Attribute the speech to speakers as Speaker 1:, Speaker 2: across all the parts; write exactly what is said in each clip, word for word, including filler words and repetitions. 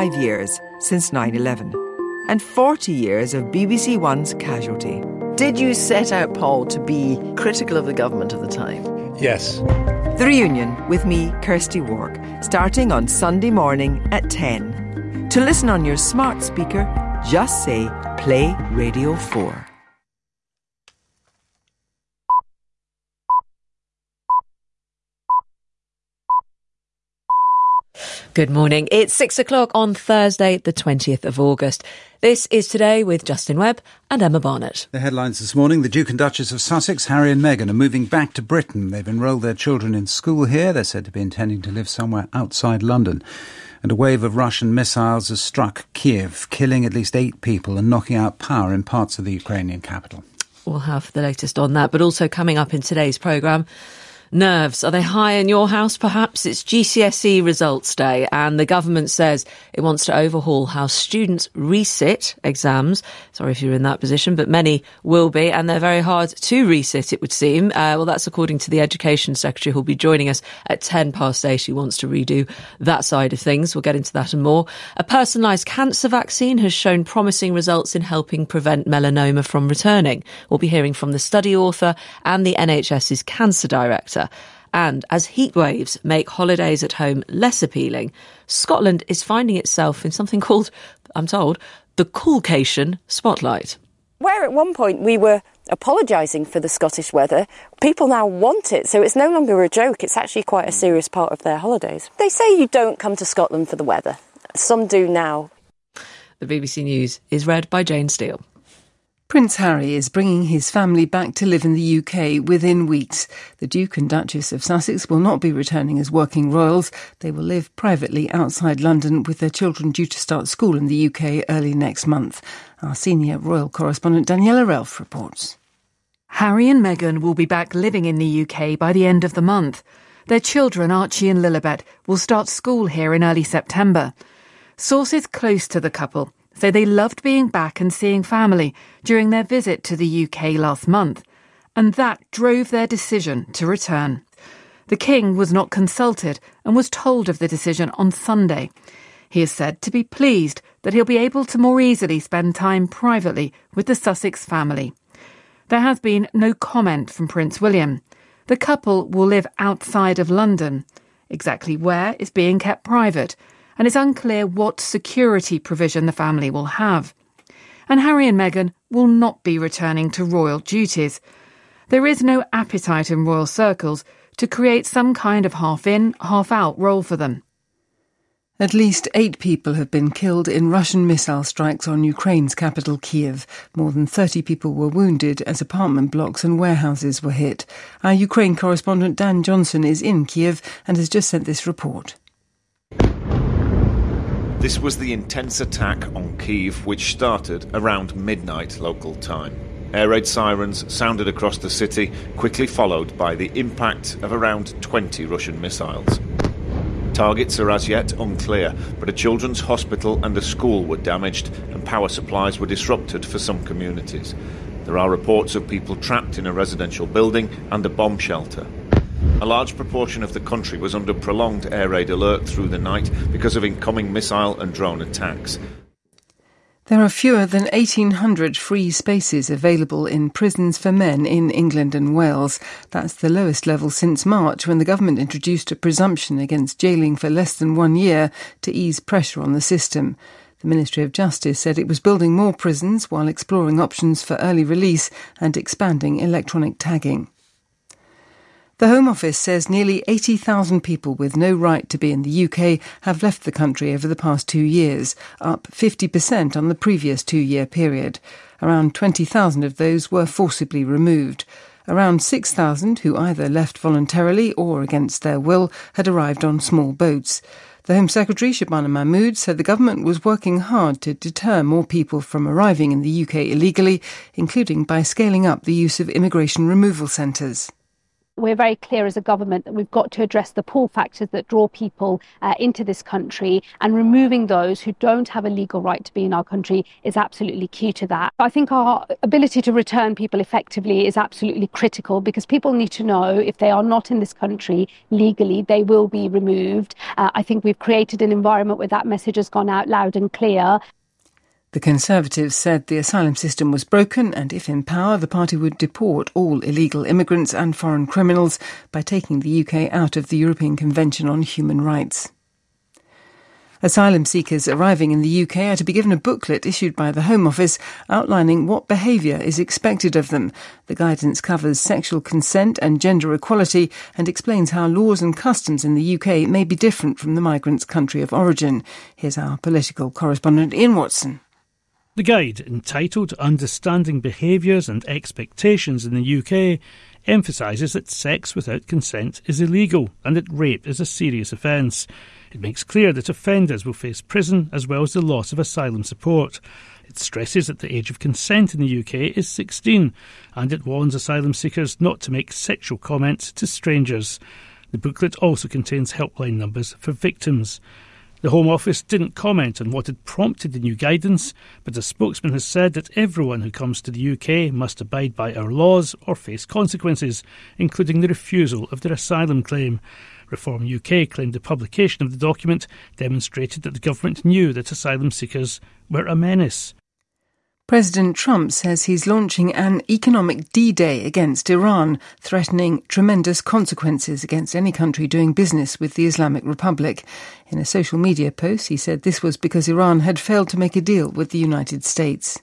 Speaker 1: twenty-five years since nine eleven and forty years of B B C One's Casualty.
Speaker 2: Did you set out, Paul, to be critical of the government of the time?
Speaker 3: Yes.
Speaker 1: The Reunion with me, Kirsty Wark, starting on Sunday morning at ten. To listen on your smart speaker, just say Play Radio four.
Speaker 4: Good morning. It's six o'clock on Thursday, the twentieth of August. This is Today with Justin Webb and Emma Barnett.
Speaker 3: The headlines this morning: the Duke and Duchess of Sussex, Harry and Meghan, are moving back to Britain. They've enrolled their children in school here. They're said to be intending to live somewhere outside London. And a wave of Russian missiles has struck Kiev, killing at least eight people and knocking out power in parts of the Ukrainian capital.
Speaker 4: We'll have the latest on that, but also coming up in today's programme, nerves. Are they high in your house, perhaps? It's G C S E results day, and the government says it wants to overhaul how students resit exams. Sorry if you're in that position, but many will be, and they're very hard to resit, it would seem. Uh, well, that's according to the Education Secretary, who'll be joining us at ten past eight. She wants to redo that side of things. We'll get into that and more. A personalised cancer vaccine has shown promising results in helping prevent melanoma from returning. We'll be hearing from the study author and the NHS's cancer director. And as heat waves make holidays at home less appealing, Scotland is finding itself in something called, I'm told, the Coolcation spotlight.
Speaker 5: Where at one point we were apologising for the Scottish weather, people now want it, so it's no longer a joke, it's actually quite a serious part of their holidays. They say you don't come to Scotland for the weather. Some do now.
Speaker 4: The B B C News is read by Jane Steele.
Speaker 6: Prince Harry is bringing his family back to live in the U K within weeks. The Duke and Duchess of Sussex will not be returning as working royals. They will live privately outside London, with their children due to start school in the U K early next month. Our senior royal correspondent Daniela Relf reports.
Speaker 7: Harry and Meghan will be back living in the U K by the end of the month. Their children, Archie and Lilibet, will start school here in early September. Sources close to the couple say they loved being back and seeing family during their visit to the U K last month, and that drove their decision to return. The King was not consulted and was told of the decision on Sunday. He is said to be pleased that he'll be able to more easily spend time privately with the Sussex family. There has been no comment from Prince William. The couple will live outside of London. Exactly where is being kept private, and it's unclear what security provision the family will have. And Harry and Meghan will not be returning to royal duties. There is no appetite in royal circles to create some kind of half-in, half-out role for them.
Speaker 6: At least eight people have been killed in Russian missile strikes on Ukraine's capital, Kiev. More than thirty people were wounded as apartment blocks and warehouses were hit. Our Ukraine correspondent Dan Johnson is in Kiev and has just sent this report.
Speaker 8: This was the intense attack on Kyiv, which started around midnight local time. Air raid sirens sounded across the city, quickly followed by the impact of around twenty Russian missiles. Targets are as yet unclear, but a children's hospital and a school were damaged and power supplies were disrupted for some communities. There are reports of people trapped in a residential building and a bomb shelter. A large proportion of the country was under prolonged air raid alert through the night because of incoming missile and drone attacks.
Speaker 6: There are fewer than eighteen hundred free spaces available in prisons for men in England and Wales. That's the lowest level since March, when the government introduced a presumption against jailing for less than one year to ease pressure on the system. The Ministry of Justice said it was building more prisons while exploring options for early release and expanding electronic tagging. The Home Office says nearly eighty thousand people with no right to be in the U K have left the country over the past two years, up fifty percent on the previous two-year period. Around twenty thousand of those were forcibly removed. Around six thousand, who either left voluntarily or against their will, had arrived on small boats. The Home Secretary, Shabana Mahmood, said the government was working hard to deter more people from arriving in the U K illegally, including by scaling up the use of immigration removal centres.
Speaker 9: We're very clear as a government that we've got to address the pull factors that draw people uh, into this country, and removing those who don't have a legal right to be in our country is absolutely key to that. I think our ability to return people effectively is absolutely critical, because people need to know if they are not in this country legally, they will be removed. Uh, I think we've created an environment where that message has gone out loud and clear.
Speaker 6: The Conservatives said the asylum system was broken, and if in power, the party would deport all illegal immigrants and foreign criminals by taking the U K out of the European Convention on Human Rights. Asylum seekers arriving in the U K are to be given a booklet issued by the Home Office outlining what behaviour is expected of them. The guidance covers sexual consent and gender equality and explains how laws and customs in the U K may be different from the migrant's country of origin. Here's our political correspondent Ian Watson.
Speaker 10: The guide, entitled Understanding Behaviours and Expectations in the U K, emphasises that sex without consent is illegal and that rape is a serious offence. It makes clear that offenders will face prison as well as the loss of asylum support. It stresses that the age of consent in the U K is sixteen, and it warns asylum seekers not to make sexual comments to strangers. The booklet also contains helpline numbers for victims. The Home Office didn't comment on what had prompted the new guidance, but a spokesman has said that everyone who comes to the U K must abide by our laws or face consequences, including the refusal of their asylum claim. Reform U K claimed the publication of the document demonstrated that the government knew that asylum seekers were a menace.
Speaker 6: President Trump says he's launching an economic D-Day against Iran, threatening tremendous consequences against any country doing business with the Islamic Republic. In a social media post, he said this was because Iran had failed to make a deal with the United States.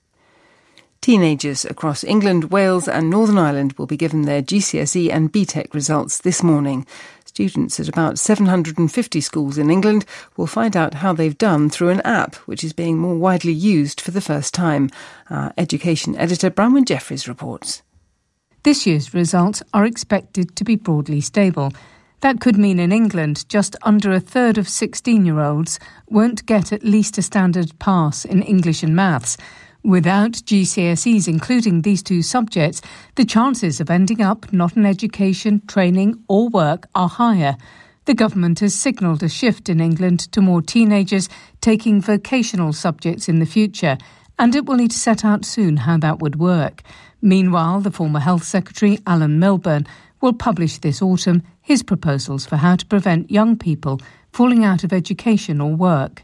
Speaker 6: Teenagers across England, Wales and Northern Ireland will be given their G C S E and B TEC results this morning. Students at about seven hundred fifty schools in England will find out how they've done through an app, which is being more widely used for the first time. Our education editor Bronwyn Jeffries reports.
Speaker 11: This year's results are expected to be broadly stable. That could mean in England just under a third of sixteen-year-olds won't get at least a standard pass in English and maths. Without G C S Es including these two subjects, the chances of ending up not in education, training or work are higher. The government has signalled a shift in England to more teenagers taking vocational subjects in the future, and it will need to set out soon how that would work. Meanwhile, the former Health Secretary, Alan Milburn, will publish this autumn his proposals for how to prevent young people falling out of education or work.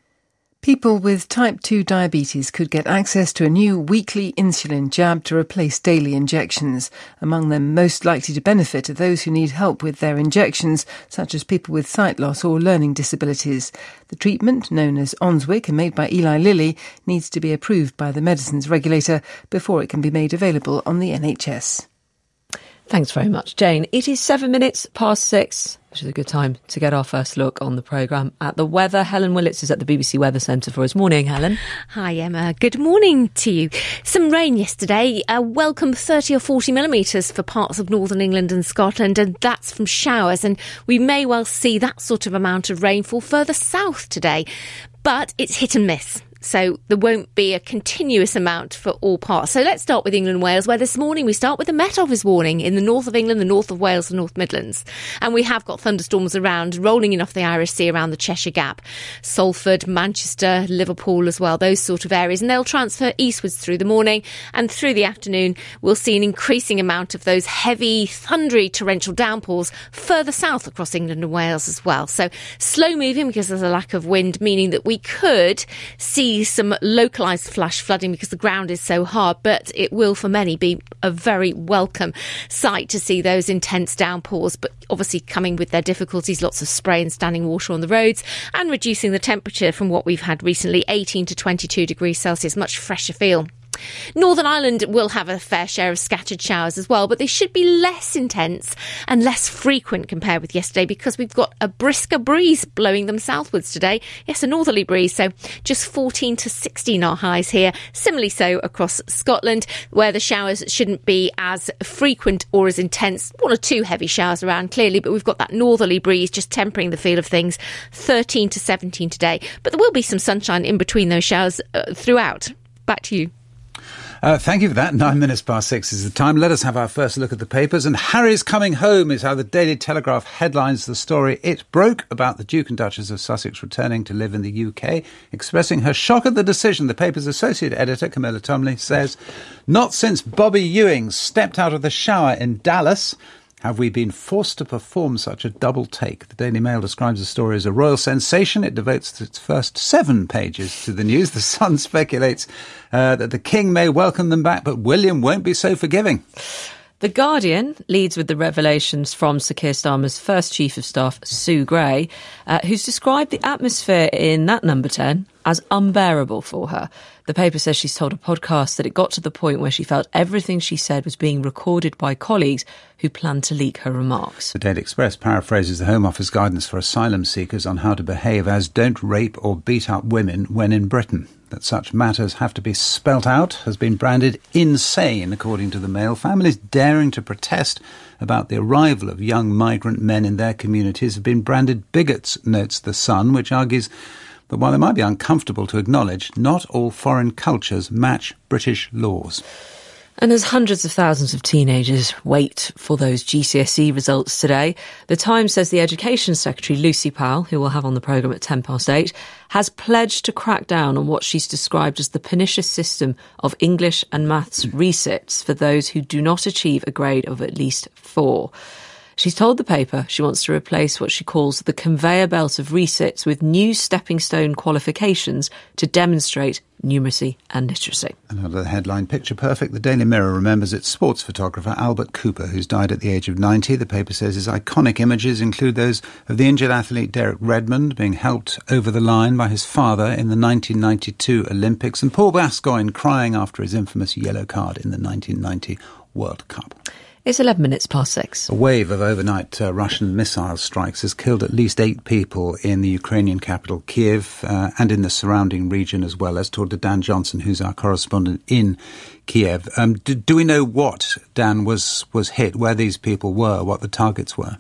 Speaker 6: People with type two diabetes could get access to a new weekly insulin jab to replace daily injections. Among them most likely to benefit are those who need help with their injections, such as people with sight loss or learning disabilities. The treatment, known as Onswick and made by Eli Lilly, needs to be approved by the medicines regulator before it can be made available on the N H S.
Speaker 4: Thanks very much, Jane. It is seven minutes past six, which is a good time to get our first look on the programme at the weather. Helen Willits is at the B B C Weather Centre for us. Morning, Helen.
Speaker 12: Hi, Emma. Good morning to you. Some rain yesterday, a welcome thirty or forty millimetres for parts of northern England and Scotland, and that's from showers, and we may well see that sort of amount of rainfall further south today. But it's hit and miss. So there won't be a continuous amount for all parts. So let's start with England and Wales, where this morning we start with the Met Office warning in the north of England, the north of Wales and North Midlands. And we have got thunderstorms around, rolling in off the Irish Sea around the Cheshire Gap. Salford, Manchester, Liverpool as well, those sort of areas. And they'll transfer eastwards through the morning. And through the afternoon, we'll see an increasing amount of those heavy, thundery torrential downpours further south across England and Wales as well. So slow moving because there's a lack of wind, meaning that we could see some localised flash flooding because the ground is so hard, but it will for many be a very welcome sight to see those intense downpours, but obviously coming with their difficulties, lots of spray and standing water on the roads and reducing the temperature from what we've had recently, eighteen to twenty-two degrees Celsius, much fresher feel. Northern Ireland will have a fair share of scattered showers as well, but they should be less intense and less frequent compared with yesterday because we've got a brisker breeze blowing them southwards today. Yes, a northerly breeze, so just fourteen to sixteen are highs here. Similarly so across Scotland, where the showers shouldn't be as frequent or as intense. One or two heavy showers around, clearly, but we've got that northerly breeze just tempering the feel of things. thirteen to seventeen today, but there will be some sunshine in between those showers uh, throughout. Back to you.
Speaker 3: Uh, thank you for that. Nine minutes past six is the time. Let us have our first look at the papers. And Harry's coming home is how the Daily Telegraph headlines the story. It broke about the Duke and Duchess of Sussex returning to live in the U K, expressing her shock at the decision. The paper's associate editor, Camilla Tumley, says, "Not since Bobby Ewing stepped out of the shower in Dallas have we been forced to perform such a double take." The Daily Mail describes the story as a royal sensation. It devotes its first seven pages to the news. The Sun speculates uh, that the King may welcome them back, but William won't be so forgiving.
Speaker 4: The Guardian leads with the revelations from Sir Keir Starmer's first Chief of Staff, Sue Gray, uh, who's described the atmosphere in that number ten as unbearable for her. The paper says she's told a podcast that it got to the point where she felt everything she said was being recorded by colleagues who planned to leak her remarks.
Speaker 3: The Daily Express paraphrases the Home Office guidance for asylum seekers on how to behave as don't rape or beat up women when in Britain. That such matters have to be spelt out has been branded insane, according to the Mail. Families daring to protest about the arrival of young migrant men in their communities have been branded bigots, notes the Sun, which argues that while it might be uncomfortable to acknowledge, not all foreign cultures match British laws.
Speaker 4: And as hundreds of thousands of teenagers wait for those G C S E results today, The Times says the Education Secretary, Lucy Powell, who we'll have on the programme at ten past eight, has pledged to crack down on what she's described as the pernicious system of English and maths resits for those who do not achieve a grade of at least four. She's told the paper she wants to replace what she calls the conveyor belt of resits with new stepping stone qualifications to demonstrate numeracy and literacy.
Speaker 3: Another headline, picture perfect. The Daily Mirror remembers its sports photographer Albert Cooper, who's died at the age of ninety. The paper says his iconic images include those of the injured athlete Derek Redmond being helped over the line by his father in the nineteen ninety-two Olympics, and Paul Gascoigne crying after his infamous yellow card in the nineteen ninety World Cup.
Speaker 4: It's eleven minutes past six.
Speaker 3: A wave of overnight uh, Russian missile strikes has killed at least eight people in the Ukrainian capital, Kiev, uh, and in the surrounding region as well, as told to Dan Johnson, who's our correspondent in Kiev. Um, do, do we know what, Dan, was, was hit, where these people were, what the targets were?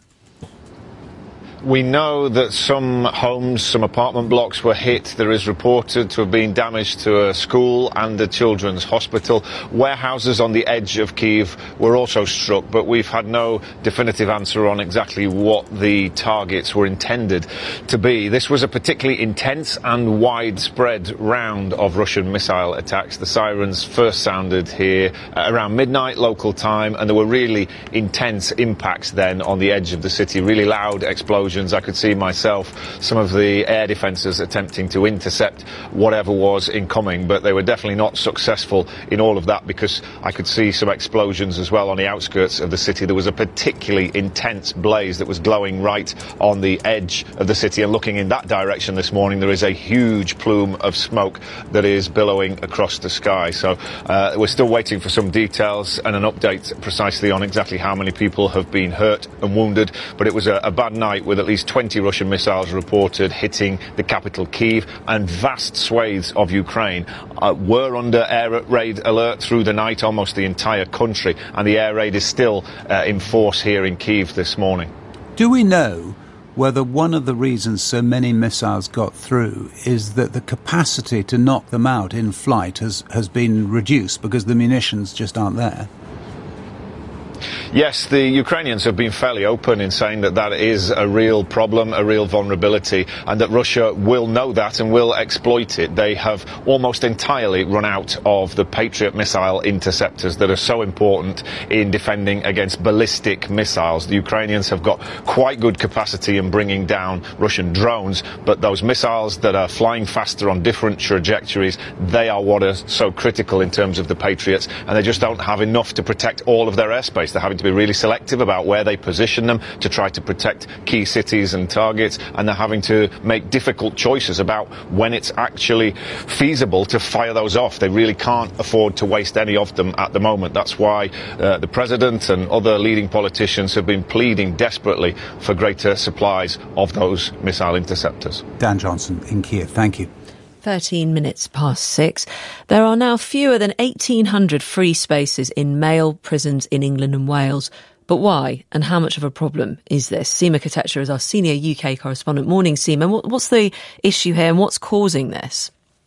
Speaker 8: We know that some homes, some apartment blocks were hit. There is reported to have been damage to a school and a children's hospital. Warehouses on the edge of Kyiv were also struck, but we've had no definitive answer on exactly what the targets were intended to be. This was a particularly intense and widespread round of Russian missile attacks. The sirens first sounded here around midnight local time, and there were really intense impacts then on the edge of the city, really loud explosions. I could see myself some of the air defences attempting to intercept whatever was incoming, but they were definitely not successful in all of that because I could see some explosions as well on the outskirts of the city. There was a particularly intense blaze that was glowing right on the edge of the city, and looking in that direction this morning there is a huge plume of smoke that is billowing across the sky. So uh, we're still waiting for some details and an update precisely on exactly how many people have been hurt and wounded, but it was a, a bad night with at least twenty Russian missiles reported hitting the capital Kyiv, and vast swathes of Ukraine uh, were under air raid alert through the night, almost the entire country, and the air raid is still uh, in force here in Kyiv this morning.
Speaker 3: Do we know whether one of the reasons so many missiles got through is that the capacity to knock them out in flight has, has been reduced because the munitions just aren't there?
Speaker 8: Yes, the Ukrainians have been fairly open in saying that that is a real problem, a real vulnerability, and that Russia will know that and will exploit it. They have almost entirely run out of the Patriot missile interceptors that are so important in defending against ballistic missiles. The Ukrainians have got quite good capacity in bringing down Russian drones, but those missiles that are flying faster on different trajectories, they are what are so critical in terms of the Patriots, and they just don't have enough to protect all of their airspace. They're having to be really selective about where they position them to try to protect key cities and targets, and they're having to make difficult choices about when it's actually feasible to fire those off. They really can't afford to waste any of them at the moment. That's why uh, the President and other leading politicians have been pleading desperately for greater supplies of those missile interceptors.
Speaker 3: Dan Johnson in Kiev, thank you.
Speaker 4: thirteen minutes past six. There are now fewer than eighteen hundred free spaces in male prisons in England and Wales. But why and how much of a problem is this? Seema Kotecha is our senior U K correspondent. Morning, Seema. What's the issue here and what's causing this?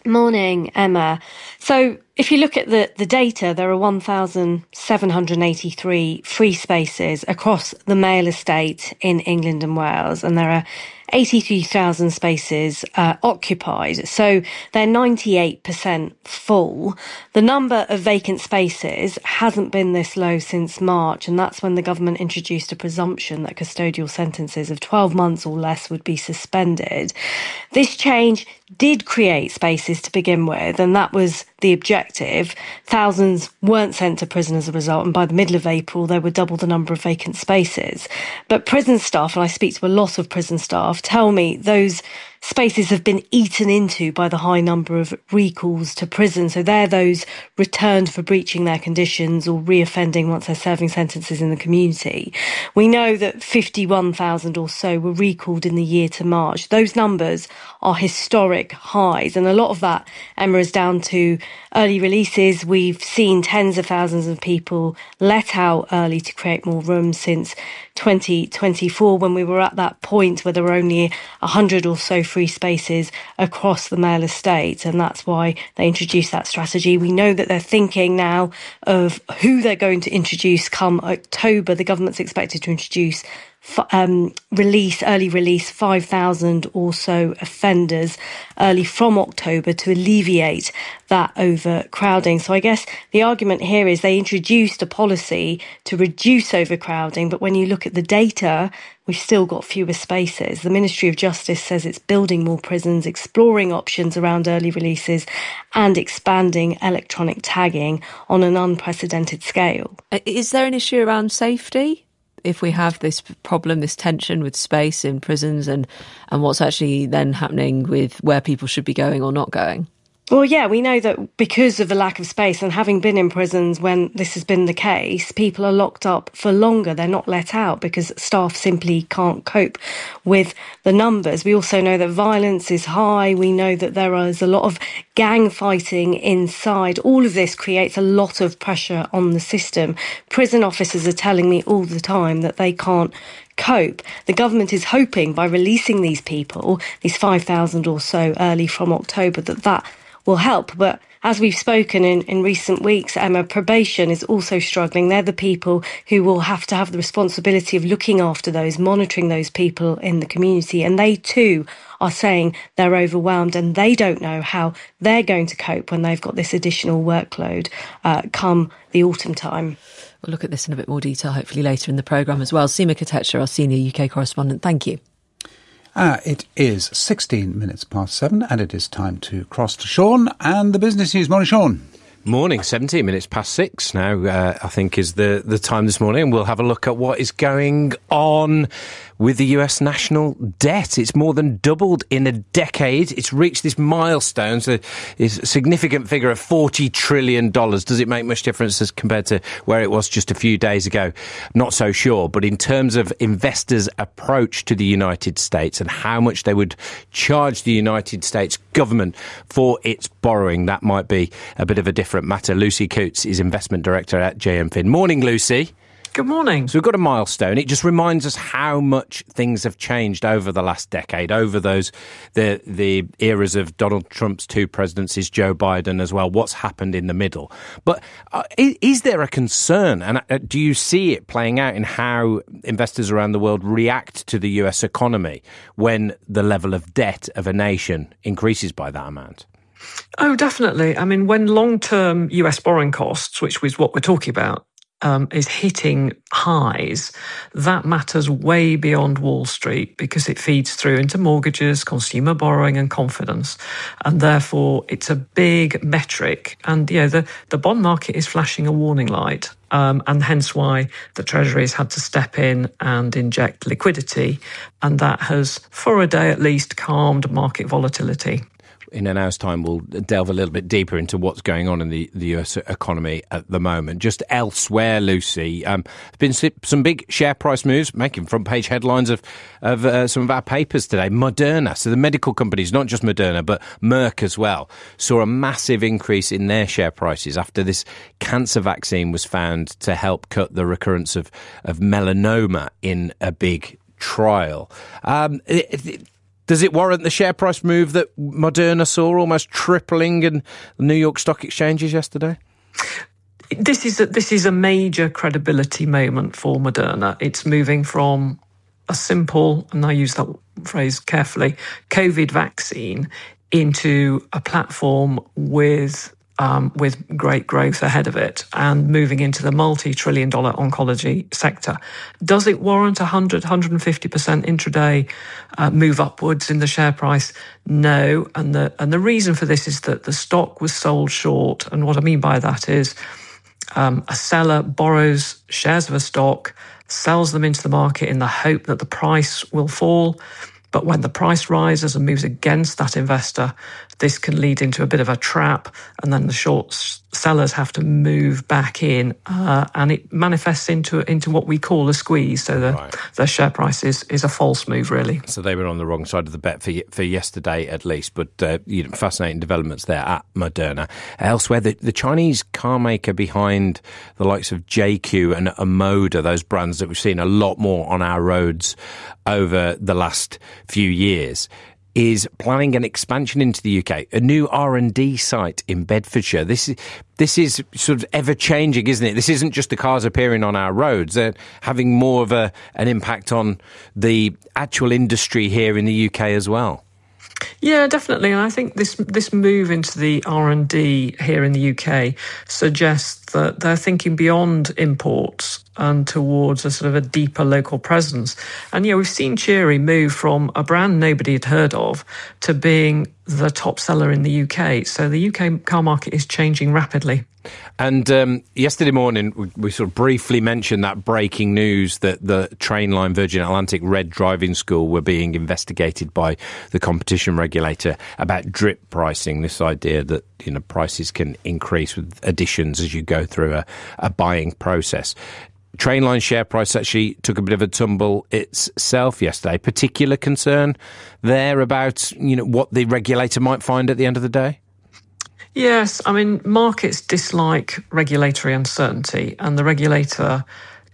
Speaker 13: Morning, Emma. So if you look at the, the data, there are one thousand seven hundred eighty-three free spaces across the Mail estate in England and Wales, and there are eighty-three thousand spaces uh, occupied. So they're ninety-eight percent full. The number of vacant spaces hasn't been this low since March, and that's when the government introduced a presumption that custodial sentences of twelve months or less would be suspended. This change did create spaces to begin with, and that was the objective. Thousands weren't sent to prison as a result, and by the middle of April, there were double the number of vacant spaces. But prison staff, and I speak to a lot of prison staff, tell me those spaces have been eaten into by the high number of recalls to prison. So they're those returned for breaching their conditions or reoffending once they're serving sentences in the community. We know that fifty-one thousand or so were recalled in the year to March. Those numbers are historic highs, and a lot of that, Emma, is down to early releases. We've seen tens of thousands of people let out early to create more room since twenty twenty-four, when we were at that point where there were only one hundred or so free spaces across the Mail estate, and that's why they introduced that strategy. We know that they're thinking now of who they're going to introduce come October. The government's expected to introduce Um, release, early release, five thousand or so offenders early from October to alleviate that overcrowding. So I guess the argument here is they introduced a policy to reduce overcrowding, but when you look at the data, we've still got fewer spaces. The Ministry of Justice says it's building more prisons, exploring options around early releases and expanding electronic tagging on an unprecedented scale.
Speaker 4: Is there an issue around safety? If we have this problem, this tension with space in prisons and, and what's actually then happening with where people should be going or not going?
Speaker 13: Well, yeah, we know that because of the lack of space, and having been in prisons when this has been the case, people are locked up for longer. They're not let out because staff simply can't cope with the numbers. We also know that violence is high. We know that there is a lot of gang fighting inside. All of this creates a lot of pressure on the system. Prison officers are telling me all the time that they can't cope. The government is hoping by releasing these people, these five thousand or so early from October, that that will help. But as we've spoken in, in recent weeks, Emma, probation is also struggling. They're the people who will have to have the responsibility of looking after those, monitoring those people in the community. And they too are saying they're overwhelmed and they don't know how they're going to cope when they've got this additional workload uh, come the autumn time.
Speaker 4: We'll look at this in a bit more detail, hopefully later in the programme as well. Seema Kotecha, our senior U K correspondent, thank you.
Speaker 3: Uh, it is sixteen minutes past seven, and it is time to cross to Sean and the business news. Morning, Sean.
Speaker 14: Morning, seventeen minutes past six now, uh, I think is the, the time this morning. We'll have a look at what is going on with the U S national debt. It's more than doubled in a decade. It's reached this milestone, so it's a significant figure of forty trillion dollars. Does it make much difference as compared to where it was just a few days ago? Not so sure. But in terms of investors' approach to the United States and how much they would charge the United States government for its borrowing, that might be a bit of a different matter. Lucy Coates is investment director at J M Fin. Morning, Lucy.
Speaker 15: Good morning.
Speaker 14: So we've got a milestone. It just reminds us how much things have changed over the last decade, over those the the eras of Donald Trump's two presidencies, Joe Biden as well, what's happened in the middle. But uh, is, is there a concern, and uh, do you see it playing out in how investors around the world react to the U S economy when the level of debt of a nation increases by that amount?
Speaker 15: Oh, definitely. I mean, when long-term U S borrowing costs, which is what we're talking about, Um, is hitting highs, that matters way beyond Wall Street because it feeds through into mortgages, consumer borrowing and confidence. And therefore, it's a big metric. And, you know, the, the bond market is flashing a warning light. Um, and hence why the Treasury has had to step in and inject liquidity. And that has, for a day at least, calmed market volatility.
Speaker 14: In an hour's time, we'll delve a little bit deeper into what's going on in the, the U S economy at the moment. Just elsewhere, Lucy, um, there's been some big share price moves, making front page headlines of, of uh, some of our papers today. Moderna, so the medical companies, not just Moderna, but Merck as well, saw a massive increase in their share prices after this cancer vaccine was found to help cut the recurrence of, of melanoma in a big trial. Um, it, it, Does it warrant the share price move that Moderna saw, almost tripling in the New York Stock Exchanges yesterday?
Speaker 15: This is a, this is a major credibility moment for Moderna. It's moving from a simple, and I use that phrase carefully, COVID vaccine into a platform with um, with great growth ahead of it and moving into the multi-trillion dollar oncology sector. Does it warrant a one hundred, one hundred fifty percent intraday uh, move upwards in the share price? No. And the, and the reason for this is that the stock was sold short. And what I mean by that is um, a seller borrows shares of a stock, sells them into the market in the hope that the price will fall. But when the price rises and moves against that investor, this can lead into a bit of a trap, and then the short sellers have to move back in, uh, and it manifests into into what we call a squeeze. So the, right. the share price is, is a false move, really.
Speaker 14: So they were on the wrong side of the bet for for yesterday, at least. But uh, you know, fascinating developments there at Moderna. Elsewhere, the, the Chinese car maker behind the likes of J Q and Omoda, those brands that we've seen a lot more on our roads over the last few years, is planning an expansion into the U K, a new R and D site in Bedfordshire. This is this is sort of ever-changing, isn't it? This isn't just the cars appearing on our roads. They're having more of a an impact on the actual industry here in the U K as well.
Speaker 15: Yeah, definitely. And I think this this move into the R and D here in the U K suggests that they're thinking beyond imports and towards a sort of a deeper local presence. And, yeah, we've seen Chery move from a brand nobody had heard of to being the top seller in the U K. So the U K car market is changing rapidly.
Speaker 14: And um, yesterday morning, we, we sort of briefly mentioned that breaking news that the Trainline Virgin Atlantic Red Driving School were being investigated by the competition regulator about drip pricing, this idea that, you know, prices can increase with additions as you go through a, a buying process. Trainline share price actually took a bit of a tumble itself yesterday. Particular concern there about, you know, what the regulator might find at the end of the day?
Speaker 15: Yes, I mean, markets dislike regulatory uncertainty, and the regulator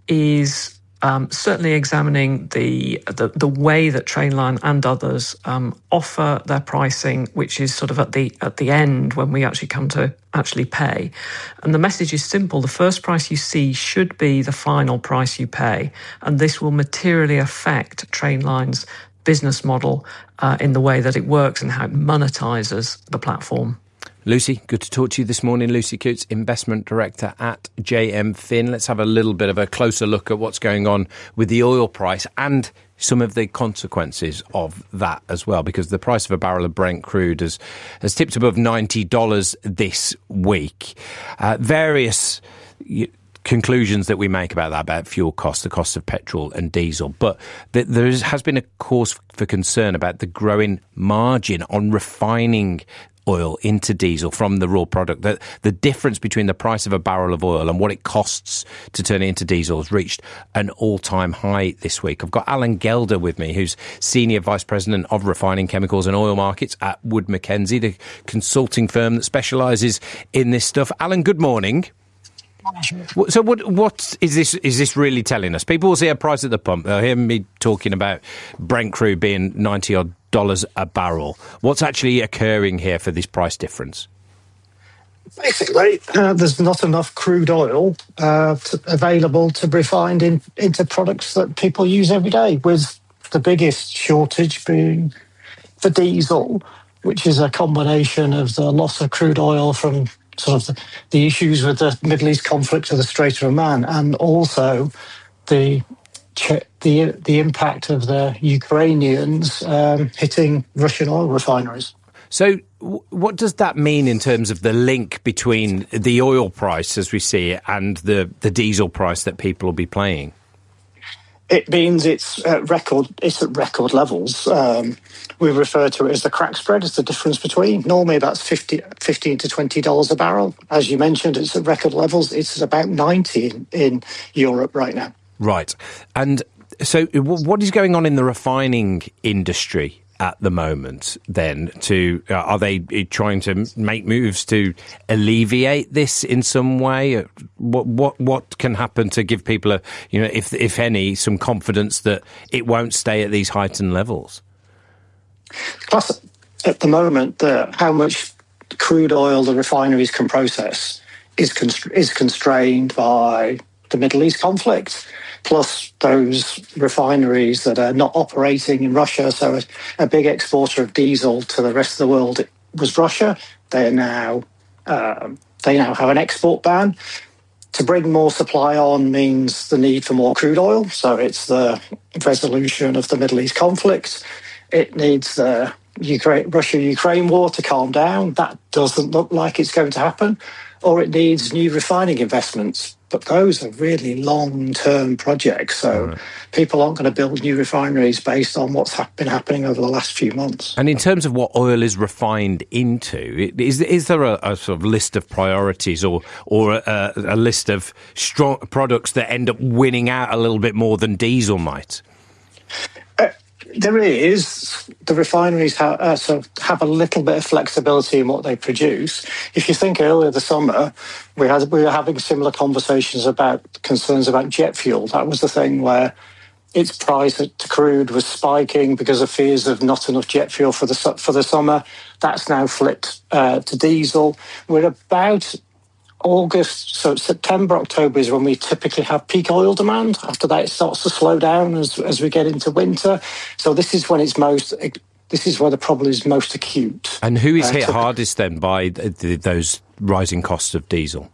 Speaker 15: is um, certainly examining the, the the way that Trainline and others um, offer their pricing, which is sort of at the at the end when we actually come to actually pay. And the message is simple. The first price you see should be the final price you pay, and this will materially affect Trainline's business model uh, in the way that it works and how it monetises the platform.
Speaker 14: Lucy, good to talk to you this morning. Lucy Coutts, Investment Director at J M Fin. Let's have a little bit of a closer look at what's going on with the oil price and some of the consequences of that as well, because the price of a barrel of Brent crude has, has tipped above ninety dollars this week. Uh, various conclusions that we make about that, about fuel costs, the cost of petrol and diesel. But th- there is, has been a cause for concern about the growing margin on refining oil into diesel from the raw product. The, the difference between the price of a barrel of oil and what it costs to turn it into diesel has reached an all-time high this week. I've got Alan Gelder with me, who's Senior Vice President of Refining Chemicals and Oil Markets at Wood Mackenzie, the consulting firm that specialises in this stuff. Alan, good morning. So what what is this is this really telling us? People will see a price at the pump. They'll hear me talking about Brent crude being ninety odd dollars a barrel. What's actually occurring here for this price difference?
Speaker 16: Basically, uh, there's not enough crude oil uh, to, available to be refined in, into products that people use every day, with the biggest shortage being for diesel, which is a combination of the loss of crude oil from sort of the, the issues with the Middle East conflict of the Strait of Oman, and also the the the impact of the Ukrainians um, hitting Russian oil refineries.
Speaker 14: So w- what does that mean in terms of the link between the oil price as we see it and the, the diesel price that people will be paying?
Speaker 16: It means it's at record. It's at record levels. Um, we refer to it as the crack spread. It's the difference between. Normally, that's fifty, fifteen to twenty dollars a barrel. As you mentioned, it's at record levels. It's about ninety in, in Europe right now.
Speaker 14: Right, and so what is going on in the refining industry at the moment? Then, to uh, are they trying to make moves to alleviate this in some way? What what what can happen to give people a, you know, if if any, some confidence that it won't stay at these heightened levels?
Speaker 16: Plus, at the moment, the, how much crude oil the refineries can process is constr- is constrained by the Middle East conflict. Plus, those refineries that are not operating in Russia, so a, a big exporter of diesel to the rest of the world was Russia. They are now um, they now have an export ban. To bring more supply on means the need for more crude oil. So it's the resolution of the Middle East conflict. It needs the Ukraine, Russia-Ukraine war to calm down. That doesn't look like it's going to happen. Or it needs new refining investments. But those are really long-term projects. So right. people aren't going to build new refineries based on what's ha- been happening over the last few months.
Speaker 14: And in terms of what oil is refined into, is is there a, a sort of list of priorities or or a, a list of strong products that end up winning out a little bit more than diesel might?
Speaker 16: Uh, There is. The refineries have, uh, sort of have a little bit of flexibility in what they produce. If you think earlier this summer, we had we were having similar conversations about concerns about jet fuel. That was the thing where its price to crude was spiking because of fears of not enough jet fuel for the for the summer. That's now flipped uh, to diesel. We're about August, so September, October is when we typically have peak oil demand. After that, it starts to slow down as as we get into winter. So this is when it's most. This is where the problem is most acute.
Speaker 14: And who is hit
Speaker 16: uh, so,
Speaker 14: hardest then by the, the, those rising costs of diesel?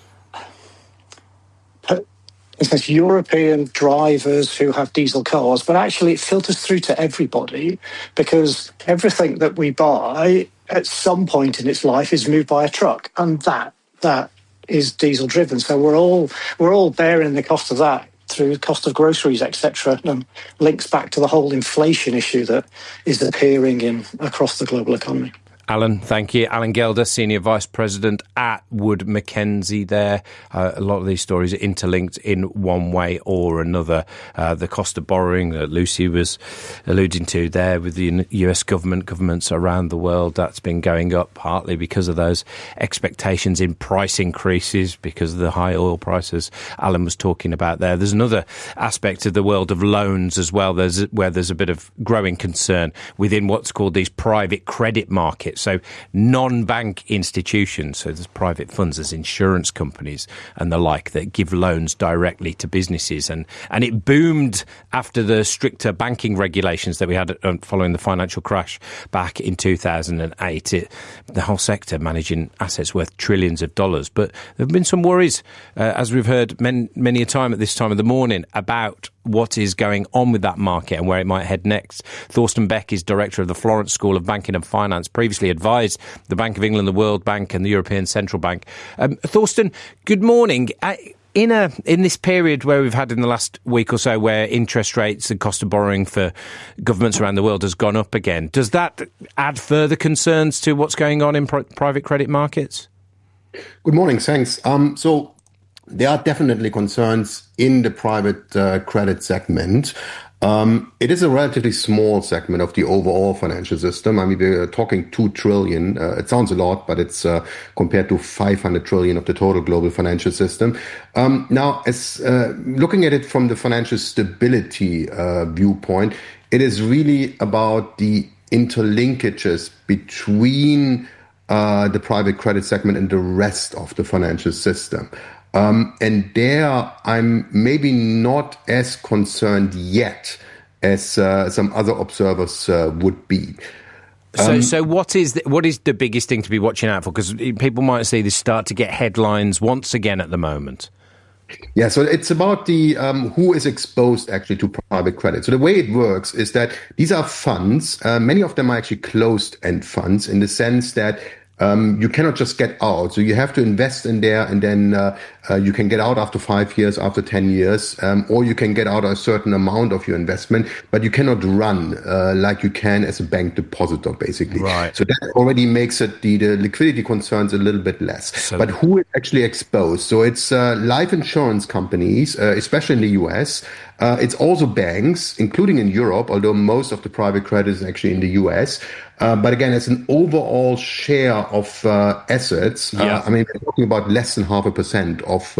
Speaker 16: It's European drivers who have diesel cars, but actually it filters through to everybody because everything that we buy at some point in its life is moved by a truck, and that. that is diesel driven. So we're all we're all bearing the cost of that through the cost of groceries, et cetera. And links back to the whole inflation issue that is appearing in across the global economy.
Speaker 14: Alan, thank you. Alan Gelder, Senior Vice President at Wood Mackenzie there. Uh, a lot of these stories are interlinked in one way or another. Uh, the cost of borrowing that Lucy was alluding to there with the U S government, governments around the world, that's been going up partly because of those expectations in price increases because of the high oil prices Alan was talking about there. There's another aspect of the world of loans as well, there's, where there's a bit of growing concern within what's called these private credit markets. So non-bank institutions, so there's private funds, there's insurance companies and the like that give loans directly to businesses. And, and it boomed after the stricter banking regulations that we had following the financial crash back in two thousand eight. It, the whole sector managing assets worth trillions of dollars. But there have been some worries, uh, as we've heard many, many a time at this time of the morning, about what is going on with that market and where it might head next. Thorsten Beck is director of the Florence School of Banking and Finance, previously advised the Bank of England, the World Bank and the European Central Bank. Um, Thorsten, good morning. Uh, in a in this period where we've had in the last week or so where interest rates and cost of borrowing for governments around the world has gone up again, does that add further concerns to what's going on in pri- private credit markets?
Speaker 17: Good morning, thanks. Um, so there are definitely concerns in the private uh, credit segment. Um, it is a relatively small segment of the overall financial system. I mean, we're talking two trillion. Uh, it sounds a lot, but it's uh, compared to five hundred trillion of the total global financial system. Um, now, as uh, looking at it from the financial stability uh, viewpoint, it is really about the interlinkages between uh, the private credit segment and the rest of the financial system. Um, and there, I'm maybe not as concerned yet as uh, some other observers uh, would be.
Speaker 14: So,
Speaker 17: Um,
Speaker 14: so what is the, what is the biggest thing to be watching out for? Because people might see this start to get headlines once again at the moment.
Speaker 17: Yeah, so it's about the um, who is exposed actually to private credit. So the way it works is that these are funds. Uh, many of them are actually closed-end funds in the sense that Um, you cannot just get out. So you have to invest in there and then uh, uh, you can get out after five years, after ten years, um, or you can get out a certain amount of your investment, but you cannot run uh, like you can as a bank depositor, basically.
Speaker 14: Right.
Speaker 17: So that already makes it the, the liquidity concerns a little bit less.
Speaker 14: So,
Speaker 17: but who is actually exposed? So it's uh, life insurance companies, uh, especially in the U S. Uh, it's also banks, including in Europe, although most of the private credit is actually in the U S. Uh, but again, it's an overall share of uh, assets.
Speaker 14: Yeah.
Speaker 17: Uh, I mean, we're talking about less than half a percent of uh,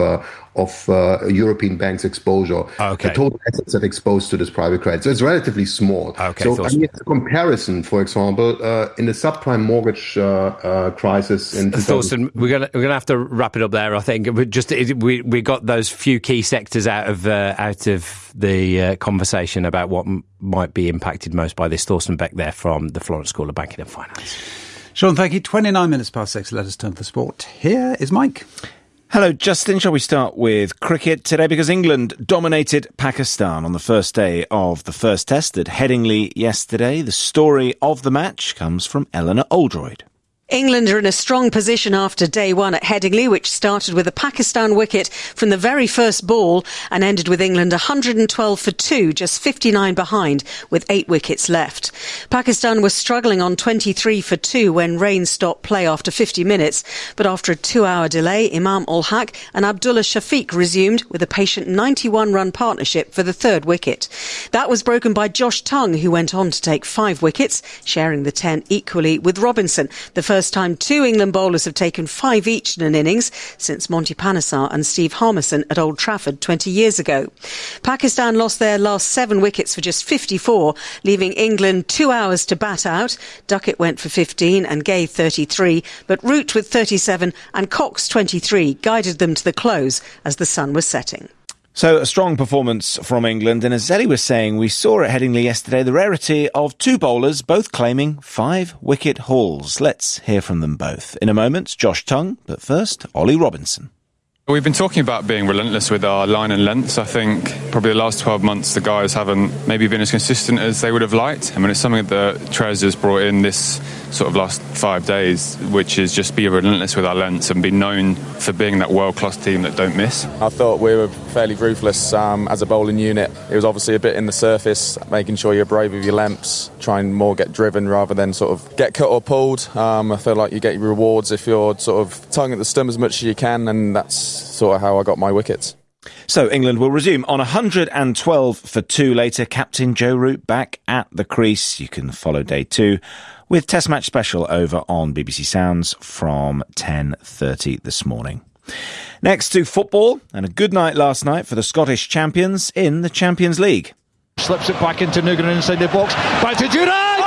Speaker 17: of uh, European banks' exposure,
Speaker 14: okay.
Speaker 17: the total assets that are exposed to this private credit. So it's relatively small.
Speaker 14: Okay,
Speaker 17: so I mean, it's a comparison, for example, uh, in the subprime mortgage uh, uh, crisis in
Speaker 14: Thorsten, we're going we're gonna have to wrap it up there, I think. We just we we got those few key sectors out of uh, out of the uh, conversation about what m- might be impacted most by this. Thorsten Beck there from the Florence School of Banking and Finance.
Speaker 3: Sean, thank you. twenty-nine minutes past six. Let us turn to the sport. Here is Mike.
Speaker 8: Hello, Justin. Shall we start with cricket today? Because England dominated Pakistan on the first day of the first test at Headingley yesterday. The story of the match comes from Eleanor Oldroyd.
Speaker 18: England are in a strong position after day one at Headingley, which started with a Pakistan wicket from the very first ball and ended with England one hundred twelve for two, just fifty-nine behind, with eight wickets left. Pakistan was struggling on twenty-three for two when rain stopped play after fifty minutes, but after a two-hour delay, Imam ul Haq and Abdullah Shafiq resumed with a patient ninety-one run partnership for the third wicket. That was broken by Josh Tongue, who went on to take five wickets, sharing the ten equally with Robinson, the first First time two England bowlers have taken five each in an innings since Monty Panesar and Steve Harmison at Old Trafford twenty years ago. Pakistan lost their last seven wickets for just fifty-four, leaving England two hours to bat out. Duckett went for fifteen and Gay thirty-three, but Root with thirty-seven and Cox twenty-three guided them to the close as the sun was setting.
Speaker 8: So a strong performance from England, and as Zelly was saying, we saw at Headingley yesterday the rarity of two bowlers both claiming five wicket hauls. Let's hear from them both in a moment. Josh Tongue, but first, Ollie Robinson.
Speaker 19: We've been talking about being relentless with our line and lengths. I think probably the last twelve months the guys haven't maybe been as consistent as they would have liked. I mean, it's something that Trez has brought in this sort of last five days, which is just be relentless with our lengths and be known for being that world-class team that don't miss.
Speaker 20: I thought we were fairly ruthless um, as a bowling unit. It was obviously a bit in the surface, making sure you're brave with your lengths, trying more get driven rather than sort of get cut or pulled. Um, I feel like you get your rewards if you're sort of tugging at the stump as much as you can, and that's sort of how I got my wickets.
Speaker 8: So England will resume on one hundred twelve for two later. Captain Joe Root back at the crease. You can follow day two with Test Match Special over on B B C Sounds from ten thirty this morning. Next to football, and a good night last night for the Scottish champions in the Champions League.
Speaker 21: Slips it back into Nugan inside the box. Back to Duran. Oh!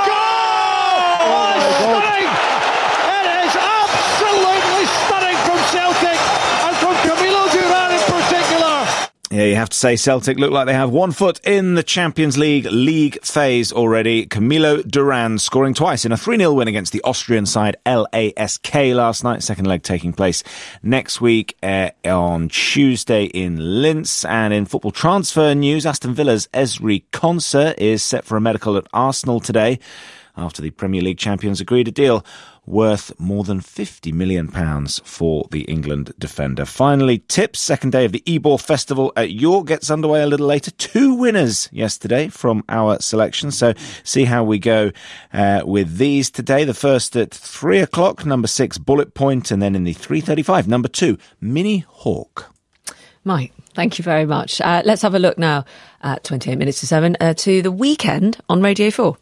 Speaker 21: Oh, stunning! It is absolutely stunning from Celtic and from Camilo Duran in particular.
Speaker 8: Yeah, you have to say Celtic look like they have one foot in the Champions League league phase already. Camilo Duran scoring twice in a three nil win against the Austrian side L A S K last night. Second leg taking place next week uh, on Tuesday in Linz. And in football transfer news, Aston Villa's Ezri Konsa is set for a medical at Arsenal today after the Premier League champions agreed a deal worth more than fifty million pounds for the England defender. Finally, tips. Second day of the eBall Festival at York gets underway a little later. Two winners yesterday from our selection. So see how we go uh, with these today. The first at three o'clock, number six, Bullet Point. And then in the three thirty-five, number two, Mini Hawk.
Speaker 4: Mike, thank you very much. Uh, let's have a look now at twenty-eight minutes to seven uh, to The Weekend on Radio four.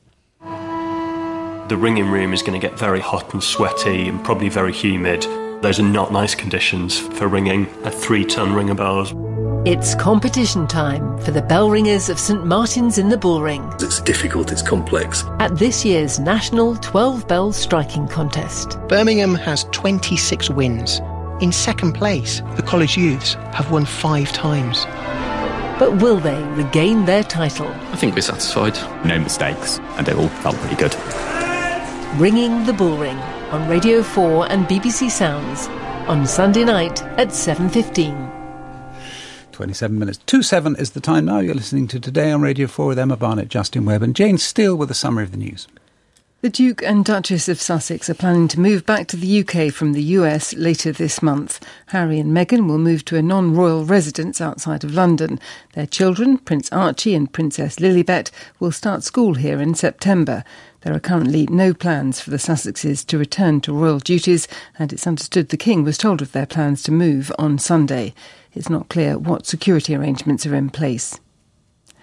Speaker 22: The ringing room is going to get very hot and sweaty and probably very humid. Those are not nice conditions for ringing a three-ton ring of bells.
Speaker 23: It's competition time for the bell ringers of St Martin's in the Bullring.
Speaker 24: It's difficult, it's complex.
Speaker 23: At this year's National twelve Bell Striking Contest.
Speaker 25: Birmingham has twenty-six wins. In second place, the College Youths have won five times.
Speaker 23: But will they regain their title?
Speaker 24: I think we're satisfied. No mistakes, and it all felt pretty good.
Speaker 23: Ringing the Bullring on Radio four and B B C Sounds on Sunday night at seven fifteen.
Speaker 3: twenty-seven minutes to seven is the time now. You're listening to Today on Radio four with Emma Barnett, Justin Webb and Jane Steele with a summary of the news.
Speaker 6: The Duke and Duchess of Sussex are planning to move back to the U K from the U S later this month. Harry and Meghan will move to a non-royal residence outside of London. Their children, Prince Archie and Princess Lilibet, will start school here in September. There are currently no plans for the Sussexes to return to royal duties, and it's understood the King was told of their plans to move on Sunday. It's not clear what security arrangements are in place.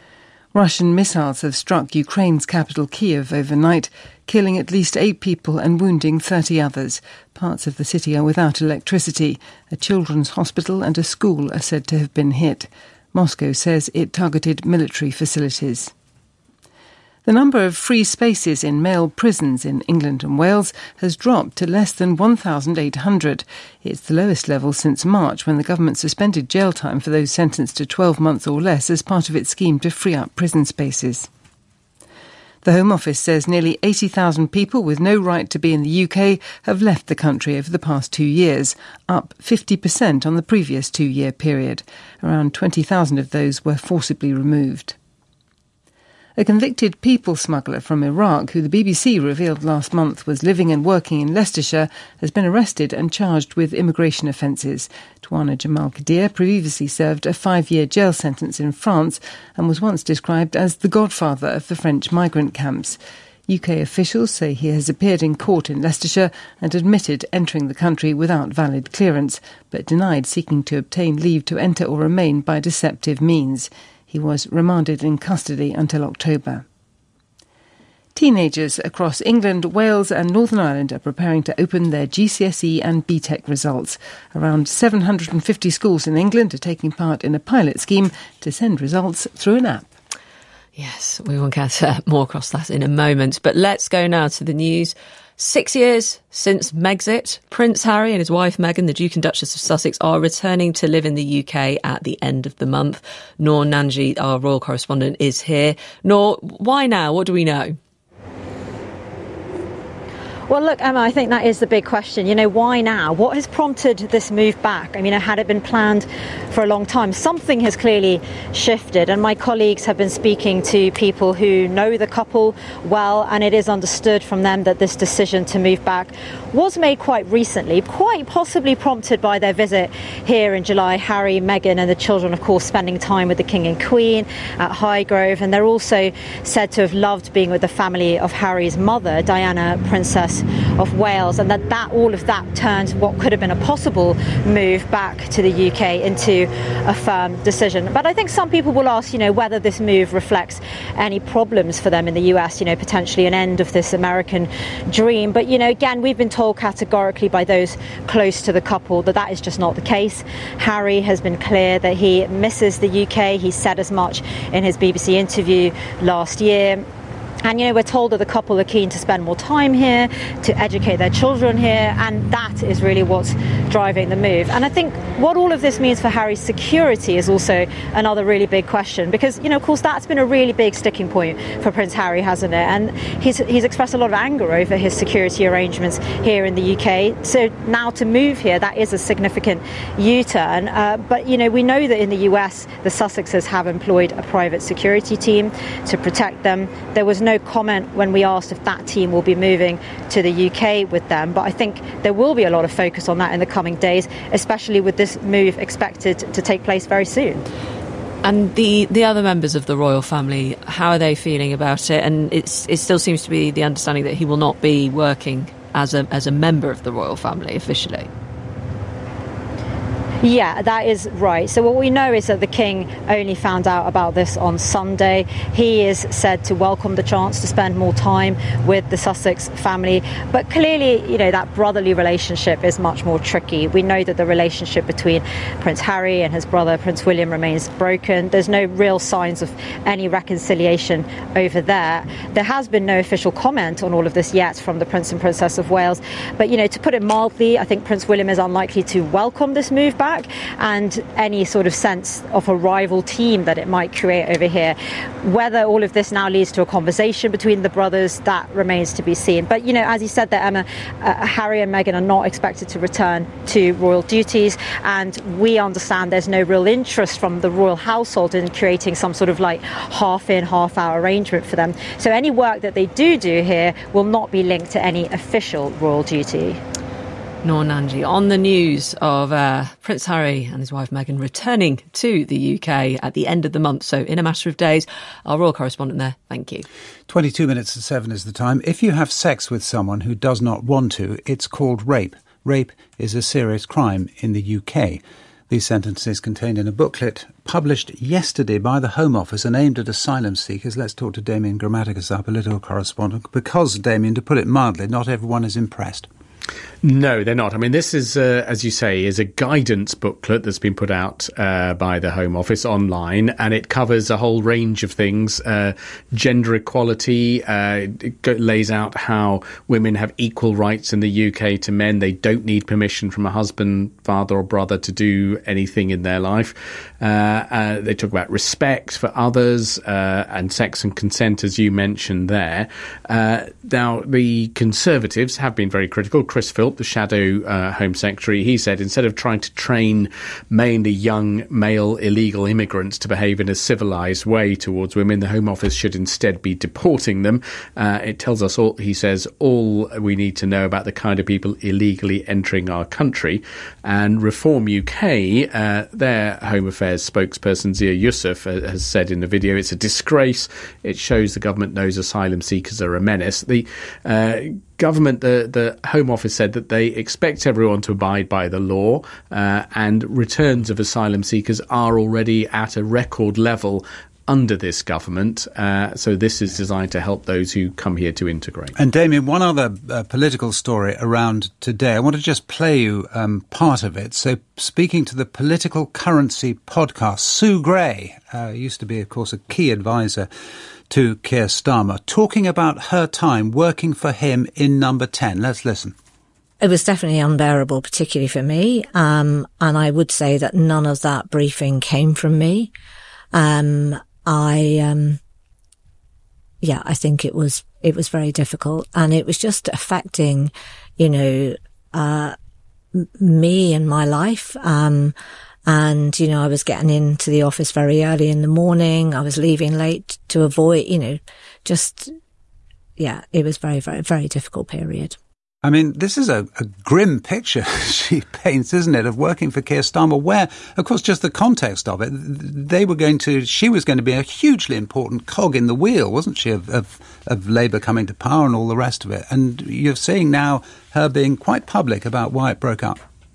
Speaker 6: Russian missiles have struck Ukraine's capital Kiev overnight, killing at least eight people and wounding thirty others. Parts of the city are without electricity. A children's hospital and a school are said to have been hit. Moscow says it targeted military facilities. The number of free spaces in male prisons in England and Wales has dropped to less than one thousand eight hundred. It's the lowest level since March, when the government suspended jail time for those sentenced to twelve months or less as part of its scheme to free up prison spaces. The Home Office says nearly eighty thousand people with no right to be in the U K have left the country over the past two years, up fifty percent on the previous two-year period. Around twenty thousand of those were forcibly removed. A convicted people smuggler from Iraq, who the B B C revealed last month was living and working in Leicestershire, has been arrested and charged with immigration offences. Touana Jamal Kadir previously served a five-year jail sentence in France and was once described as the godfather of the French migrant camps. U K officials say he has appeared in court in Leicestershire and admitted entering the country without valid clearance, but denied seeking to obtain leave to enter or remain by deceptive means. He was remanded in custody until October. Teenagers across England, Wales and Northern Ireland are preparing to open their G C S E and B TEC results. Around seven hundred fifty schools in England are taking part in a pilot scheme to send results through an app.
Speaker 4: Yes, we will get uh, more across that in a moment. But let's go now to the news. Six years since Megxit, Prince Harry and his wife Meghan, the Duke and Duchess of Sussex, are returning to live in the U K at the end of the month. Noor Nanji, our royal correspondent, is here. Noor, why now? What do we know?
Speaker 1: Well, look, Emma, I think that is the big question. You know, why now? What has prompted this move back? I mean, had it been planned for a long time? Something has clearly shifted, and my colleagues have been speaking to people who know the couple well, and it is understood from them that this decision to move back was made quite recently, quite possibly prompted by their visit here in July. Harry, Meghan and the children, of course, spending time with the King and Queen at Highgrove, and they're also said to have loved being with the family of Harry's mother, Diana, Princess of Wales, and that, that all of that turned what could have been a possible move back to the U K into a firm decision. But I think some people will ask, you know, whether this move reflects any problems for them in the U S, you know, potentially an end of this American dream. But, you know, again, we've been told categorically by those close to the couple that that is just not the case. Harry has been clear that he misses the U K. He said as much in his B B C interview last year. And, you know, we're told that the couple are keen to spend more time here, to educate their children here, and that is really what's driving the move. And I think what all of this means for Harry's security is also another really big question, because, you know, of course, that's been a really big sticking point for Prince Harry, hasn't it? And he's, he's expressed a lot of anger over his security arrangements here in the U K. So now to move here, that is a significant U-turn. Uh, but, you know, we know that in the U S, the Sussexes have employed a private security team to protect them. There was no No comment when we asked if that team will be moving to the U K with them, but I think there will be a lot of focus on that in the coming days, especially with this move expected to take place very soon.
Speaker 4: And the, the other members of the royal family, how are they feeling about it? And it's, it still seems to be the understanding that he will not be working as a as a member of the royal family officially.
Speaker 1: Yeah, that is right. So what we know is that the King only found out about this on Sunday. He is said to welcome the chance to spend more time with the Sussex family. But clearly, you know, that brotherly relationship is much more tricky. We know that the relationship between Prince Harry and his brother, Prince William, remains broken. There's no real signs of any reconciliation over there. There has been no official comment on all of this yet from the Prince and Princess of Wales. But, you know, to put it mildly, I think Prince William is unlikely to welcome this move back, and any sort of sense of a rival team that it might create over here. Whether all of this now leads to a conversation between the brothers, that remains to be seen. But, you know, as you said there, Emma, uh, Harry and Meghan are not expected to return to royal duties, and we understand there's no real interest from the royal household in creating some sort of like half in, half out arrangement for them. So any work that they do do here will not be linked to any official royal duty.
Speaker 4: Noor Nanji on the news of uh, Prince Harry and his wife Meghan returning to the U K at the end of the month. So in a matter of days, our royal correspondent there, thank you.
Speaker 3: twenty-two minutes to seven is the time. If you have sex with someone who does not want to, it's called rape. Rape is a serious crime in the U K. These sentences contained in a booklet published yesterday by the Home Office and aimed at asylum seekers. Let's talk to Damien Grammaticus, our political correspondent, because, Damien, to put it mildly, not everyone is impressed.
Speaker 2: No, they're not. I mean, this is, uh, as you say, is a guidance booklet that's been put out uh, by the Home Office online, and it covers a whole range of things. Uh, gender equality, uh, it go- lays out how women have equal rights in the U K to men. They don't need permission from a husband, father or brother to do anything in their life. Uh, uh, they talk about respect for others uh, and sex and consent, as you mentioned there. Uh, now, the Conservatives have been very critical. Chris Philp, the shadow uh, Home Secretary, he said instead of trying to train mainly young male illegal immigrants to behave in a civilised way towards women, the Home Office should instead be deporting them. Uh, it tells us all, he says, all we need to know about the kind of people illegally entering our country. And Reform U K, uh, their Home Affairs spokesperson Zia Yusuf uh, has said in the video, it's a disgrace. It shows the government knows asylum seekers are a menace. The uh, government, the, the Home Office said that they expect everyone to abide by the law, uh, and returns of asylum seekers are already at a record level under this government. Uh, so this is designed to help those who come here to integrate.
Speaker 3: And Damien, one other uh, political story around today. I want to just play you um, part of it. So speaking to the Political Currency podcast, Sue Gray, uh, used to be, of course, a key advisor to Keir Starmer, talking about her time working for him in Number ten. Let's listen.
Speaker 5: It was definitely unbearable, particularly for me. Um, and I would say that none of that briefing came from me. Um, I, um, yeah, I think it was, it was very difficult, and it was just affecting, you know, uh, m- me and my life. Um, and, you know, I was getting into the office very early in the morning. I was leaving late to avoid, you know, just, yeah, it was very, very, very difficult period.
Speaker 3: I mean, this is a, a grim picture she paints, isn't it, of working for Keir Starmer, where, of course, just the context of it, they were going to, she was going to be a hugely important cog in the wheel, wasn't she, of, of, of Labour coming to power and all the rest of it. And you're seeing now her being quite public about why it broke up.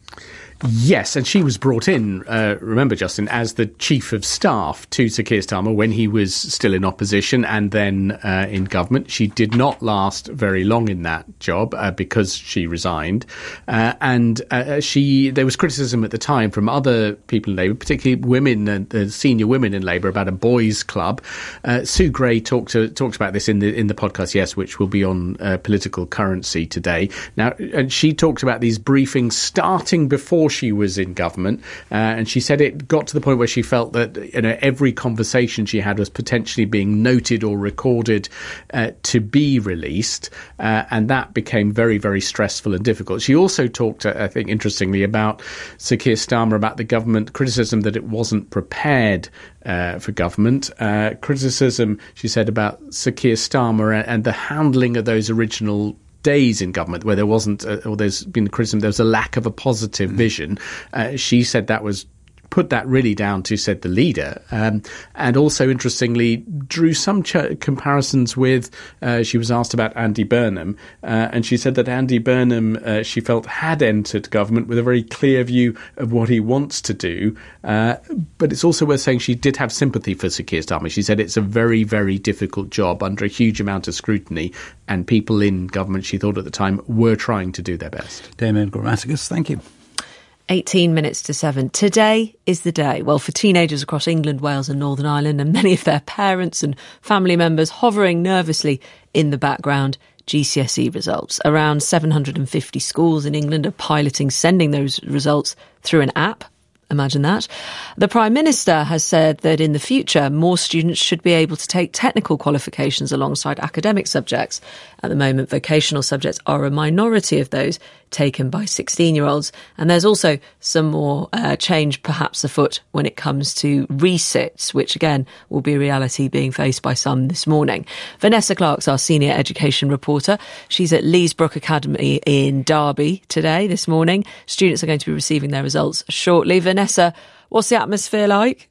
Speaker 2: Yes, and she was brought in, uh, remember, Justin, as the chief of staff to Sir Keir Starmer when he was still in opposition and then uh, in government. She did not last very long in that job uh, because she resigned. Uh, and uh, she there was criticism at the time from other people in Labour, particularly women, uh, the senior women in Labour, about a boys' club. Uh, Sue Gray talked to, talked about this in the in the podcast, yes, which will be on uh, Political Currency today. Now, and she talked about these briefings starting before she was in government, uh, and she said it got to the point where she felt that, you know, every conversation she had was potentially being noted or recorded uh, to be released, uh, and that became very, very stressful and difficult. She also talked, uh, I think, interestingly, about Sir Keir Starmer, about the government criticism that it wasn't prepared uh, for government. Uh, criticism, she said, about Sir Keir Starmer and, and the handling of those original days in government where there wasn't, uh, or there's been criticism, there was a lack of a positive vision. Uh, she said that was put that really down to, said the leader, um, and also interestingly drew some ch- comparisons with, uh, she was asked about Andy Burnham, uh, and she said that Andy Burnham, uh, she felt, had entered government with a very clear view of what he wants to do, uh, but it's also worth saying she did have sympathy for Sir Keir Starmer. She said it's a very, very difficult job under a huge amount of scrutiny, and people in government, she thought at the time, were trying to do their best.
Speaker 3: Damien Grammaticus, thank you.
Speaker 4: eighteen minutes to seven. Today is the day. Well, for teenagers across England, Wales and Northern Ireland, and many of their parents and family members hovering nervously in the background, G C S E results. Around seven hundred fifty schools in England are piloting sending those results through an app. Imagine that. The Prime Minister has said that in the future, more students should be able to take technical qualifications alongside academic subjects. At the moment, vocational subjects are a minority of those taken by sixteen-year-olds. And there's also some more uh, change perhaps afoot when it comes to resits, which again will be a reality being faced by some this morning. Vanessa Clark's our senior education reporter. She's at Leesbrook Academy in Derby today, this morning. Students are going to be receiving their results shortly. Vanessa, what's the atmosphere like?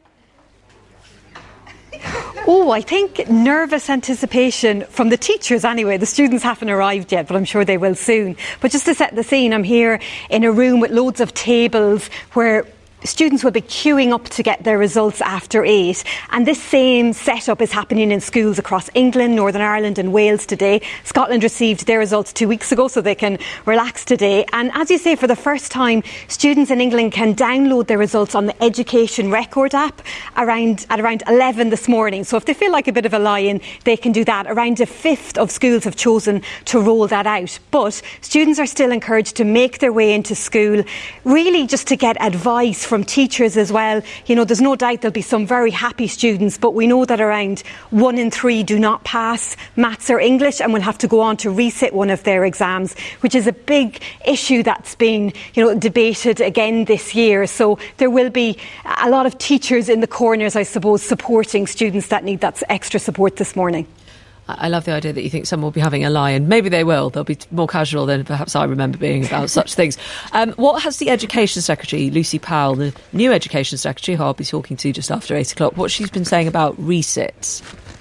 Speaker 7: Oh, I think nervous anticipation from the teachers anyway. The students haven't arrived yet, but I'm sure they will soon. But just to set the scene, I'm here in a room with loads of tables where students will be queuing up to get their results after eight. And this same setup is happening in schools across England, Northern Ireland and Wales today. Scotland received their results two weeks ago, so they can relax today. And as you say, for the first time, students in England can download their results on the Education Record app around at around eleven this morning. So if they feel like a bit of a lie-in, they can do that. Around a fifth of schools have chosen to roll that out. But students are still encouraged to make their way into school, really just to get advice from teachers as well. You know, there's no doubt there'll be some very happy students, but we know that around one in three do not pass maths or English and will have to go on to resit one of their exams, which is a big issue that's been, you know, debated again this year. So there will be a lot of teachers in the corners, I suppose, supporting students that need that extra support this morning.
Speaker 4: I love the idea that you think someone will be having a lie, and maybe they will. They'll be more casual than perhaps I remember being about such things. Um, what has the Education Secretary, Lucy Powell, the new Education Secretary, who I'll be talking to just after eight o'clock, what she's been saying about resits?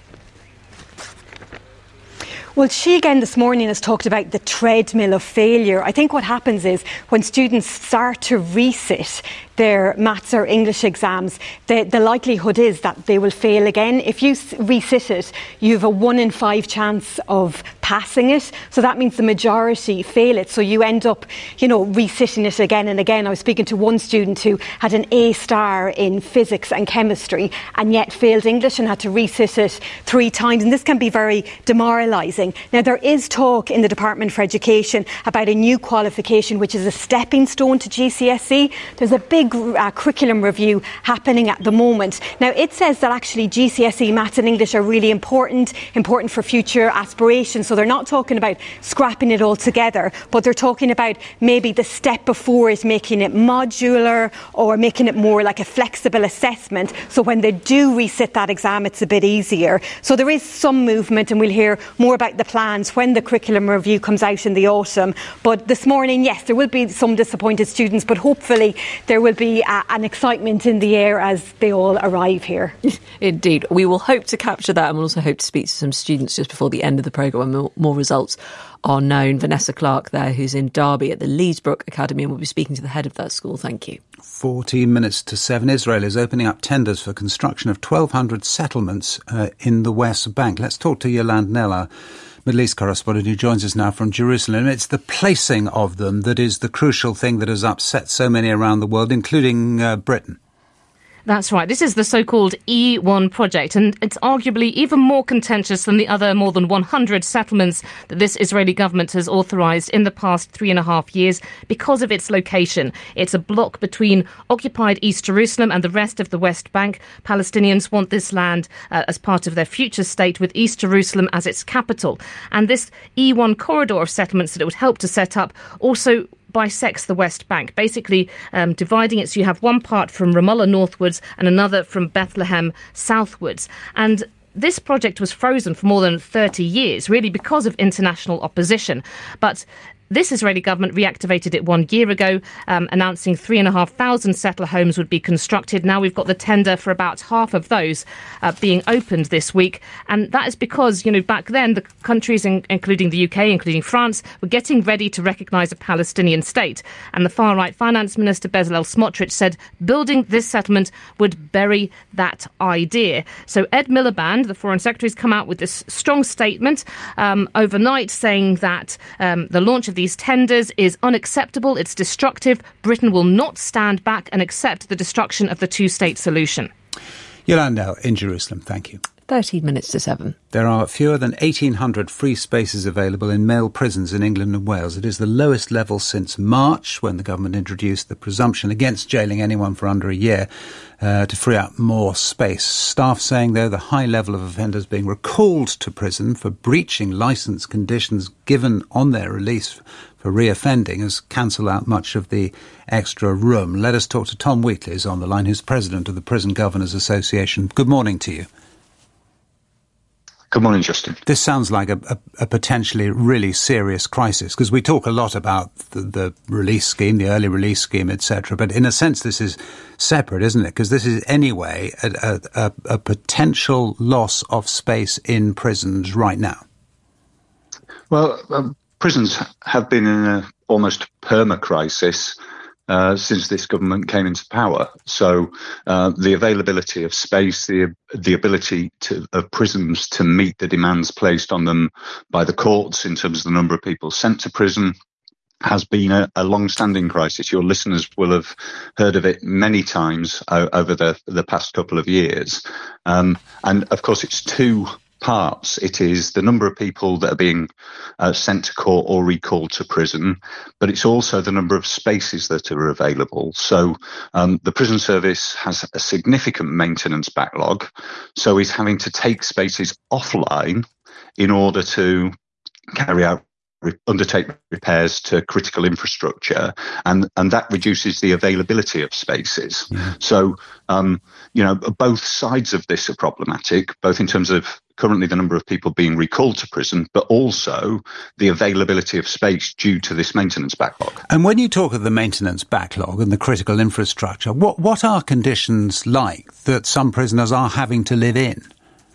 Speaker 7: Well, she again this morning has talked about the treadmill of failure. I think what happens is when students start to resit their maths or English exams, the, the likelihood is that they will fail again. If you resit it, you have a one in five chance of passing it. So that means the majority fail it. So you end up, you know, resitting it again and again. I was speaking to one student who had an A star in physics and chemistry and yet failed English and had to resit it three times. And this can be very demoralising. Now, there is talk in the Department for Education about a new qualification, which is a stepping stone to G C S E. There's a big Uh, curriculum review happening at the moment. Now, it says that actually G C S E maths and English are really important, important for future aspirations. So they're not talking about scrapping it all together, but they're talking about maybe the step before is making it modular or making it more like a flexible assessment. So when they do resit that exam, it's a bit easier. So there is some movement, and we'll hear more about the plans when the curriculum review comes out in the autumn. But this morning, yes, there will be some disappointed students, but hopefully there will be uh, an excitement in the air as they all arrive here.
Speaker 4: Indeed. We will hope to capture that, and we'll also hope to speak to some students just before the end of the programme when more, more results are known. Vanessa Clark there, who's in Derby at the Leesbrook Academy, and we'll be speaking to the head of that school. Thank you.
Speaker 3: fourteen minutes to seven. Israel is opening up tenders for construction of twelve hundred settlements uh, in the West Bank. Let's talk to Yolande Knell, Middle East correspondent, who joins us now from Jerusalem. It's the placing of them that is the crucial thing that has upset so many around the world, including uh, Britain.
Speaker 9: That's right. This is the so-called E one project, and it's arguably even more contentious than the other more than one hundred settlements that this Israeli government has authorised in the past three and a half years because of its location. It's a block between occupied East Jerusalem and the rest of the West Bank. Palestinians want this land uh, as part of their future state, with East Jerusalem as its capital. And this E one corridor of settlements that it would help to set up also bisects the West Bank, basically um, dividing it so you have one part from Ramallah northwards and another from Bethlehem southwards. And this project was frozen for more than thirty years, really because of international opposition. But this Israeli government reactivated it one year ago, um, announcing three and a half thousand settler homes would be constructed. Now we've got the tender for about half of those uh, being opened this week. And that is because, you know, back then the countries, in, including the U K, including France, were getting ready to recognise a Palestinian state. And the far-right finance minister, Bezalel Smotrich, said building this settlement would bury that idea. So Ed Miliband, the foreign secretary, has come out with this strong statement um, overnight saying that um, the launch of these tenders is unacceptable, it's destructive. Britain will not stand back and accept the destruction of the two-state solution.
Speaker 3: Yolande in Jerusalem, thank you.
Speaker 4: thirteen minutes to seven.
Speaker 3: There are fewer than eighteen hundred free spaces available in male prisons in England and Wales. It is the lowest level since March, when the government introduced the presumption against jailing anyone for under a year uh, to free up more space. Staff saying, though, the high level of offenders being recalled to prison for breaching licence conditions given on their release for reoffending has cancelled out much of the extra room. Let us talk to Tom Wheatley, who's on the line, who's president of the Prison Governors Association. Good morning to you.
Speaker 10: Good morning, Justin.
Speaker 3: This sounds like a, a, a potentially really serious crisis, because we talk a lot about the, the release scheme, the early release scheme, et cetera. But in a sense, this is separate, isn't it? Because this is anyway a, a, a potential loss of space in prisons right now.
Speaker 10: Well, um, prisons have been in a almost perma-crisis Uh, since this government came into power. So uh, the availability of space, the the ability to, of prisons to meet the demands placed on them by the courts in terms of the number of people sent to prison has been a, a long-standing crisis. Your listeners will have heard of it many times o- over the, the past couple of years. Um, and of course, it's two parts. It is the number of people that are being uh, sent to court or recalled to prison, but it's also the number of spaces that are available. So um, the prison service has a significant maintenance backlog, so is having to take spaces offline in order to carry out undertake repairs to critical infrastructure, and and that reduces the availability of spaces. Yeah. So um, you know, both sides of this are problematic, both in terms of currently the number of people being recalled to prison, but also the availability of space due to this maintenance backlog.
Speaker 3: And when you talk of the maintenance backlog and the critical infrastructure, what what are conditions like that some prisoners are having to live in?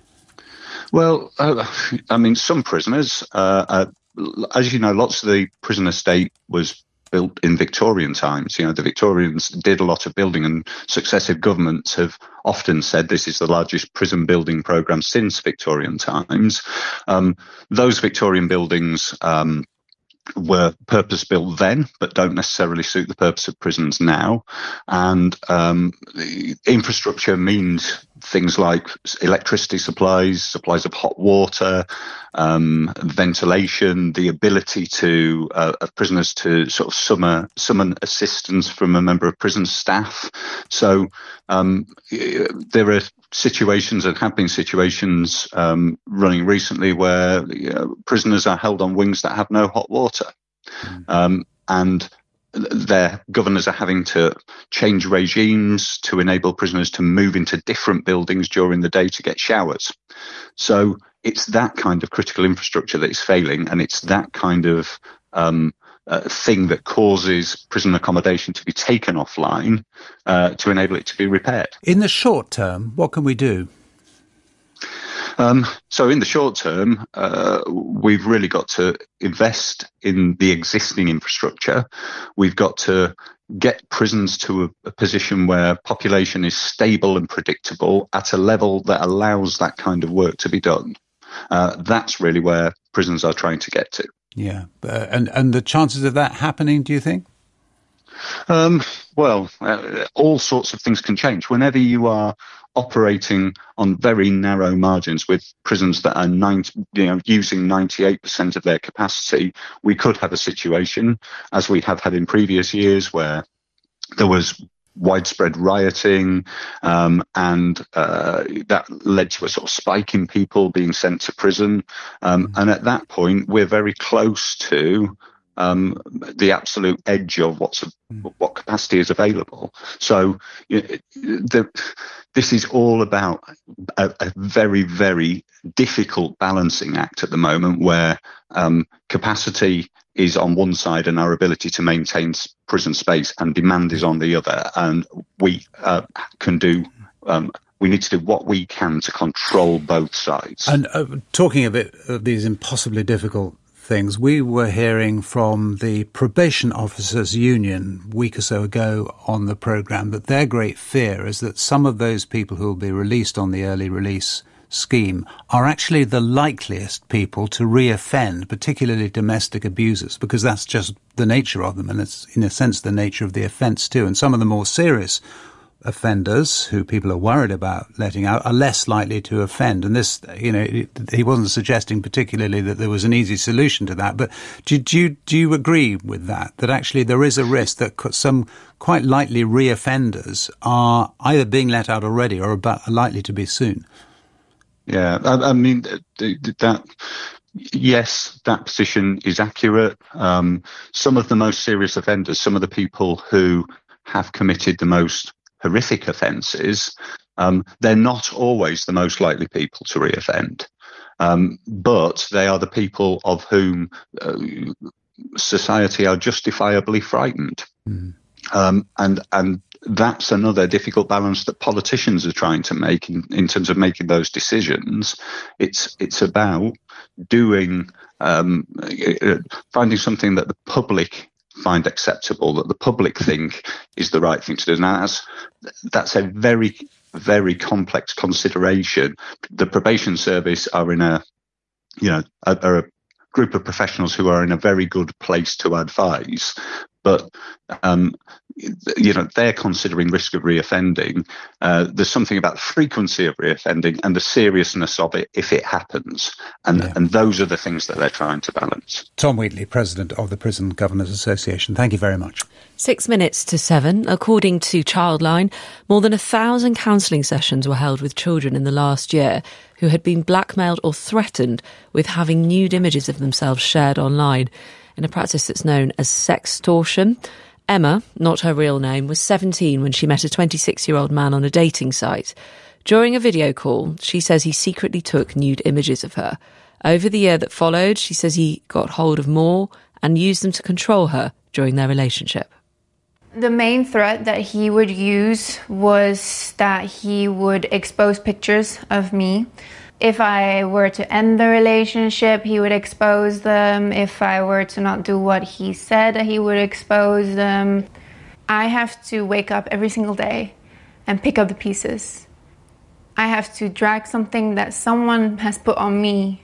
Speaker 10: Well, uh, I mean, some prisoners, uh, uh, as you know, lots of the prison estate was built in Victorian times. You know, the Victorians did a lot of building, and successive governments have often said this is the largest prison building programme since Victorian times. Um, those Victorian buildings um, were purpose-built then, but don't necessarily suit the purpose of prisons now. And um, the infrastructure means things like electricity supplies, supplies of hot water, um, ventilation, the ability to uh, of prisoners to sort of summon, summon assistance from a member of prison staff. So um, there are situations and have been situations um, running recently where you know, prisoners are held on wings that have no hot water. Mm. Um, and their governors are having to change regimes to enable prisoners to move into different buildings during the day to get showers. So it's that kind of critical infrastructure that is failing, and it's that kind of um, uh, thing that causes prison accommodation to be taken offline uh, to enable it to be repaired.
Speaker 3: In the short term, what can we do?
Speaker 10: Um, so in the short term, uh, we've really got to invest in the existing infrastructure. We've got to get prisons to a, a position where population is stable and predictable at a level that allows that kind of work to be done. Uh, that's really where prisons are trying to get to.
Speaker 3: Yeah. Uh, and, and the chances of that happening, do you think?
Speaker 10: Um, well, uh, all sorts of things can change. Whenever you are operating on very narrow margins with prisons that are ninety, you know, using ninety-eight percent of their capacity, we could have a situation, as we have had in previous years, where there was widespread rioting, um, and uh, that led to a sort of spike in people being sent to prison. Um, mm-hmm. And at that point, we're very close to Um, the absolute edge of what's what capacity is available. So you know, the, this is all about a, a very, very difficult balancing act at the moment, where um, capacity is on one side and our ability to maintain prison space, and demand is on the other. And we uh, can do. Um, We need to do what we can to control both sides.
Speaker 3: And uh, talking a bit of these impossibly difficult things, we were hearing from the Probation Officers Union a week or so ago on the programme that their great fear is that some of those people who will be released on the early release scheme are actually the likeliest people to reoffend, particularly domestic abusers, because that's just the nature of them, and it's in a sense the nature of the offence too. And some of the more serious offenders who people are worried about letting out are less likely to offend. And this, you know, he wasn't suggesting particularly that there was an easy solution to that. But do, do, you, do you agree with that, that actually there is a risk that some quite likely reoffenders are either being let out already or about likely to be soon?
Speaker 10: Yeah, I, I mean, that... Yes, that position is accurate. Um, some of the most serious offenders, some of the people who have committed the most horrific offences, um, they're not always the most likely people to reoffend. Um, but they are the people of whom uh, society are justifiably frightened. Mm. Um, and, and that's another difficult balance that politicians are trying to make in, in terms of making those decisions. It's, it's about doing, um, finding something that the public find acceptable, that the public think is the right thing to do. Now, that's, that's a very, very complex consideration. The probation service are in a, you know, are a group of professionals who are in a very good place to advise, but um, you know, they're considering risk of reoffending. Uh, there's something about the frequency of reoffending and the seriousness of it if it happens, and yeah. and those are the things that they're trying to balance.
Speaker 3: Tom Wheatley, President of the Prison Governors Association, thank you very much.
Speaker 4: Six minutes to seven. According to Childline, more than a thousand counselling sessions were held with children in the last year who had been blackmailed or threatened with having nude images of themselves shared online in a practice that's known as sextortion. Emma, not her real name, was seventeen when she met a twenty-six-year-old man on a dating site. During a video call, she says he secretly took nude images of her. Over the year that followed, she says he got hold of more and used them to control her during their relationship.
Speaker 11: The main threat that he would use was that he would expose pictures of me. If I were to end the relationship, he would expose them. If I were to not do what he said, he would expose them. I have to wake up every single day and pick up the pieces. I have to drag something that someone has put on me.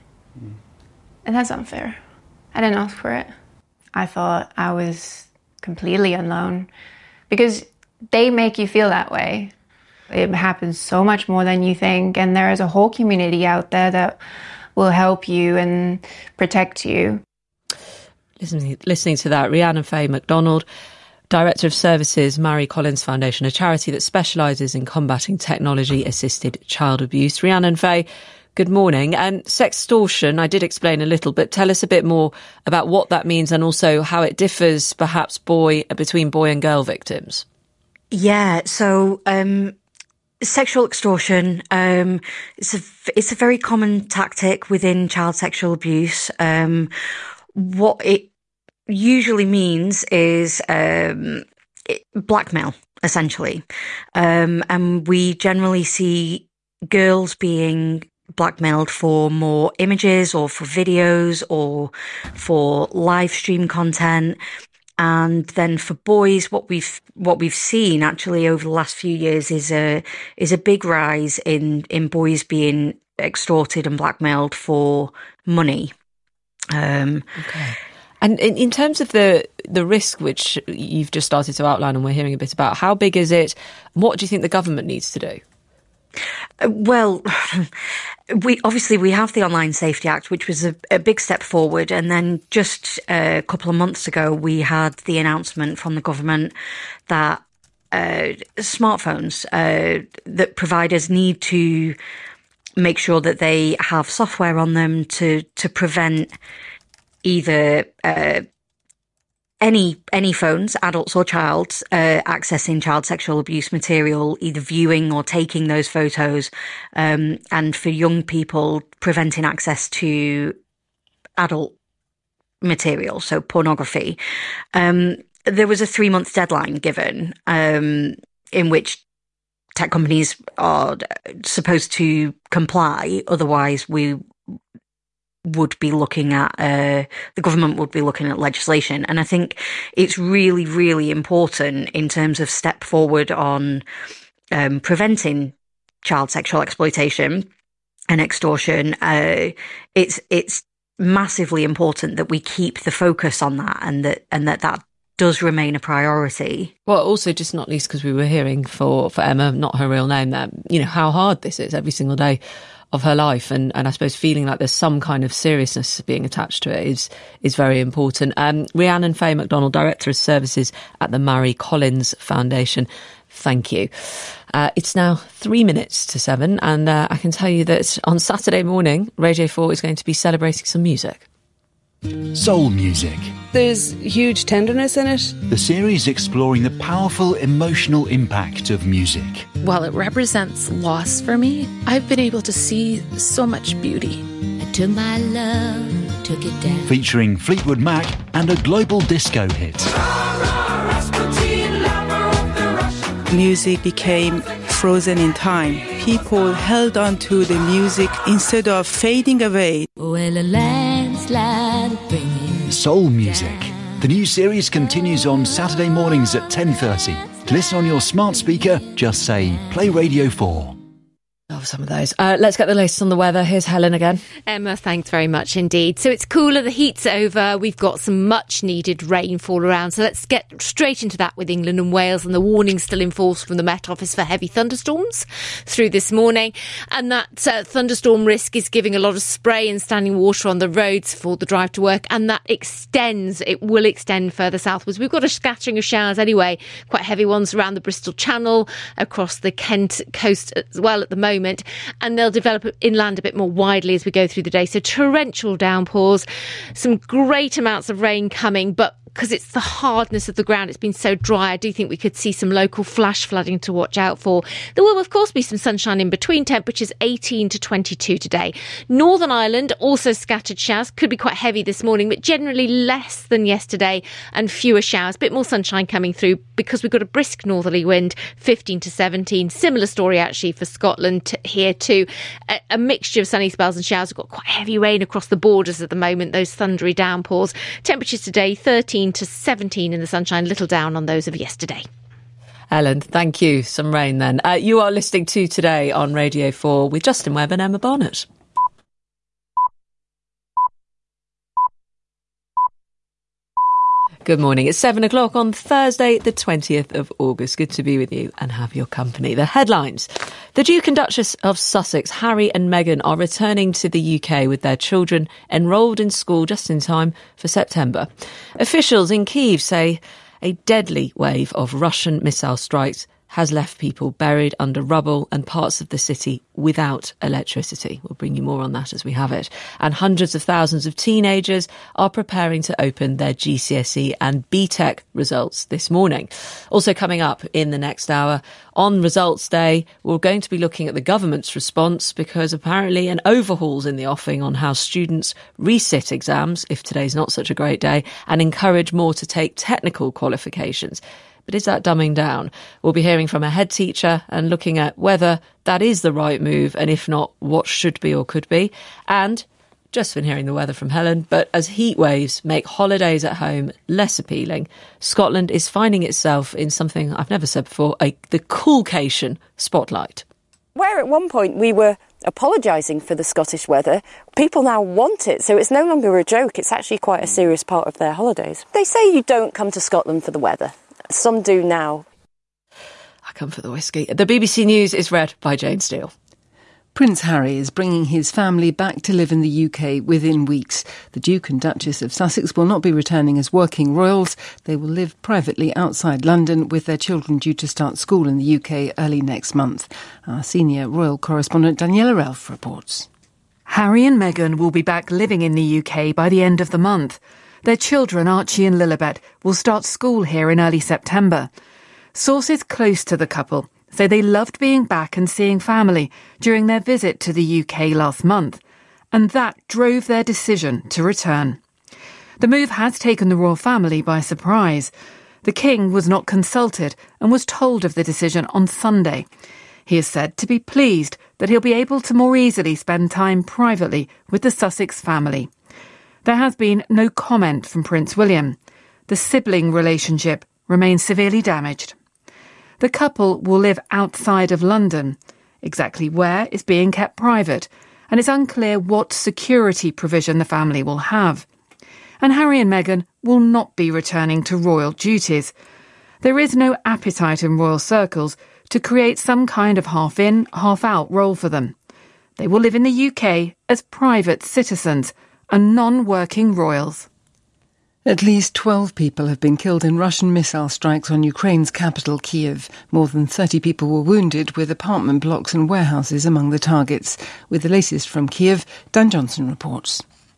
Speaker 11: And that's unfair. I didn't ask for it. I thought I was completely alone because they make you feel that way. It happens so much more than you think, and there is a whole community out there that will help you and protect you.
Speaker 4: Listening, listening to that, Rhiannon Faye MacDonald, Director of Services, Mary Collins Foundation, a charity that specialises in combating technology-assisted child abuse. Rhiannon Faye, good morning. And sextortion, I did explain a little, but tell us a bit more about what that means and also how it differs perhaps boy between boy and girl victims.
Speaker 12: Yeah, so um, sexual extortion, um, it's a, it's a very common tactic within child sexual abuse. Um, what it usually means is um, it, blackmail, essentially. Um, and we generally see girls being blackmailed for more images or for videos or for live stream content. And then for boys, what we've what we've seen actually over the last few years is a is a big rise in in boys being extorted and blackmailed for money. Um,
Speaker 4: okay. And in, in terms of the the risk which you've just started to outline, and we're hearing a bit about, how big is it? What do you think the government needs to do?
Speaker 12: Well, we obviously we have the Online Safety Act, which was a, a big step forward, and then just a couple of months ago we had the announcement from the government that uh, smartphones uh, that providers need to make sure that they have software on them to to prevent either uh, any any phones, adults or childs, uh, accessing child sexual abuse material, either viewing or taking those photos, um, and for young people, preventing access to adult material, so pornography. Um, there was a three-month deadline given um, in which tech companies are supposed to comply, otherwise we would be looking at, uh, the government would be looking at legislation. And I think it's really, really important in terms of step forward on um, preventing child sexual exploitation and extortion. Uh, it's it's massively important that we keep the focus on that, and that and that that does remain a priority.
Speaker 4: Well, also just not least because we were hearing for, for Emma, not her real name, that, you know, how hard this is every single day of her life, and, and I suppose feeling like there's some kind of seriousness being attached to it is is very important. Um, Rhiannon Faye MacDonald, Director of Services at the Mary Collins Foundation, thank you. Uh, it's now three minutes to seven, and uh, I can tell you that on Saturday morning, Radio four is going to be celebrating some music.
Speaker 13: Soul music.
Speaker 15: There's huge tenderness in it.
Speaker 13: The series exploring the powerful emotional impact of music.
Speaker 16: While it represents loss for me, I've been able to see so much beauty.
Speaker 26: I took my love, took it down.
Speaker 13: Featuring Fleetwood Mac and a global disco hit.
Speaker 27: Music became frozen in time. People held on to the music instead of fading away.
Speaker 26: Well, a landslide bringing
Speaker 13: soul music. The new series continues on Saturday mornings at ten thirty. To listen on your smart speaker, just say Play Radio four.
Speaker 4: Love some of those. Uh, let's get the latest on the weather. Here's Helen again.
Speaker 8: Emma, thanks very much indeed. So it's cooler, the heat's over. We've got some much needed rainfall around. So let's get straight into that with England and Wales, and the warning still in force from the Met Office for heavy thunderstorms through this morning. And that uh, thunderstorm risk is giving a lot of spray and standing water on the roads for the drive to work, and that extends, it will extend further southwards. We've got a scattering of showers anyway, quite heavy ones around the Bristol Channel, across the Kent coast as well at the moment. And they'll develop inland a bit more widely as we go through the day. So torrential downpours, some great amounts of rain coming, but because it's the hardness of the ground, it's been so dry, I do think we could see some local flash flooding to watch out for. There will, of course, be some sunshine in between, temperatures eighteen to twenty-two today. Northern Ireland, also scattered showers, could be quite heavy this morning, but generally less than yesterday and fewer showers. A bit more sunshine coming through because we've got a brisk northerly wind, fifteen to seventeen. Similar story, actually, for Scotland t- here too. A, a mixture of sunny spells and showers. We've got quite heavy rain across the borders at the moment, those thundery downpours. Temperatures today, thirteen to seventeen in the sunshine, little down on those of yesterday.
Speaker 4: Ellen, thank you. Some rain then. Uh, you are listening to Today on Radio four with Justin Webb and Emma Barnett. Good morning. It's seven o'clock on Thursday, the twentieth of August. Good to be with you and have your company. The headlines. The Duke and Duchess of Sussex, Harry and Meghan, are returning to the U K with their children enrolled in school just in time for September. Officials in Kyiv say a deadly wave of Russian missile strikes has left people buried under rubble and parts of the city without electricity. We'll bring you more on that as we have it. And hundreds of thousands of teenagers are preparing to open their G C S E and B TEC results this morning. Also coming up in the next hour, on Results Day, we're going to be looking at the government's response because apparently an overhaul's in the offing on how students resit exams, if today's not such a great day, and encourage more to take technical qualifications. But is that dumbing down? We'll be hearing from a head teacher and looking at whether that is the right move, and if not, what should be or could be. And just been hearing the weather from Helen, but as heat waves make holidays at home less appealing, Scotland is finding itself in something I've never said before, a, the coolcation spotlight.
Speaker 14: Where at one point we were apologising for the Scottish weather, people now want it, so it's no longer a joke, it's actually quite a serious part of their holidays. They say you don't come to Scotland for the weather. Some do now.
Speaker 4: I come for the whiskey. The B B C News is read by Jane Steele.
Speaker 6: Prince Harry is bringing his family back to live in the U K within weeks. The Duke and Duchess of Sussex will not be returning as working royals. They will live privately outside London, with their children due to start school in the U K early next month. Our senior royal correspondent Daniela Relf reports.
Speaker 17: Harry and Meghan will be back living in the U K by the end of the month. Their children, Archie and Lilibet, will start school here in early September. Sources close to the couple say they loved being back and seeing family during their visit to the U K last month, and that drove their decision to return. The move has taken the royal family by surprise. The King was not consulted and was told of the decision on Sunday. He is said to be pleased that he'll be able to more easily spend time privately with the Sussex family. There has been no comment from Prince William. The sibling relationship remains severely damaged. The couple will live outside of London. Exactly where is being kept private, and it's unclear what security provision the family will have. And Harry and Meghan will not be returning to royal duties. There is no appetite in royal circles to create some kind of half-in, half-out role for them. They will live in the U K as private citizens and non-working royals.
Speaker 6: At least twelve people have been killed in Russian missile strikes on Ukraine's capital, Kyiv. More than thirty people were wounded, with apartment blocks and warehouses among the targets. With the latest from Kyiv, Dan Johnson reports.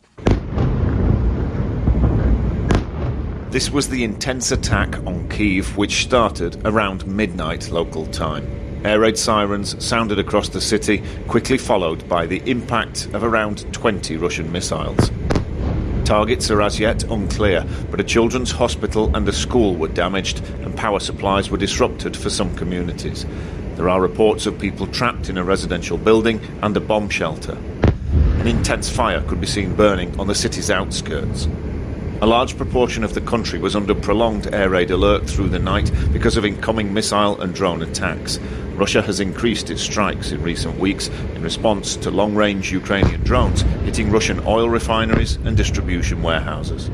Speaker 18: This was the intense attack on Kyiv, which started around midnight local time. Air raid sirens sounded across the city, quickly followed by the impact of around twenty Russian missiles. Targets are as yet unclear, but a children's hospital and a school were damaged and power supplies were disrupted for some communities. There are reports of people trapped in a residential building and a bomb shelter. An intense fire could be seen burning on the city's outskirts. A large proportion of the country was under prolonged air raid alert through the night because of incoming missile and drone attacks. Russia has increased its strikes in recent weeks in response to long-range Ukrainian drones hitting Russian oil refineries and distribution warehouses.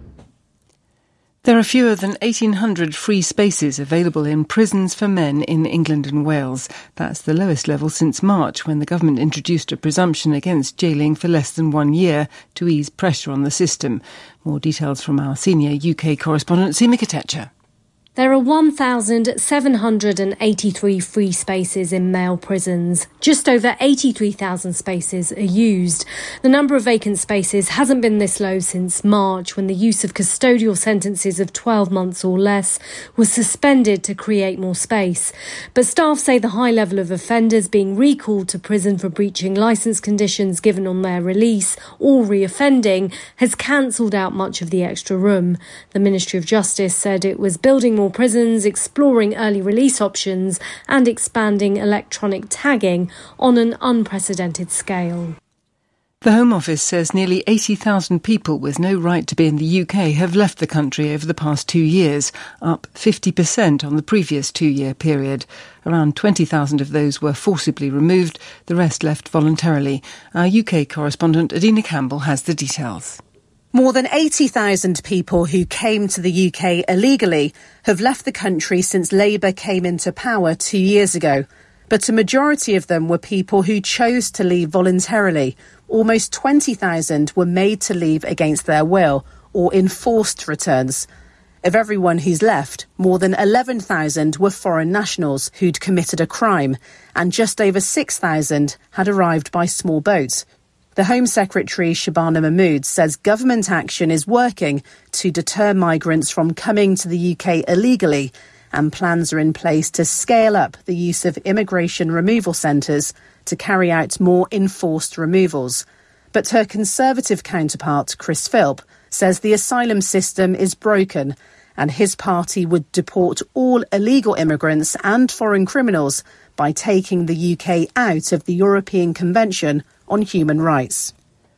Speaker 6: There are fewer than eighteen hundred free spaces available in prisons for men in England and Wales. That's the lowest level since March, when the government introduced a presumption against jailing for less than one year to ease pressure on the system. More details from our senior U K correspondent, Seema Katecha.
Speaker 19: There are one thousand seven hundred eighty-three free spaces in male prisons. Just over eighty-three thousand spaces are used. The number of vacant spaces hasn't been this low since March, when the use of custodial sentences of twelve months or less was suspended to create more space. But staff say the high level of offenders being recalled to prison for breaching licence conditions given on their release or reoffending has cancelled out much of the extra room. The Ministry of Justice said it was building more prisons, exploring early release options and expanding electronic tagging on an unprecedented scale.
Speaker 6: The Home Office says nearly eighty thousand people with no right to be in the U K have left the country over the past two years, up fifty percent on the previous two-year period. Around twenty thousand of those were forcibly removed, the rest left voluntarily. Our U K correspondent Adina Campbell has the details.
Speaker 20: More than eighty thousand people who came to the U K illegally have left the country since Labour came into power two years ago. But a majority of them were people who chose to leave voluntarily. Almost twenty thousand were made to leave against their will or enforced returns. Of everyone who's left, more than eleven thousand were foreign nationals who'd committed a crime, and just over six thousand had arrived by small boats. The Home Secretary, Shabana Mahmood, says government action is working to deter migrants from coming to the U K illegally, and plans are in place to scale up the use of immigration removal centres to carry out more enforced removals. But her Conservative counterpart, Chris Philp, says the asylum system is broken and his party would deport all illegal immigrants and foreign criminals by taking the U K out of the European Convention on Human Rights.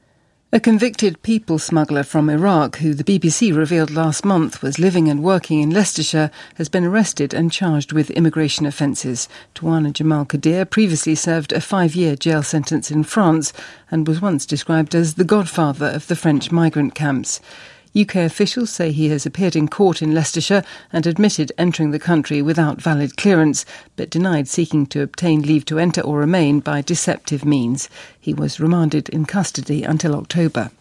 Speaker 6: A convicted people smuggler from Iraq, who the B B C revealed last month was living and working in Leicestershire, has been arrested and charged with immigration offences. Tawana Jamal Kadir previously served a five-year jail sentence in France and was once described as the godfather of the French migrant camps. U K officials say he has appeared in court in Leicestershire and admitted entering the country without valid clearance, but denied seeking to obtain leave to enter or remain by deceptive means. He was remanded in custody until October.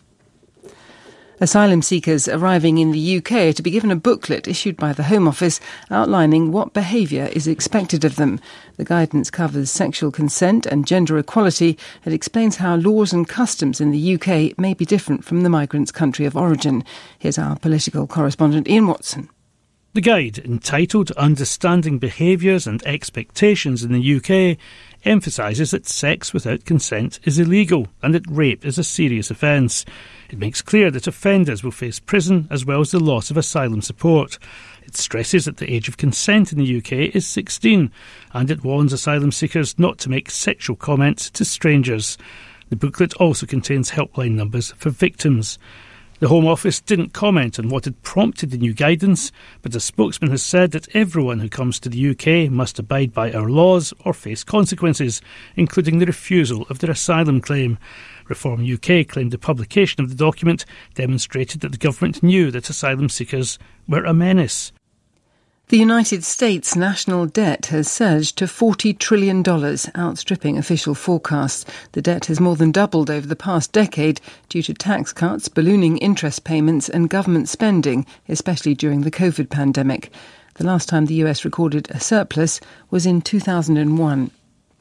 Speaker 6: Asylum seekers arriving in the U K are to be given a booklet issued by the Home Office outlining what behaviour is expected of them. The guidance covers sexual consent and gender equality and explains how laws and customs in the U K may be different from the migrants' country of origin. Here's our political correspondent Ian Watson.
Speaker 21: The guide, entitled Understanding Behaviours and Expectations in the U K, emphasises that sex without consent is illegal and that rape is a serious offence. It makes clear that offenders will face prison as well as the loss of asylum support. It stresses that the age of consent in the U K is sixteen, and it warns asylum seekers not to make sexual comments to strangers. The booklet also contains helpline numbers for victims. The Home Office didn't comment on what had prompted the new guidance, but a spokesman has said that everyone who comes to the U K must abide by our laws or face consequences, including the refusal of their asylum claim. Reform U K claimed the publication of the document demonstrated that the government knew that asylum seekers were a menace.
Speaker 6: The United States national debt has surged to forty trillion dollars, outstripping official forecasts. The debt has more than doubled over the past decade due to tax cuts, ballooning interest payments and government spending, especially during the COVID pandemic. The last time the U S recorded a surplus was in two thousand one.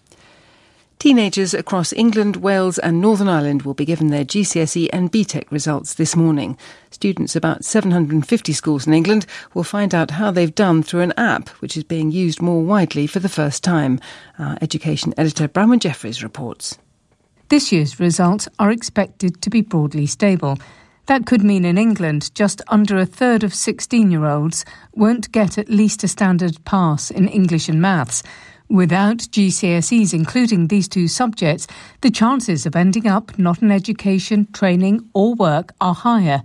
Speaker 6: Teenagers across England, Wales and Northern Ireland will be given their G C S E and B TEC results this morning. Students at about seven hundred fifty schools in England will find out how they've done through an app which is being used more widely for the first time. Our education editor Bramwell Jeffries reports.
Speaker 22: This year's results are expected to be broadly stable. That could mean in England just under a third of sixteen-year-olds won't get at least a standard pass in English and maths. Without G C S Es including these two subjects, the chances of ending up not in education, training or work are higher.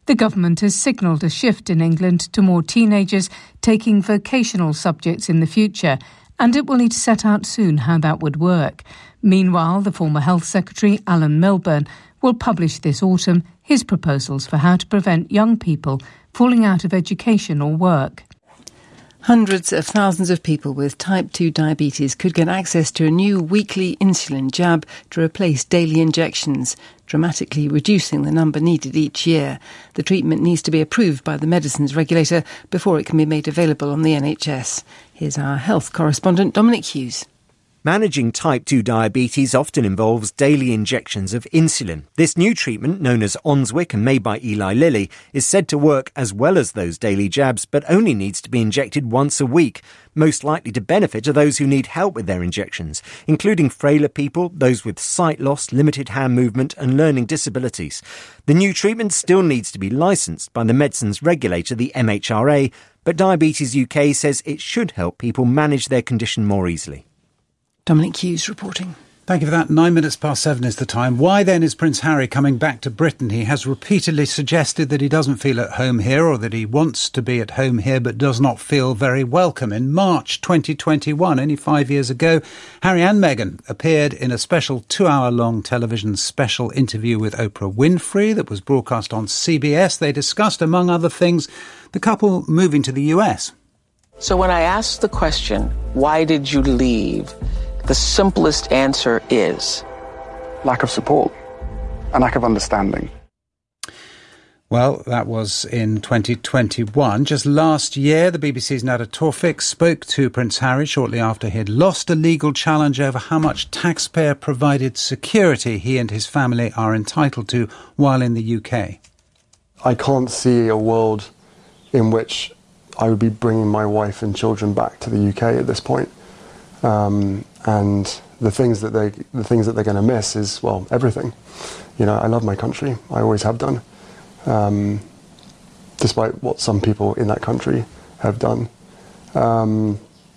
Speaker 22: The government has signalled a shift in England to more teenagers taking vocational subjects in the future, and it will need to set out soon how that would work. Meanwhile, the former Health Secretary, Alan Milburn, will publish this autumn his proposals for how to prevent young people falling out of education or work.
Speaker 6: Hundreds of thousands of people with type two diabetes could get access to a new weekly insulin jab to replace daily injections, dramatically reducing the number needed each year. The treatment needs to be approved by the medicines regulator before it can be made available on the N H S. Here's our health correspondent, Dominic Hughes.
Speaker 1: Managing type two diabetes often involves daily injections of insulin. This new treatment, known as Onswick and made by Eli Lilly, is said to work as well as those daily jabs, but only needs to be injected once a week. Most likely to benefit are those who need help with their injections, including frailer people, those with sight loss, limited hand movement and learning disabilities. The new treatment still needs to be licensed by the medicines regulator, the M H R A, but Diabetes U K says it should help people manage their condition more easily.
Speaker 6: Dominic Hughes reporting.
Speaker 3: Thank you for that. Nine minutes past seven is the time. Why then is Prince Harry coming back to Britain? He has repeatedly suggested that he doesn't feel at home here, or that he wants to be at home here but does not feel very welcome. In March twenty twenty-one, only five years ago, Harry and Meghan appeared in a special two-hour-long television special interview with Oprah Winfrey that was broadcast on C B S. They discussed, among other things, the couple moving to the U S.
Speaker 2: So when I asked the question, why did you leave? The simplest answer is
Speaker 5: lack of support and lack of understanding.
Speaker 3: Well, that was in twenty twenty-one. Just last year, the B B C's Nada Tawfik spoke to Prince Harry shortly after he had lost a legal challenge over how much taxpayer-provided security he and his family are entitled to while in the U K.
Speaker 5: I can't see a world in which I would be bringing my wife and children back to the U K at this point. Um, and the things that they, the things that they're going to miss is, well, everything. You know, I love my country. I always have done, um, despite what some people in that country have done. Um,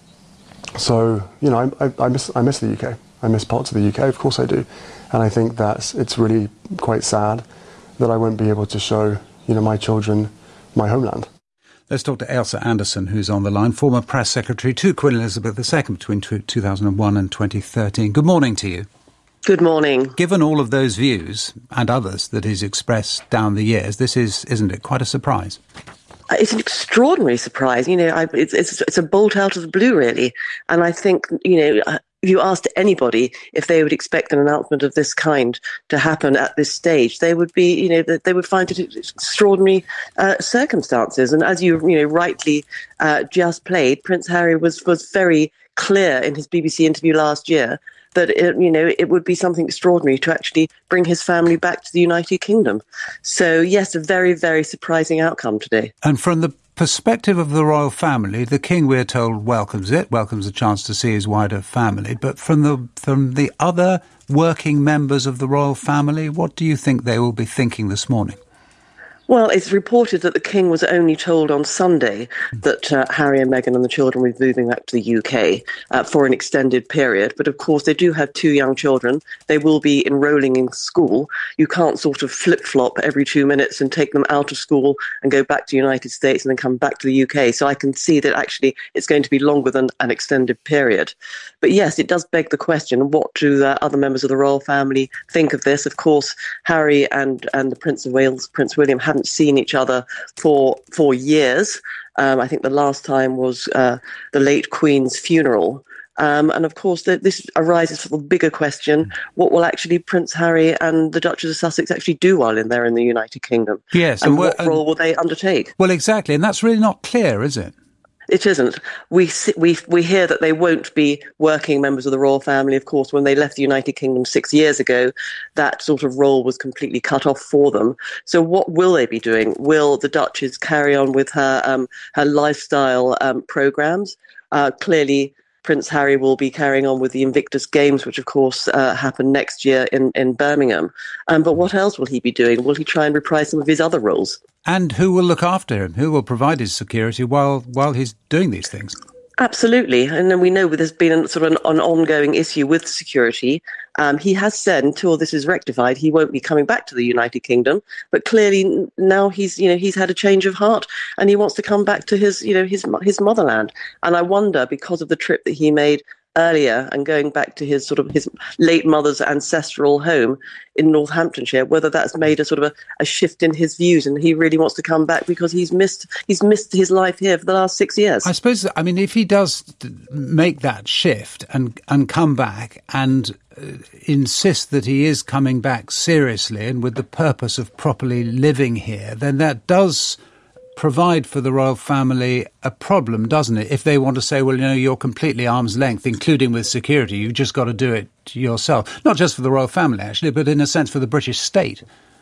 Speaker 5: so, you know, I, I, I miss, I miss the U K. I miss parts of the U K. Of course I do. And I think that it's really quite sad that I won't be able to show, you know, my children my homeland.
Speaker 3: Let's talk to Ailsa Anderson, who's on the line, former press secretary to Queen Elizabeth the Second between two thousand one and twenty thirteen. Good morning to you.
Speaker 7: Good morning.
Speaker 3: Given all of those views and others that he's expressed down the years, this is, isn't it, quite a surprise?
Speaker 7: It's an extraordinary surprise. You know, I, it's, it's it's a bolt out of the blue, really. And I think, you know, if you asked anybody if they would expect an announcement of this kind to happen at this stage, they would be, you know, they would find it extraordinary uh, circumstances. And as you, you know, rightly uh, just played, Prince Harry was was very clear in his B B C interview last year that, it, you know, it would be something extraordinary to actually bring his family back to the United Kingdom. So, yes, a very, very surprising outcome today.
Speaker 3: And from the perspective of the royal family, the king, we're told, welcomes it, welcomes a chance to see his wider family. But from the from the other working members of the royal family, what do you think they will be thinking this morning?
Speaker 7: Well, it's reported that the King was only told on Sunday that uh, Harry and Meghan and the children were moving back to the U K uh, for an extended period. But of course, they do have two young children. They will be enrolling in school. You can't sort of flip-flop every two minutes and take them out of school and go back to the United States and then come back to the U K. So I can see that actually it's going to be longer than an extended period. But yes, it does beg the question, what do the other members of the royal family think of this? Of course, Harry and, and the Prince of Wales, Prince William, haven't seen each other for for years. Um, I think the last time was uh, the late Queen's funeral. Um, and of course, the, this arises for the bigger question, what will actually Prince Harry and the Duchess of Sussex actually do while in there in the United Kingdom?
Speaker 3: Yes.
Speaker 7: And, and what
Speaker 3: and,
Speaker 7: role will they undertake?
Speaker 3: Well, exactly. And that's really not clear, is it?
Speaker 7: It isn't. We we we hear that they won't be working members of the royal family. Of course, when they left the United Kingdom six years ago, that sort of role was completely cut off for them. So what will they be doing? Will the Duchess carry on with her um, her lifestyle um, programmes? Uh, clearly, Prince Harry will be carrying on with the Invictus Games, which of course uh, happen next year in, in Birmingham. Um, but what else will he be doing? Will he try and reprise some of his other roles?
Speaker 3: And who will look after him? Who will provide his security while while he's doing these things?
Speaker 7: Absolutely. And then we know there's been a, sort of an, an ongoing issue with security. Um, he has said until this is rectified, he won't be coming back to the United Kingdom. But clearly now he's, you know, he's had a change of heart and he wants to come back to his, you know, his his motherland. And I wonder, because of the trip that he made earlier and going back to his sort of his late mother's ancestral home in Northamptonshire, whether that's made a sort of a, a shift in his views and he really wants to come back because he's missed he's missed his life here for the last six years.
Speaker 3: I suppose, I mean, if he does make that shift and and come back and uh, insist that he is coming back seriously and with the purpose of properly living here, then that does provide for the royal family a problem, doesn't it? If they want to say, well, you know, you're completely arm's length, including with security, you've just got to do it yourself. Not just for the royal family, actually, but in a sense for the British state.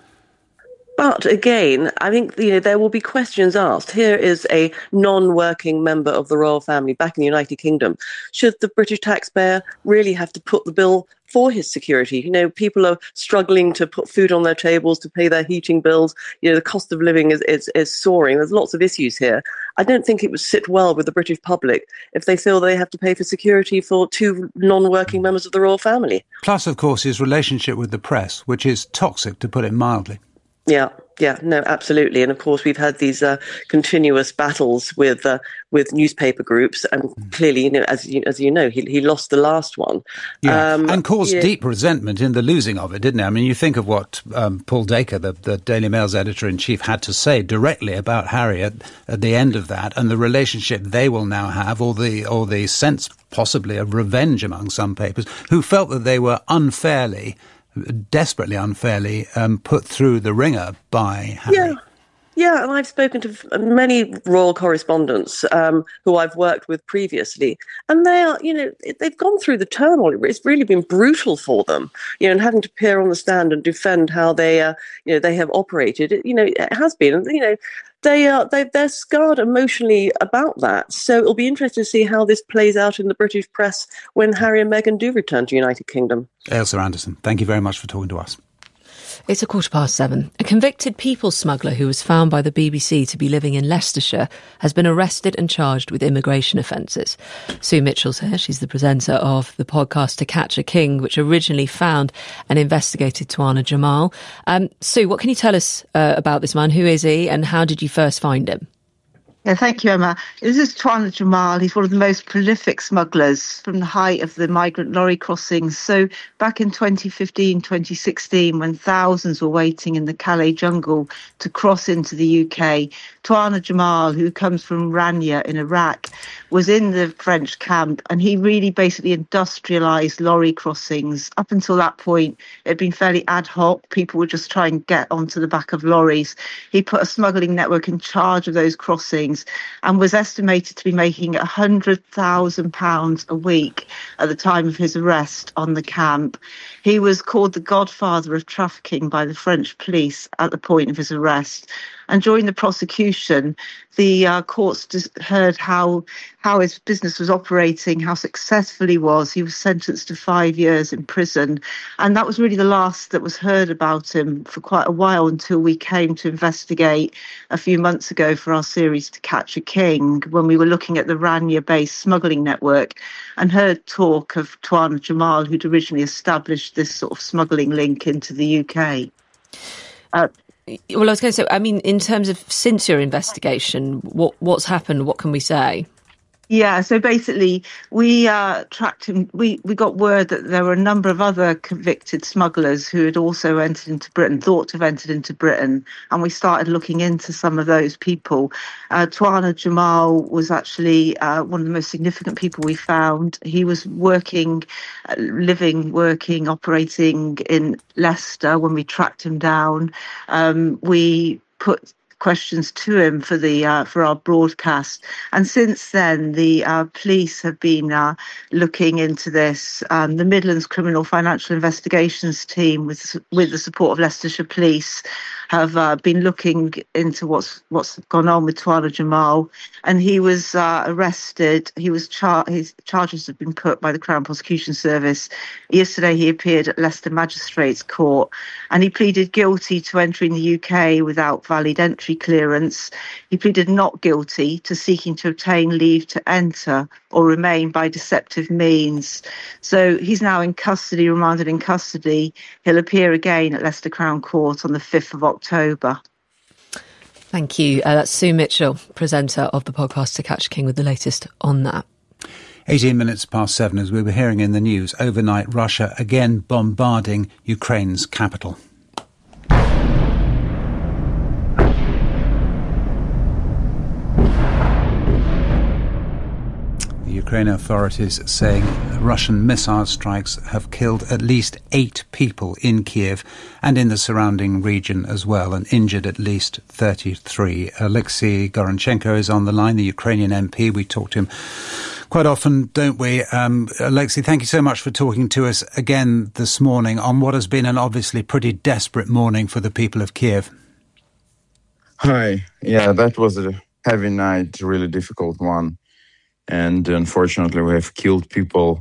Speaker 7: But again, I think, you know, there will be questions asked. Here is a non-working member of the royal family back in the United Kingdom. Should the British taxpayer really have to put the bill for his security? You know, people are struggling to put food on their tables, to pay their heating bills. You know, the cost of living is, is, is soaring. There's lots of issues here. I don't think it would sit well with the British public if they feel they have to pay for security for two non-working members of the royal family.
Speaker 3: Plus, of course, his relationship with the press, which is toxic, to put it mildly.
Speaker 7: Yeah, yeah, no, absolutely. And of course, we've had these uh, continuous battles with uh, with newspaper groups, and clearly, you know, as you, as you know, he he lost the last one.
Speaker 3: Yeah,
Speaker 7: um,
Speaker 3: and caused
Speaker 7: yeah.
Speaker 3: deep resentment in the losing of it, didn't it? I mean, you think of what um, Paul Dacre, the, the Daily Mail's editor-in-chief, had to say directly about Harry at, at the end of that, and the relationship they will now have, or the or the sense possibly of revenge among some papers, who felt that they were unfairly desperately unfairly um, put through the ringer by Harry.
Speaker 7: Yeah. Yeah, and I've spoken to many royal correspondents um, who I've worked with previously, and they are, you know, they've gone through the turmoil. It's really been brutal for them, you know, and having to appear on the stand and defend how they, uh, you know, they have operated. It, you know, it has been, you know, they are they they're scarred emotionally about that. So it'll be interesting to see how this plays out in the British press when Harry and Meghan do return to the United Kingdom.
Speaker 3: Ailsa Anderson, thank you very much for talking to us.
Speaker 4: It's a quarter past seven. A convicted people smuggler who was found by the B B C to be living in Leicestershire has been arrested and charged with immigration offences. Sue Mitchell's here. She's the presenter of the podcast To Catch a King, which originally found and investigated Tuana Jamal. Um, Sue, what can you tell us uh, about this man? Who is he and how did you first find him?
Speaker 9: Yeah, thank you, Emma. This is Tuana Jamal. He's one of the most prolific smugglers from the height of the migrant lorry crossings. So back in twenty fifteen, twenty sixteen, when thousands were waiting in the Calais jungle to cross into the U K, Tuana Jamal, who comes from Rania in Iraq, was in the French camp, and he really basically industrialised lorry crossings. Up until that point, it had been fairly ad hoc. People would just try and get onto the back of lorries. He put a smuggling network in charge of those crossings and was estimated to be making one hundred thousand pounds a week at the time of his arrest on the camp. He was called the godfather of trafficking by the French police at the point of his arrest. And during the prosecution, the uh, courts just heard how how his business was operating, how successful he was. He was sentenced to five years in prison. And that was really the last that was heard about him for quite a while, until we came to investigate a few months ago for our series To Catch a King, when we were looking at the Rania-based smuggling network and heard talk of Tuana Jamal, who'd originally established this sort of smuggling link into the U K. Uh,
Speaker 4: Well, I was going to say, I mean, in terms of since your investigation, what what's happened? What can we say?
Speaker 9: Yeah, so basically we uh, tracked him. We, we got word that there were a number of other convicted smugglers who had also entered into Britain, thought to have entered into Britain, and we started looking into some of those people. Uh, Tuana Jamal was actually uh, one of the most significant people we found. He was working, uh, living, working, operating in Leicester when we tracked him down. Um, we put questions to him for the uh, for our broadcast, and since then the uh, police have been uh, looking into this. Um, the Midlands Criminal Financial Investigations team, with with the support of Leicestershire Police, have uh, been looking into what's what's gone on with Tuana Jamal, and he was uh, arrested. He was char- his charges have been put by the Crown Prosecution Service. Yesterday, he appeared at Leicester Magistrates Court, and he pleaded guilty to entering the U K without valid entry clearance. He pleaded not guilty to seeking to obtain leave to enter or remain by deceptive means. So he's now in custody, remanded in custody. He'll appear again at Leicester Crown Court on the fifth of October.
Speaker 4: Thank you. Uh, that's Sue Mitchell, presenter of the podcast To Catch a King, with the latest on that.
Speaker 3: eighteen minutes past seven, as we were hearing in the news, overnight Russia again bombarding Ukraine's capital. Ukrainian authorities saying Russian missile strikes have killed at least eight people in Kiev and in the surrounding region as well, and injured at least thirty-three. Alexei Goranchenko is on the line, the Ukrainian M P. We talk to him quite often, don't we? Um, Alexei, thank you so much for talking to us again this morning on what has been an obviously pretty desperate morning for the people of Kiev.
Speaker 10: Hi. Yeah, that was a heavy night, really difficult one. And unfortunately, we have killed people,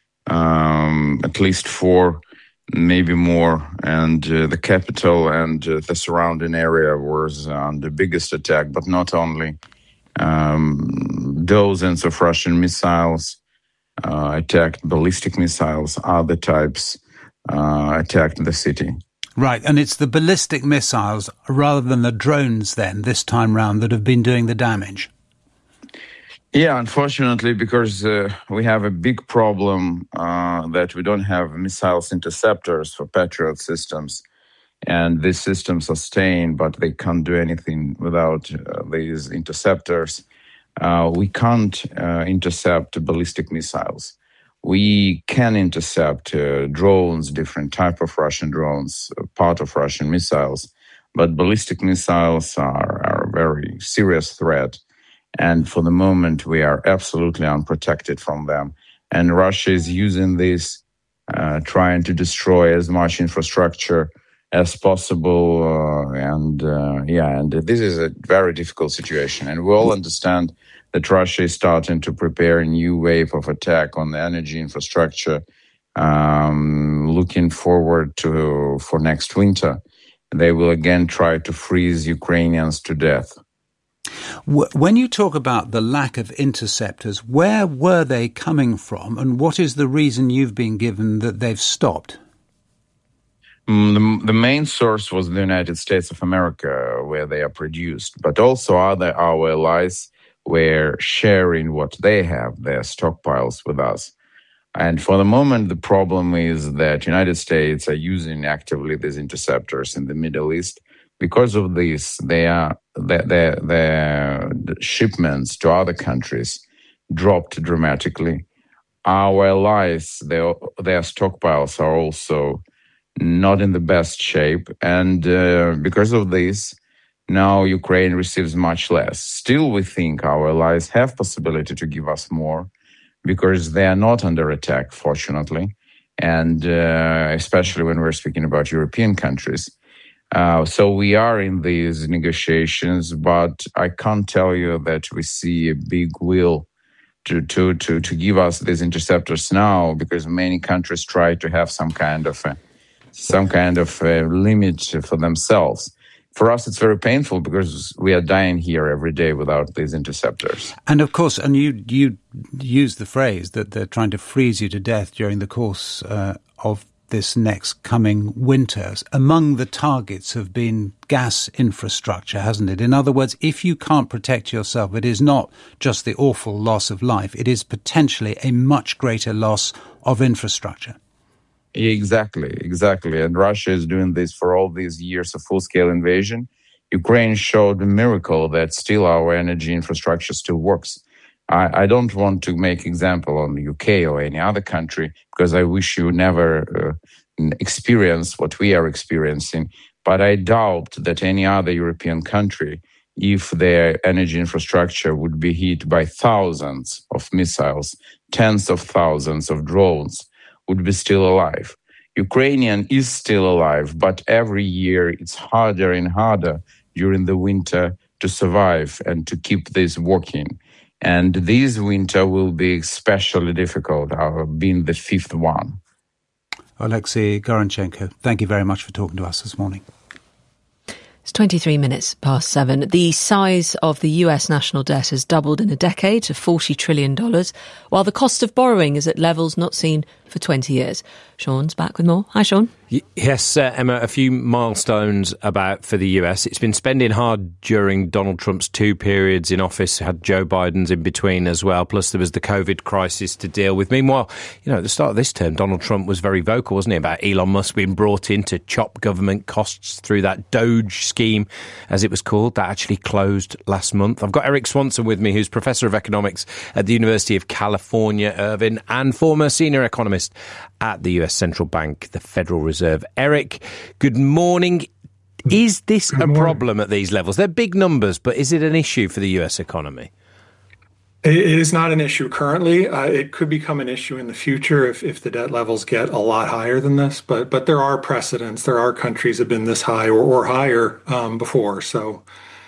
Speaker 10: um, at least four, maybe more. And uh, the capital and uh, the surrounding area was on the biggest attack, but not only. Um, dozens of Russian missiles uh, attacked, ballistic missiles, other types uh, attacked the city.
Speaker 3: Right, and it's the ballistic missiles rather than the drones then, this time round, that have been doing the damage.
Speaker 10: Yeah, unfortunately, because uh, we have a big problem uh, that we don't have missiles interceptors for Patriot systems. And these systems are staying, but they can't do anything without uh, these interceptors. Uh, we can't uh, intercept ballistic missiles. We can intercept uh, drones, different type of Russian drones, uh, part of Russian missiles. But ballistic missiles are, are a very serious threat. And for the moment, we are absolutely unprotected from them. And Russia is using this, uh, trying to destroy as much infrastructure as possible. Uh, and uh, yeah, and this is a very difficult situation. And we all understand that Russia is starting to prepare a new wave of attack on the energy infrastructure, um, looking forward to for next winter. They will again try to freeze Ukrainians to death.
Speaker 3: When you talk about the lack of interceptors, where were they coming from, and what is the reason you've been given that they've stopped?
Speaker 10: Mm, the, the main source was the United States of America, where they are produced, but also other our allies were sharing what they have, their stockpiles, with us. And for the moment, the problem is that United States are using actively these interceptors in the Middle East. Because of this, they are their, their, their shipments to other countries dropped dramatically. Our allies, their, their stockpiles are also not in the best shape. And uh, because of this, now Ukraine receives much less. Still, we think our allies have possibility to give us more because they are not under attack, fortunately. And uh, especially when we're speaking about European countries. Uh, so we are in these negotiations, but I can't tell you that we see a big will to, to, to, to give us these interceptors now, because many countries try to have some kind of a, some kind of a limit for themselves. For us, it's very painful because we are dying here every day without these interceptors.
Speaker 3: And of course, and you you use the phrase that they're trying to freeze you to death during the course uh, of this next coming winter. Among the targets have been gas infrastructure, hasn't it? In other words, if you can't protect yourself, it is not just the awful loss of life, it is potentially a much greater loss of infrastructure.
Speaker 10: Exactly, exactly. And Russia is doing this for all these years of full-scale invasion. Ukraine showed a miracle that still our energy infrastructure still works. I, I don't want to make example on the U K or any other country because I wish you never uh, experience what we are experiencing. But I doubt that any other European country, if their energy infrastructure would be hit by thousands of missiles, tens of thousands of drones, would be still alive. Ukrainian is still alive, but every year it's harder and harder during the winter to survive and to keep this working. And this winter will be especially difficult, uh, being the fifth one.
Speaker 3: Alexei Goranchenko, thank you very much for talking to us this morning.
Speaker 4: It's twenty-three minutes past seven. The size of the U S national debt has doubled in a decade to forty trillion dollars, while the cost of borrowing is at levels not seen for twenty years. Sean's back with more. Hi, Sean.
Speaker 11: Yes, uh, Emma, a few milestones about for the U S. It's been spending hard during Donald Trump's two periods in office, had Joe Biden's in between as well, plus there was the COVID crisis to deal with. Meanwhile, you know, at the start of this term, Donald Trump was very vocal, wasn't he, about Elon Musk being brought in to chop government costs through that Doge scheme, as it was called, that actually closed last month. I've got Eric Swanson with me, who's Professor of Economics at the University of California, Irvine, and former senior economist at the U S Central Bank, the Federal Reserve. Eric, good morning. Is this a problem at these levels? They're big numbers, but is it an issue for the U S economy?
Speaker 12: It is not an issue currently. Uh, it could become an issue in the future if, if the debt levels get a lot higher than this. But but there are precedents. There are countries that have been this high or, or higher um, before. So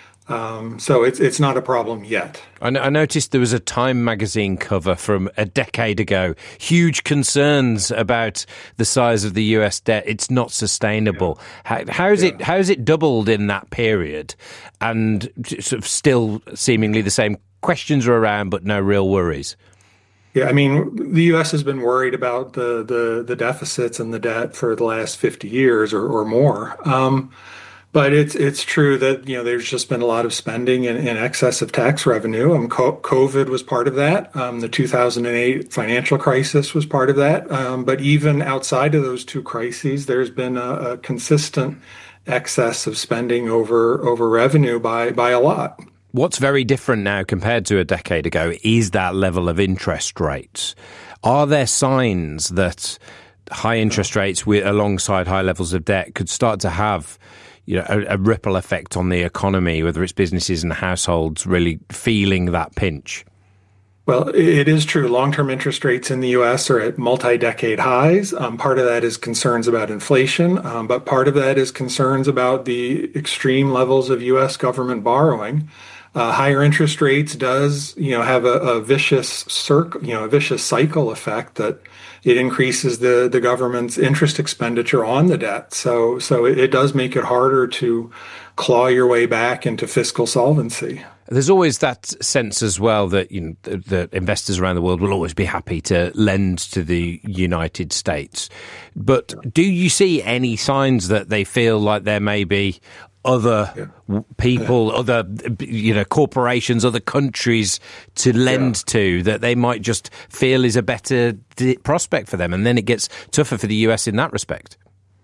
Speaker 12: um, so it's it's not a problem yet.
Speaker 11: I, I noticed there was a Time magazine cover from a decade ago. Huge concerns about the size of the U S debt. It's not sustainable. Yeah. How, how's yeah. it how's it doubled in that period, and sort of still seemingly the same questions are around, but no real worries?
Speaker 12: Yeah, I mean, the U S has been worried about the the, the deficits and the debt for the last fifty years or, or more. Um, but it's it's true that, you know, there's just been a lot of spending in, in excess of tax revenue. Um, COVID was part of that. Um, the two thousand eight financial crisis was part of that. Um, but even outside of those two crises, there's been a, a consistent excess of spending over over revenue by by a lot.
Speaker 11: What's very different now compared to a decade ago is that level of interest rates. Are there signs that high interest rates with, alongside high levels of debt could start to have, you know, a, a ripple effect on the economy, whether it's businesses and households really feeling that pinch?
Speaker 12: Well, it is true. Long-term interest rates in the U S are at multi-decade highs. Um, part of that is concerns about inflation, um, but part of that is concerns about the extreme levels of U S government borrowing. Uh, higher interest rates does, you know, have a, a vicious circle, you know, a vicious cycle effect that it increases the, the government's interest expenditure on the debt. So, so it, it does make it harder to claw your way back into fiscal solvency.
Speaker 11: There's always that sense as well that, you know, the, the investors around the world will always be happy to lend to the United States. But do you see any signs that they feel like there may be other yeah. people, yeah. other, you know, corporations, other countries to lend yeah. to, that they might just feel is a better d- prospect for them, and then it gets tougher for the U S in that respect?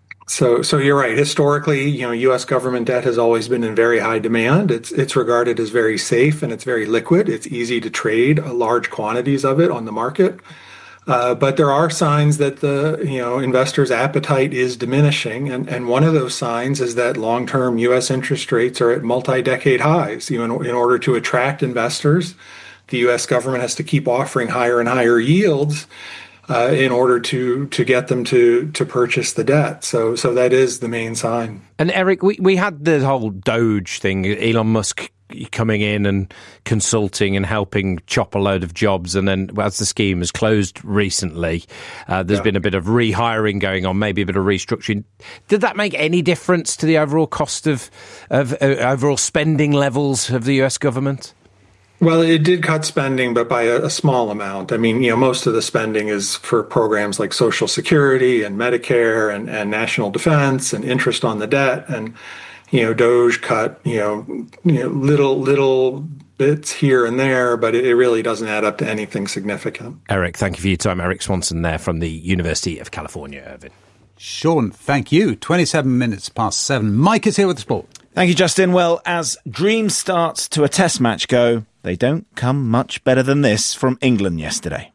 Speaker 12: So, so you're right. Historically, you know, U S government debt has always been in very high demand. It's it's regarded as very safe and it's very liquid. It's easy to trade uh, large quantities of it on the market. Uh, but there are signs that the, you know, investors' appetite is diminishing. And, and one of those signs is that long-term U S interest rates are at multi-decade highs. You know, in, in order to attract investors, the U S government has to keep offering higher and higher yields uh, in order to to get them to to purchase the debt. So so that is the main sign.
Speaker 11: And Eric, we, we had the whole Doge thing, Elon Musk coming in and consulting and helping chop a load of jobs, and then as the scheme has closed recently, uh, there's yeah. been a bit of rehiring going on, maybe a bit of restructuring. Did that make any difference to the overall cost of, of uh, overall spending levels of the U S government?
Speaker 12: Well, it did cut spending, but by a, a small amount. I mean, you know, most of the spending is for programs like Social Security and Medicare and, and national defense and interest on the debt. And, you know, Doge cut, you know, you know, little, little bits here and there, but it, it really doesn't add up to anything significant.
Speaker 11: Eric, thank you for your time. Eric Swanson there from the University of California, Irvine.
Speaker 3: Sean, thank you. twenty-seven minutes past seven. Mike is here with the sport.
Speaker 15: Thank you, Justin. Well, as dream starts to a test match go, they don't come much better than this from England yesterday.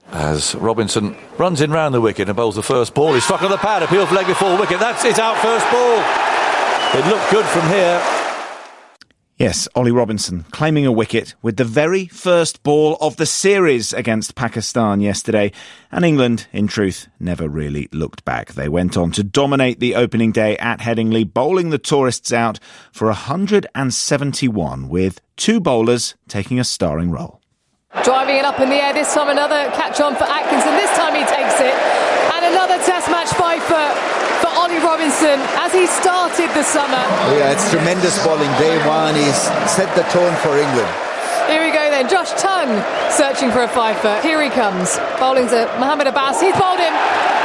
Speaker 16: As Robinson runs in round the wicket and bowls the first ball, he's struck on the pad, appeal for leg before wicket. That's it, out first ball. It looked good from here.
Speaker 15: Yes, Ollie Robinson claiming a wicket with the very first ball of the series against Pakistan yesterday. And England, in truth, never really looked back. They went on to dominate the opening day at Headingley, bowling the tourists out for one hundred seventy-one, with two bowlers taking a starring role.
Speaker 8: Driving it up in the air, this time another catch on for Atkinson. This time he takes it. And another test match five for... for Ollie Robinson as he started the summer.
Speaker 13: Yeah, it's tremendous bowling. Day one, he's set the tone for England.
Speaker 8: Here we go then. Josh Tongue searching for a fifer. Here he comes. Bowling to Mohamed Abbas. He's bowled him.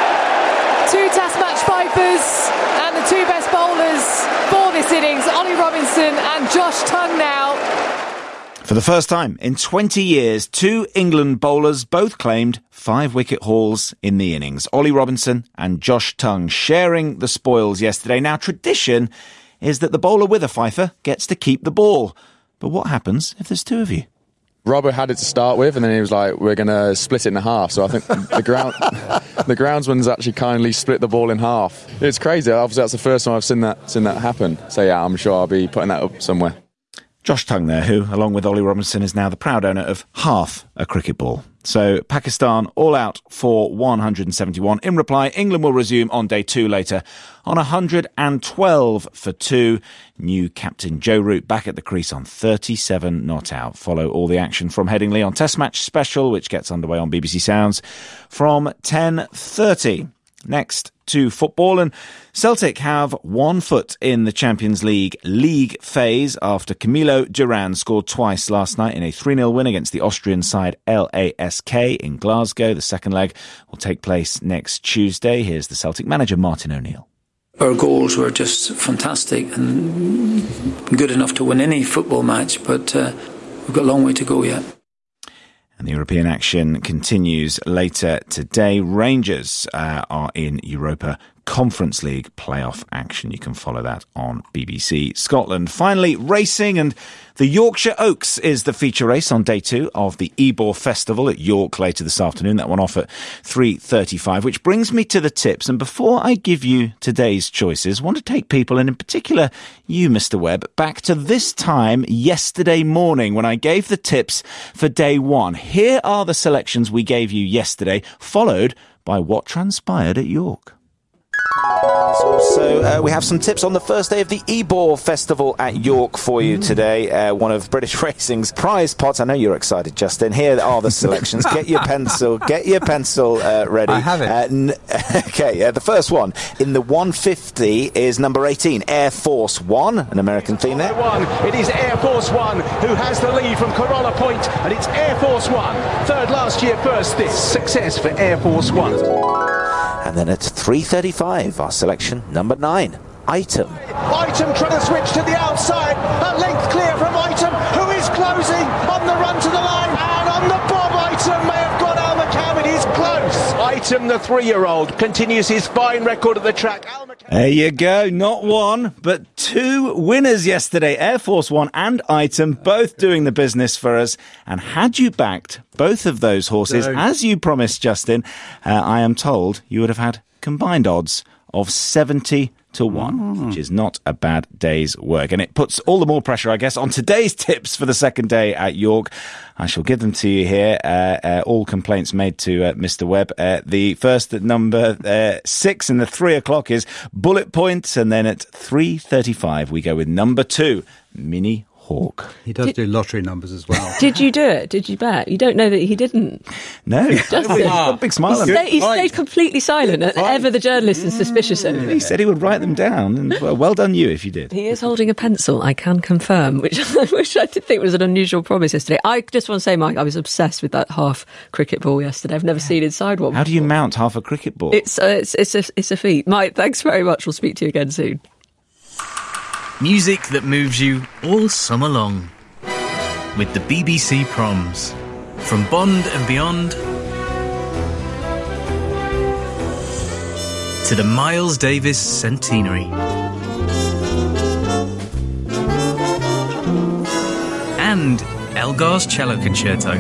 Speaker 8: Two test match fifers and the two best bowlers for this innings, Ollie Robinson and Josh Tongue now.
Speaker 15: For the first time in twenty years, two England bowlers both claimed five-wicket hauls in the innings. Ollie Robinson and Josh Tongue sharing the spoils yesterday. Now, tradition is that the bowler with a fifer gets to keep the ball. But what happens if there's two of you?
Speaker 23: Robert had it to start with, and then he was like, we're going to split it in half. So I think the ground, the groundsman's actually kindly split the ball in half. It's crazy. Obviously, that's the first time I've seen that, seen that happen. So, yeah, I'm sure I'll be putting that up somewhere.
Speaker 15: Josh Tongue there, who, along with Ollie Robinson, is now the proud owner of half a cricket ball. So Pakistan all out for one hundred seventy-one. In reply, England will resume on day two later on one hundred twelve for two. New captain Joe Root back at the crease on thirty-seven not out. Follow all the action from Headingley on Test Match Special, which gets underway on B B C Sounds from ten thirty. Next to football, and Celtic have one foot in the Champions League league phase after Camilo Duran scored twice last night in a three nil win against the Austrian side L A S K in Glasgow. The second leg will take place next Tuesday. Here's the Celtic manager, Martin O'Neill.
Speaker 24: Our goals were just fantastic and good enough to win any football match, but uh, we've got a long way to go yet.
Speaker 15: And the European action continues later today. Rangers uh, are in Europa Conference League playoff action. You can follow that on B B C Scotland. Finally, racing, and the Yorkshire Oaks is the feature race on day two of the Ebor Festival at York later this afternoon. That one off at three thirty-five, which brings me to the tips. And before I give you today's choices, I want to take people, and in particular you, Mister Webb, back to this time yesterday morning when I gave the tips for day one. Here are the selections we gave you yesterday, followed by what transpired at York.
Speaker 25: So uh, we have some tips on the first day of the Ebor Festival at York for you today. Uh, one of British Racing's prize pots. I know you're excited, Justin. Here are the selections. Get your pencil. Get your pencil uh, ready.
Speaker 3: I have it.
Speaker 25: Uh, n- okay, uh, the first one in the one fifty is number eighteen, Air Force One, an American theme there.
Speaker 26: One. It is Air Force One who has the lead from Corolla Point, and it's Air Force One. Third last year, first this. Success for Air Force One.
Speaker 25: And then at three thirty-five, our selection, number nine, Item.
Speaker 26: Item trying to switch to the outside. A length clear from Item, who is closing on the run to the line. And on the bob, Item may have got Al McCammon. He's close. Item, the three-year-old, continues his fine record at the track. Al
Speaker 15: There you go. Not one, but two winners yesterday. Air Force One and Item, both doing the business for us. And had you backed both of those horses,
Speaker 3: No.
Speaker 15: as you promised, Justin, uh, I am told you would have had combined odds of seventy to one, mm. which is not a bad day's work. And it puts all the more pressure, I guess, on today's tips for the second day at York. I shall give them to you here. Uh, uh, all complaints made to uh, Mister Webb. Uh, the first at number uh, six in the three o'clock is Bullet Point. And then at three thirty-five, we go with number two, Mini Hawk.
Speaker 3: He does
Speaker 4: Did-
Speaker 3: do lottery numbers as well.
Speaker 4: Did you do it? Did you bet? You don't know that he didn't.
Speaker 15: No.
Speaker 4: Justin.
Speaker 15: A big smile
Speaker 4: He,
Speaker 15: on
Speaker 4: stayed,
Speaker 15: it.
Speaker 4: he stayed completely silent, and ever the journalist is suspicious of him.
Speaker 15: He said he would write them down. And well, well done you if you did.
Speaker 4: He is holding a pencil, I can confirm, which, which I did think was an unusual promise yesterday. I just want to say, Mike, I was obsessed with that half cricket ball yesterday. I've never seen inside one.
Speaker 15: How do you mount half a cricket ball?
Speaker 4: It's, uh, it's, it's, a, it's a feat. Mike, thanks very much. We'll speak to you again soon.
Speaker 27: Music that moves you all summer long. With the B B C Proms. From Bond and beyond to the Miles Davis Centenary. And Elgar's Cello Concerto.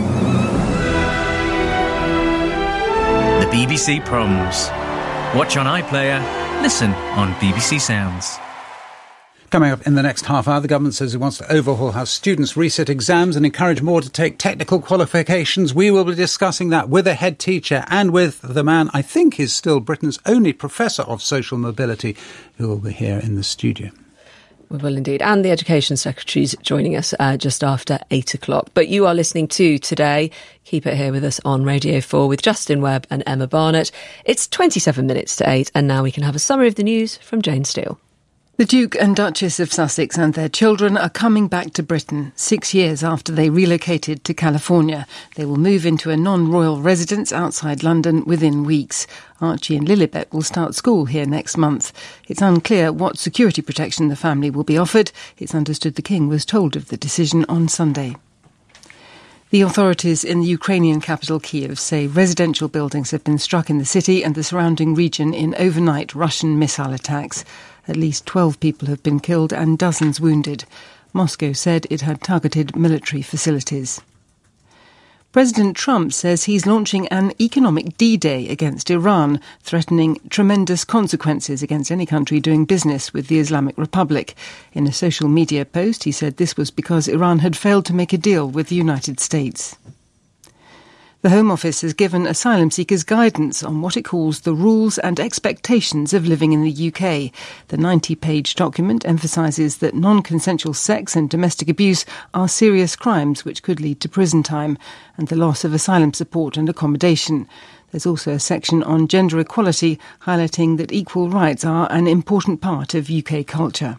Speaker 27: The B B C Proms. Watch on iPlayer, listen on B B C Sounds.
Speaker 3: Coming up in the next half hour, the government says it wants to overhaul how students resit exams and encourage more to take technical qualifications. We will be discussing that with a head teacher and with the man I think is still Britain's only professor of social mobility, who will be here in the studio.
Speaker 4: We will indeed. And the Education Secretary's joining us uh, just after eight o'clock. But you are listening to Today. Keep it here with us on Radio four with Justin Webb and Emma Barnett. It's twenty-seven minutes to eight, and now we can have a summary of the news from Jane Steele.
Speaker 6: The Duke and Duchess of Sussex and their children are coming back to Britain six years after they relocated to California. They will move into a non-royal residence outside London within weeks. Archie and Lilibet will start school here next month. It's unclear what security protection the family will be offered. It's understood the King was told of the decision on Sunday. The authorities in the Ukrainian capital Kiev say residential buildings have been struck in the city and the surrounding region in overnight Russian missile attacks. At least twelve people have been killed and dozens wounded. Moscow said it had targeted military facilities. President Trump says he's launching an economic D-Day against Iran, threatening tremendous consequences against any country doing business with the Islamic Republic. In a social media post, he said this was because Iran had failed to make a deal with the United States. The Home Office has given asylum seekers guidance on what it calls the rules and expectations of living in the U K. The ninety-page document emphasises that non-consensual sex and domestic abuse are serious crimes which could lead to prison time and the loss of asylum support and accommodation. There's also a section on gender equality, highlighting that equal rights are an important part of U K culture.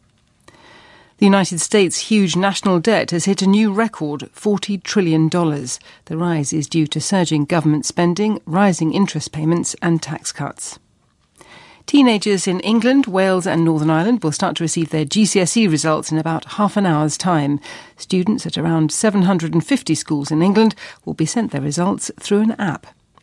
Speaker 6: The United States' huge national debt has hit a new record, forty trillion dollars. The rise is due to surging government spending, rising interest payments and tax cuts. Teenagers in England, Wales and Northern Ireland will start to receive their G C S E results in about half an hour's time. Students at around seven hundred fifty schools in England will be sent their results through an app.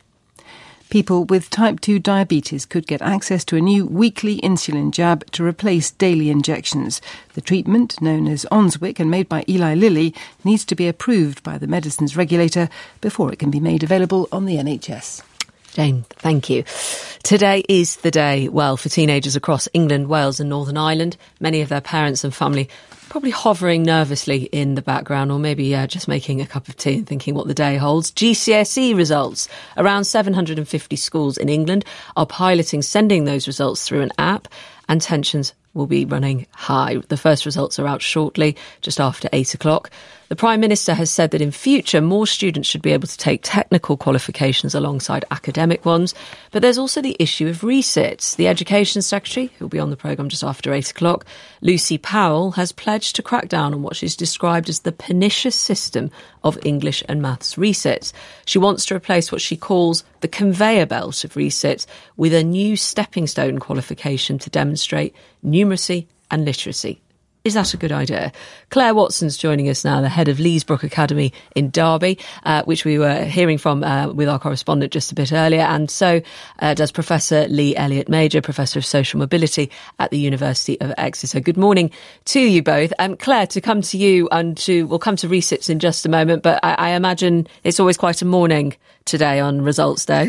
Speaker 6: People with type two diabetes could get access to a new weekly insulin jab to replace daily injections. The treatment, known as Onswick and made by Eli Lilly, needs to be approved by the medicines regulator before it can be made available on the N H S.
Speaker 4: Jane, thank you. Today is the day, well, for teenagers across England, Wales and Northern Ireland. Many of their parents and family probably hovering nervously in the background, or maybe uh, just making a cup of tea and thinking what the day holds. G C S E results. Around seven hundred fifty schools in England are piloting sending those results through an app, and tensions will be running high. The first results are out shortly, just after eight o'clock. The Prime Minister has said that in future, more students should be able to take technical qualifications alongside academic ones. But there's also the issue of resits. The Education Secretary, who'll be on the programme just after eight o'clock, Lucy Powell, has pledged to crack down on what she's described as the pernicious system of English and maths resits. She wants to replace what she calls the conveyor belt of resits with a new stepping stone qualification to demonstrate numeracy and literacy. Is that a good idea? Claire Watson's joining us now, the head of Leesbrook Academy in Derby, uh, which we were hearing from uh, with our correspondent just a bit earlier. And so uh, does Professor Lee Elliott-Major, Professor of Social Mobility at the University of Exeter. Good morning to you both. Um, Claire, to come to you, and to we'll come to resits in just a moment, but I, I imagine it's always quite a morning today on results day.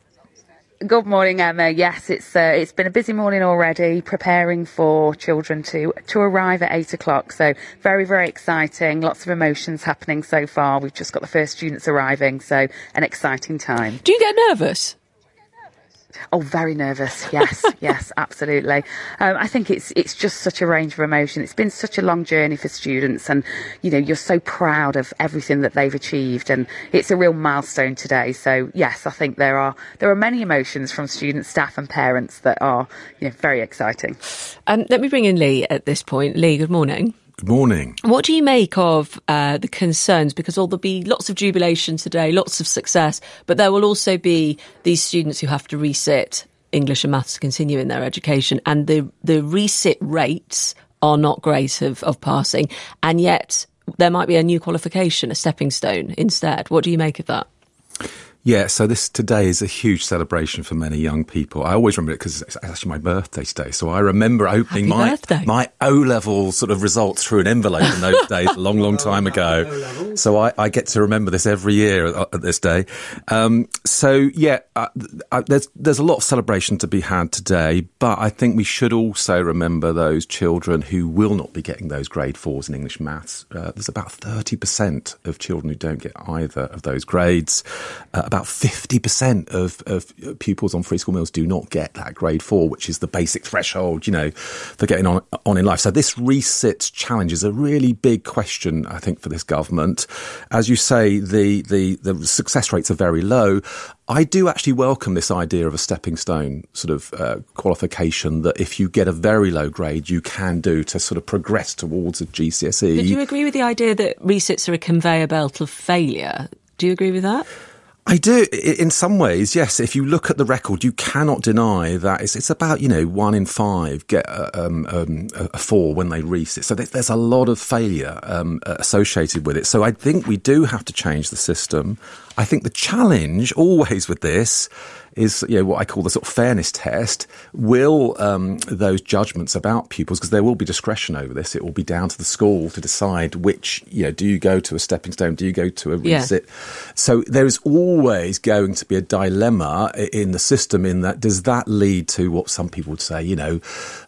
Speaker 14: Good morning, Emma. Yes, it's uh, it's been a busy morning already, preparing for children to to arrive at eight o'clock. So very, very exciting. Lots of emotions happening so far. We've just got the first students arriving, so an exciting time.
Speaker 4: Do you get nervous?
Speaker 14: Oh, very nervous. Yes, yes, absolutely. Um, I think it's it's just such a range of emotion. It's been such a long journey for students, and you know, you're so proud of everything that they've achieved, and it's a real milestone today. So yes, I think there are there are many emotions from students, staff, and parents that are, you know, very exciting.
Speaker 4: Um, let me bring in Lee at this point. Lee, good morning.
Speaker 17: Good morning.
Speaker 4: What do you make of uh, the concerns? Because there'll be lots of jubilation today, lots of success, but there will also be these students who have to resit English and maths to continue in their education, and the the resit rates are not great of, of passing, and yet there might be a new qualification, a stepping stone instead. What do you make of that?
Speaker 1: Yeah, so this today is a huge celebration for many young people. I always remember it because it's actually my birthday today. So I remember opening
Speaker 4: Happy
Speaker 1: my
Speaker 4: birthday.
Speaker 1: my O-level sort of results through an envelope in those days, a long, long time ago. So I, I get to remember this every year at, at this day. Um, so, yeah, uh, uh, there's, there's a lot of celebration to be had today, but I think we should also remember those children who will not be getting those grade fours in English maths. Uh, there's about thirty percent of children who don't get either of those grades. Uh, about fifty percent of, of pupils on free school meals do not get that grade four, which is the basic threshold, you know, for getting on, on in life. So this resit challenge is a really big question, I think, for this government. As you say, the, the, the success rates are very low. I do actually welcome this idea of a stepping stone sort of uh, qualification that if you get a very low grade, you can do to sort of progress towards a G C S E.
Speaker 4: Did you agree with the idea that resits are a conveyor belt of failure? Do you agree with that?
Speaker 1: I do. In some ways, yes. If you look at the record, you cannot deny that it's, it's about, you know, one in five get a, um, um, a four when they resit. So there's a lot of failure um, associated with it. So I think we do have to change the system. I think the challenge always with this is, you know, what I call the sort of fairness test. Will um, those judgments about pupils, because there will be discretion over this, it will be down to the school to decide which, you know, do you go to a stepping stone, do you go to a resit? Yeah. So there is always going to be a dilemma in the system in that, does that lead to what some people would say, you know,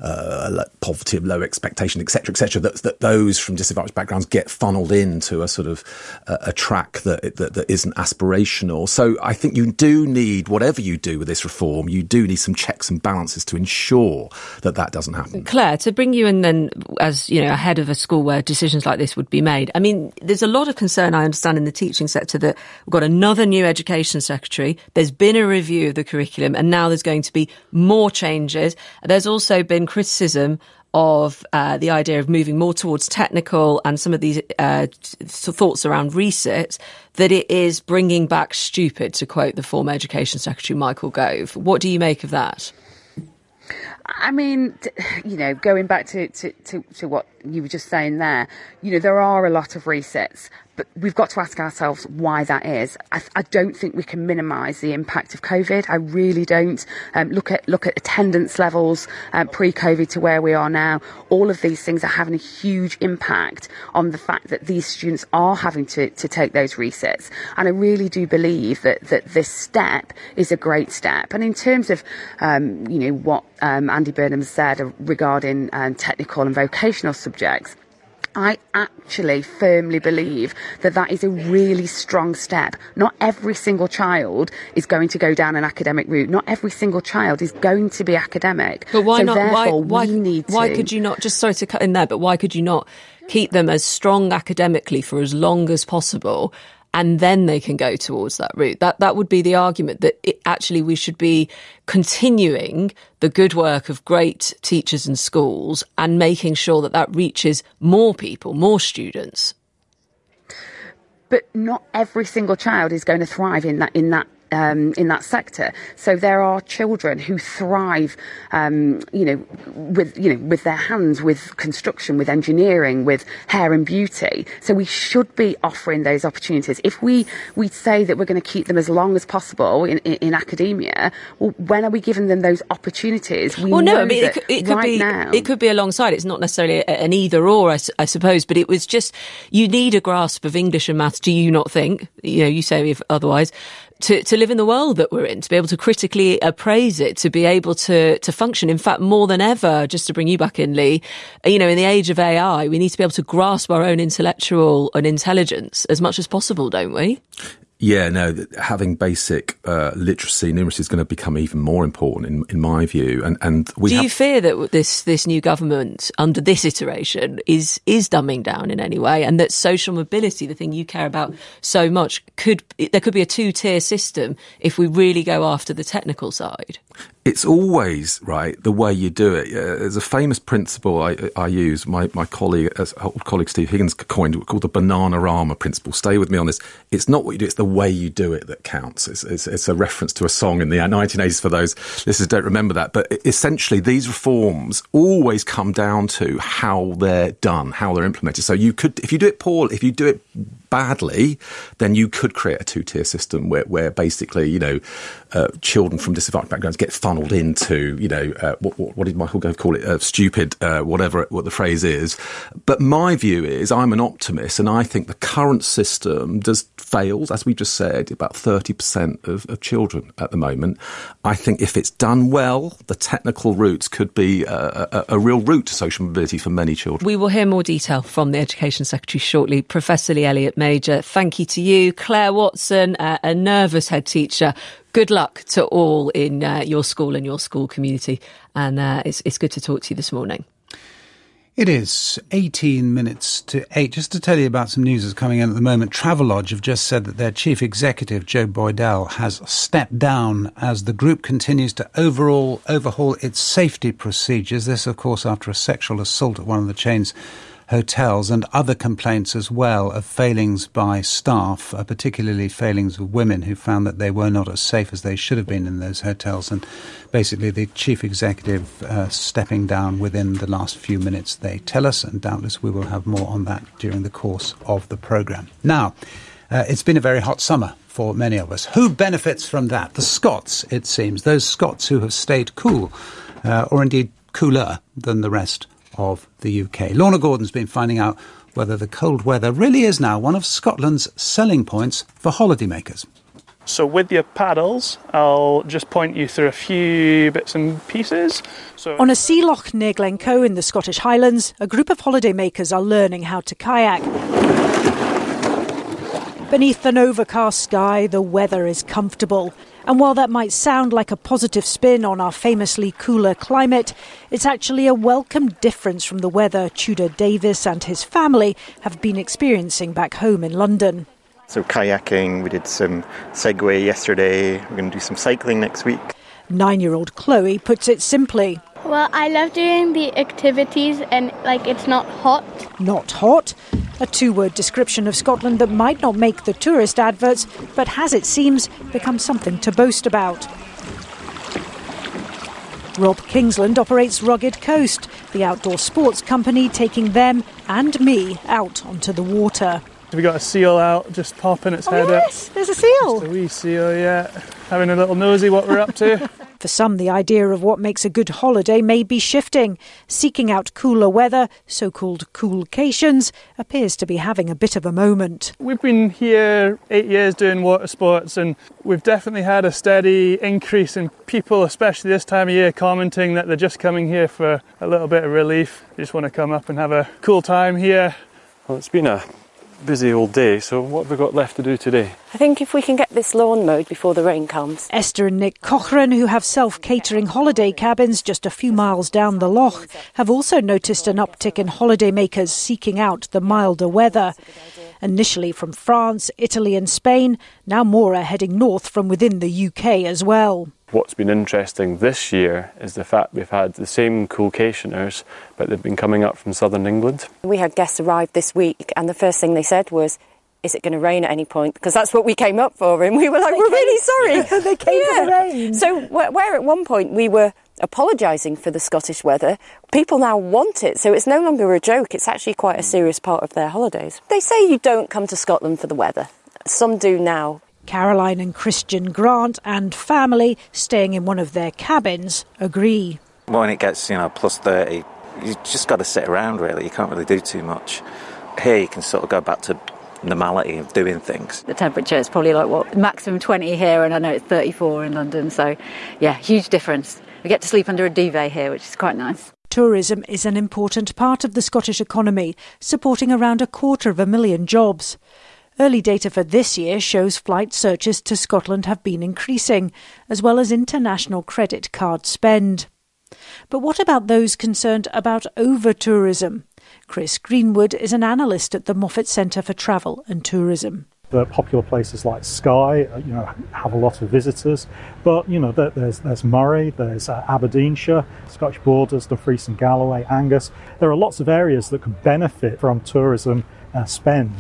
Speaker 1: uh, poverty of low expectation, et cetera, et cetera, that, that those from disadvantaged backgrounds get funneled into a sort of uh, a track that, that, that isn't aspirational. So I think you do need, whatever you do with this reform, you do need some checks and balances to ensure that that doesn't happen.
Speaker 4: Claire, to bring you in then as, you know, ahead of a school where decisions like this would be made, I mean, there's a lot of concern, I understand, in the teaching sector that we've got another new education secretary, there's been a review of the curriculum, and now there's going to be more changes. There's also been criticism of uh, the idea of moving more towards technical and some of these uh, thoughts around resits, that it is bringing back stupid, to quote the former Education Secretary Michael Gove. What do you make of that?
Speaker 14: I mean, you know, going back to, to, to, to what you were just saying there, you know, there are a lot of resits, but we've got to ask ourselves why that is. I, I don't think we can minimise the impact of COVID. I really don't. Um, look at look at attendance levels um, pre-COVID to where we are now. All of these things are having a huge impact on the fact that these students are having to, to take those resits. And I really do believe that, that this step is a great step. And in terms of, um, you know, what um, Andy Burnham said regarding um, technical and vocational subjects, I actually firmly believe that that is a really strong step. Not every single child is going to go down an academic route. Not every single child is going to be academic.
Speaker 4: But why
Speaker 14: so
Speaker 4: not?
Speaker 14: Therefore,
Speaker 4: why, why,
Speaker 14: we need
Speaker 4: why
Speaker 14: to...
Speaker 4: could you not, just sorry to cut in there, but why could you not keep them as strong academically for as long as possible, and then they can go towards that route? That that would be the argument, that it, actually we should be continuing the good work of great teachers and schools and making sure that that reaches more people, more students.
Speaker 14: But not every single child is going to thrive in that in that Um, in that sector. So there are children who thrive, um, you know, with you know with their hands, with construction, with engineering, with hair and beauty. So we should be offering those opportunities. If we we say that we're going to keep them as long as possible in, in, in academia, well, when are we giving them those opportunities? We
Speaker 4: well, no,
Speaker 14: know
Speaker 4: I mean, it could, it could
Speaker 14: right
Speaker 4: be
Speaker 14: now,
Speaker 4: it could be alongside. It's not necessarily an either or, I, I suppose. But it was just, you need a grasp of English and maths. Do you not think? You know, you say if otherwise. To, to live in the world that we're in, to be able to critically appraise it, to be able to, to function. In fact, more than ever, just to bring you back in, Lee, you know, in the age of A I, we need to be able to grasp our own intellectual and intelligence as much as possible, don't we?
Speaker 1: Yeah, no, having basic uh, literacy, numeracy is going to become even more important in, in my view. And, and we
Speaker 4: Do
Speaker 1: have...
Speaker 4: you fear that this, this new government, under this iteration, is, is dumbing down in any way, and that social mobility, the thing you care about so much, could there could be a two-tier system if we really go after the technical side?
Speaker 1: It's always, right, the way you do it. Uh, there's a famous principle I, I use, my, my colleague, uh, old colleague Steve Higgins coined, called the Bananarama principle. Stay with me on this. It's not what you do, it's the way you do it that counts. It's, it's, it's a reference to a song in the nineteen eighties for those listeners who don't remember that. But essentially, these reforms always come down to how they're done, how they're implemented. So you could, if you do it poorly, if you do it badly, then you could create a two-tier system where, where basically, you know, uh, children from disadvantaged backgrounds get funneled into, you know, uh, what, what, what did Michael Gove call it? Uh, stupid, uh, whatever what the phrase is. But my view is I'm an optimist, and I think the current system does fails, as we just said, about thirty percent of, of children at the moment. I think if it's done well, the technical routes could be a, a, a real route to social mobility for many children.
Speaker 4: We will hear more detail from the Education Secretary shortly. Professor Lee Elliott-Major, thank you to you. Claire Watson, uh, a nervous head teacher. Good luck to all in uh, your school and your school community. And uh, it's, it's good to talk to you this morning.
Speaker 3: It is eighteen minutes to eight. Just to tell you about some news that's coming in at the moment, Travelodge have just said that their chief executive, Joe Boydell, has stepped down as the group continues to overall overhaul its safety procedures. This, of course, after a sexual assault at one of the chain's hotels and other complaints as well of failings by staff, uh, particularly failings of women who found that they were not as safe as they should have been in those hotels. And basically the chief executive uh, stepping down within the last few minutes, they tell us, and doubtless we will have more on that during the course of the programme. Now, uh, it's been a very hot summer for many of us. Who benefits from that? The Scots, it seems. Those Scots who have stayed cool, uh, or indeed cooler than the rest of the U K. Lorna Gordon's been finding out whether the cold weather really is now one of Scotland's selling points for holidaymakers.
Speaker 2: So with your paddles, I'll just point you through a few bits and pieces. So
Speaker 17: on a sea loch near Glencoe in the Scottish Highlands, a group of holidaymakers are learning how to kayak. Beneath an overcast sky, the weather is comfortable. And while that might sound like a positive spin on our famously cooler climate, it's actually a welcome difference from the weather Tudor Davis and his family have been experiencing back home in London.
Speaker 18: So kayaking, we did some Segway yesterday, we're going to do some cycling next week.
Speaker 17: Nine-year-old Chloe puts it simply.
Speaker 19: Well, I love doing the activities and, like, it's not hot.
Speaker 17: Not hot? A two-word description of Scotland that might not make the tourist adverts, but has, it seems, become something to boast about. Rob Kingsland operates Rugged Coast, the outdoor sports company taking them and me out onto the water.
Speaker 2: We got a seal out, just popping its
Speaker 17: oh,
Speaker 2: head
Speaker 17: yes,
Speaker 2: up.
Speaker 17: There's a seal.
Speaker 2: Just a wee seal, yeah. Having a little nosy what we're up to.
Speaker 17: For some, the idea of what makes a good holiday may be shifting. Seeking out cooler weather, so-called coolcations, appears to be having a bit of a moment.
Speaker 2: We've been here eight years doing water sports, and we've definitely had a steady increase in people, especially this time of year, commenting that they're just coming here for a little bit of relief. They just want to come up and have a cool time here.
Speaker 20: Well, it's been a busy all day, so what have we got left to do today?
Speaker 21: I think if we can get this lawn mowed before the rain comes.
Speaker 17: Esther and Nick Cochran, who have self-catering holiday cabins just a few miles down the loch, have also noticed an uptick in holidaymakers seeking out the milder weather. Initially from France, Italy and Spain, now more are heading north from within the U K as well.
Speaker 20: What's been interesting this year is the fact we've had the same coolcationers, but they've been coming up from southern England.
Speaker 21: We had guests arrive this week, and the first thing they said was, is it going to rain at any point? Because that's what we came up for, and we were like, they we're came, really sorry.
Speaker 17: They came yeah. for the rain.
Speaker 21: So where at one point we were apologising for the Scottish weather, people now want it, so it's no longer a joke, it's actually quite a serious part of their holidays. They say you don't come to Scotland for the weather. Some do now.
Speaker 17: Caroline and Christian Grant and family, staying in one of their cabins, agree.
Speaker 22: When it gets, you know, plus thirty, you just got to sit around, really. You can't really do too much. Here you can sort of go back to normality of doing things.
Speaker 28: The temperature is probably like, what, maximum twenty here, and I know it's thirty-four in London, so, yeah, huge difference. We get to sleep under a duvet here, which is quite nice.
Speaker 17: Tourism is an important part of the Scottish economy, supporting around a quarter of a million jobs. Early data for this year shows flight searches to Scotland have been increasing, as well as international credit card spend. But what about those concerned about over-tourism? Chris Greenwood is an analyst at the Moffat Centre for Travel and Tourism.
Speaker 29: The popular places like Skye, you know, have a lot of visitors, but you know, there's there's Moray, there's uh, Aberdeenshire, Scottish Borders, Dumfries and Galloway, Angus. There are lots of areas that could benefit from tourism uh, spend.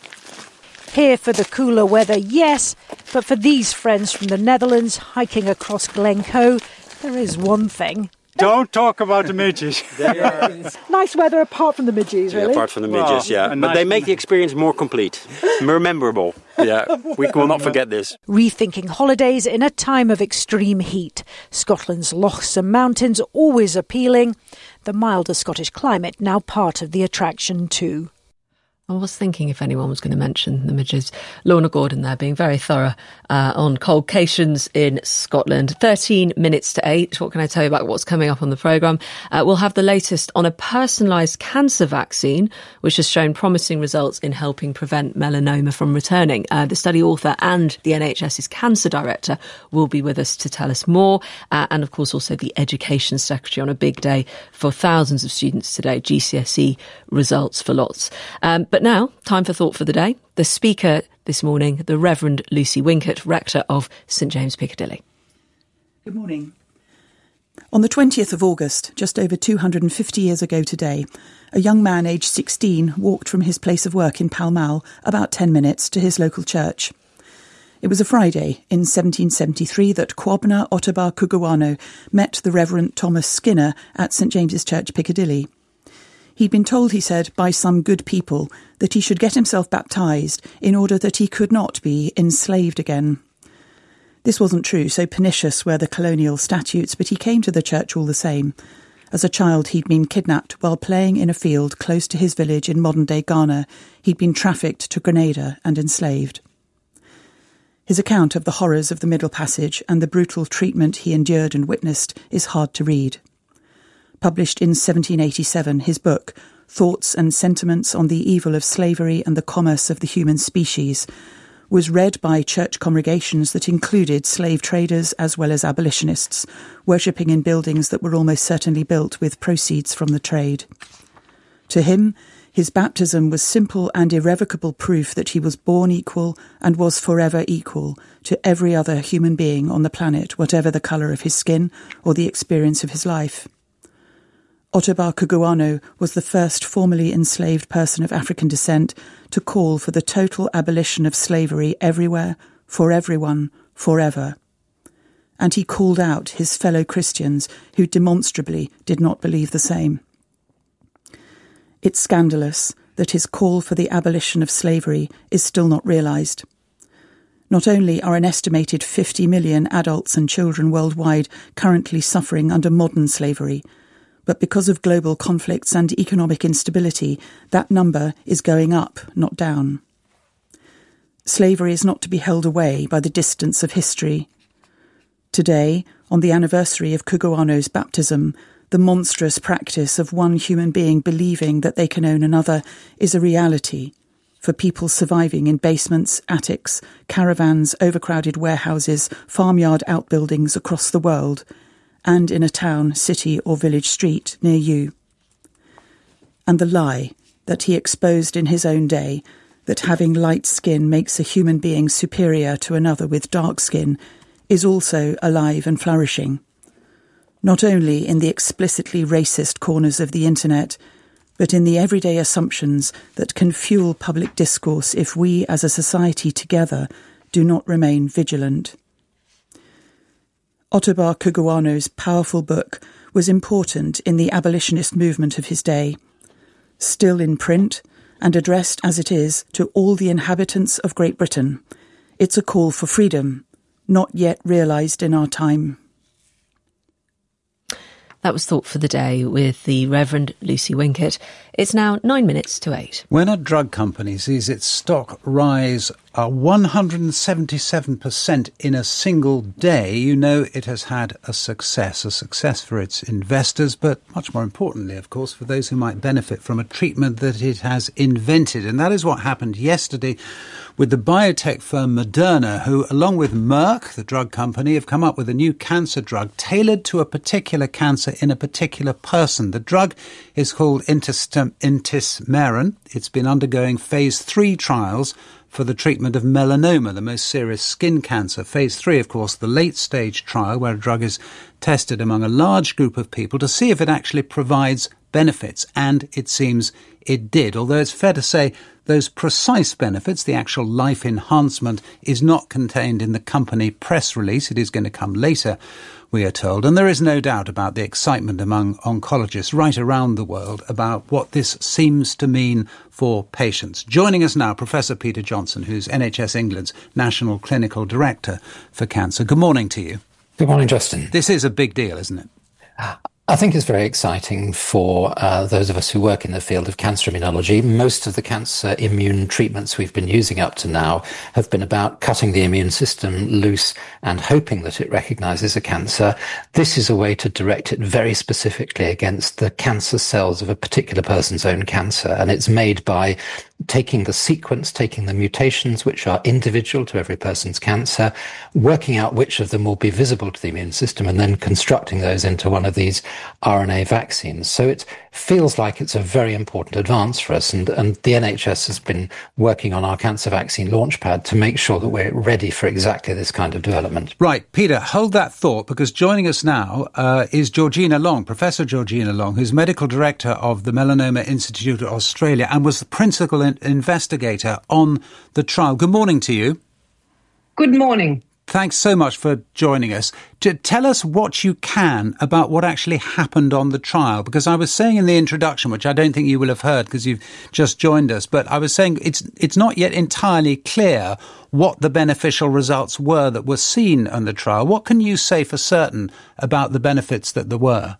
Speaker 17: Here for the cooler weather, yes, but for these friends from the Netherlands hiking across Glencoe, there is one thing.
Speaker 5: Don't talk about the midges.
Speaker 17: Nice weather apart from the midges, really.
Speaker 7: Yeah, apart from the midges, well, yeah. But nice they make the experience more complete, more memorable. Yeah, we will not forget this.
Speaker 17: Rethinking holidays in a time of extreme heat. Scotland's lochs and mountains always appealing. The milder Scottish climate now part of the attraction too.
Speaker 4: I was thinking if anyone was going to mention the midges. Lorna Gordon there being very thorough uh, on collocations in Scotland. thirteen minutes to eight. What can I tell you about what's coming up on the programme? Uh, we'll have the latest on a personalised cancer vaccine, which has shown promising results in helping prevent melanoma from returning. Uh, the study author and the NHS's cancer director will be with us to tell us more. Uh, and of course also the Education Secretary on a big day for thousands of students today. G C S E results for lots. Um, but But now, time for Thought for the Day. The speaker this morning, the Reverend Lucy Winkett, rector of St James Piccadilly.
Speaker 8: Good morning. On the twentieth of August, just over two hundred fifty years ago today, a young man aged sixteen walked from his place of work in Pall Mall about ten minutes to his local church. It was a Friday in seventeen seventy-three that Quobna Ottabar Cugoano met the Reverend Thomas Skinner at St James's Church, Piccadilly. He'd been told, he said, by some good people that he should get himself baptised in order that he could not be enslaved again. This wasn't true, so pernicious were the colonial statutes, but he came to the church all the same. As a child, he'd been kidnapped while playing in a field close to his village in modern-day Ghana. He'd been trafficked to Grenada and enslaved. His account of the horrors of the Middle Passage and the brutal treatment he endured and witnessed is hard to read. Published in seventeen eighty-seven, his book, Thoughts and Sentiments on the Evil of Slavery and the Commerce of the Human Species, was read by church congregations that included slave traders as well as abolitionists, worshipping in buildings that were almost certainly built with proceeds from the trade. To him, his baptism was simple and irrevocable proof that he was born equal and was forever equal to every other human being on the planet, whatever the colour of his skin or the experience of his life. Ottabar Cugoano was the first formerly enslaved person of African descent to call for the total abolition of slavery everywhere, for everyone, forever. And he called out his fellow Christians who demonstrably did not believe the same. It's scandalous that his call for the abolition of slavery is still not realised. Not only are an estimated fifty million adults and children worldwide currently suffering under modern slavery, but because of global conflicts and economic instability, that number is going up, not down. Slavery is not to be held away by the distance of history. Today, on the anniversary of Cugoano's baptism, the monstrous practice of one human being believing that they can own another is a reality for people surviving in basements, attics, caravans, overcrowded warehouses, farmyard outbuildings across the world, and in a town, city or village street near you. And the lie that he exposed in his own day, that having light skin makes a human being superior to another with dark skin, is also alive and flourishing. Not only in the explicitly racist corners of the internet, but in the everyday assumptions that can fuel public discourse if we as a society together do not remain vigilant. Ottabar Cugoano's powerful book was important in the abolitionist movement of his day. Still in print, and addressed as it is to all the inhabitants of Great Britain, it's a call for freedom, not yet realised in our time.
Speaker 4: That was Thought for the Day with the Reverend Lucy Winkett. It's now nine minutes to eight.
Speaker 3: When a drug company sees its stock rise uh, one hundred seventy-seven percent in a single day, you know it has had a success, a success for its investors, but much more importantly, of course, for those who might benefit from a treatment that it has invented. And that is what happened yesterday with the biotech firm Moderna, who, along with Merck, the drug company, have come up with a new cancer drug tailored to a particular cancer in a particular person. The drug is called Intismeran. It's been undergoing phase three trials for the treatment of melanoma, the most serious skin cancer. Phase three, of course, the late-stage trial where a drug is tested among a large group of people to see if it actually provides benefits, and it seems it did. Although it's fair to say those precise benefits, the actual life enhancement, is not contained in the company press release. It is going to come later, we are told. And there is no doubt about the excitement among oncologists right around the world about what this seems to mean for patients. Joining us now, Professor Peter Johnson, who's N H S England's National Clinical Director for Cancer. Good morning to you.
Speaker 9: Good morning, Justin.
Speaker 3: This is a big deal, isn't it?
Speaker 9: I think it's very exciting for uh, those of us who work in the field of cancer immunology. Most of the cancer immune treatments we've been using up to now have been about cutting the immune system loose and hoping that it recognizes a cancer. This is a way to direct it very specifically against the cancer cells of a particular person's own cancer. And it's made by taking the sequence, taking the mutations, which are individual to every person's cancer, working out which of them will be visible to the immune system, and then constructing those into one of these R N A vaccines. So it feels like it's a very important advance for us. And, and the N H S has been working on our cancer vaccine launchpad to make sure that we're ready for exactly this kind of development.
Speaker 3: Right. Peter, hold that thought, because joining us now uh, is Georgina Long, Professor Georgina Long, who's Medical Director of the Melanoma Institute of Australia and was the principal in- investigator on the trial. Good morning to you.
Speaker 10: Good morning.
Speaker 3: Thanks so much for joining us. To tell us what you can about what actually happened on the trial, because I was saying in the introduction, which I don't think you will have heard because you've just joined us, but I was saying it's it's not yet entirely clear what the beneficial results were that were seen on the trial. What can you say for certain about the benefits that there were?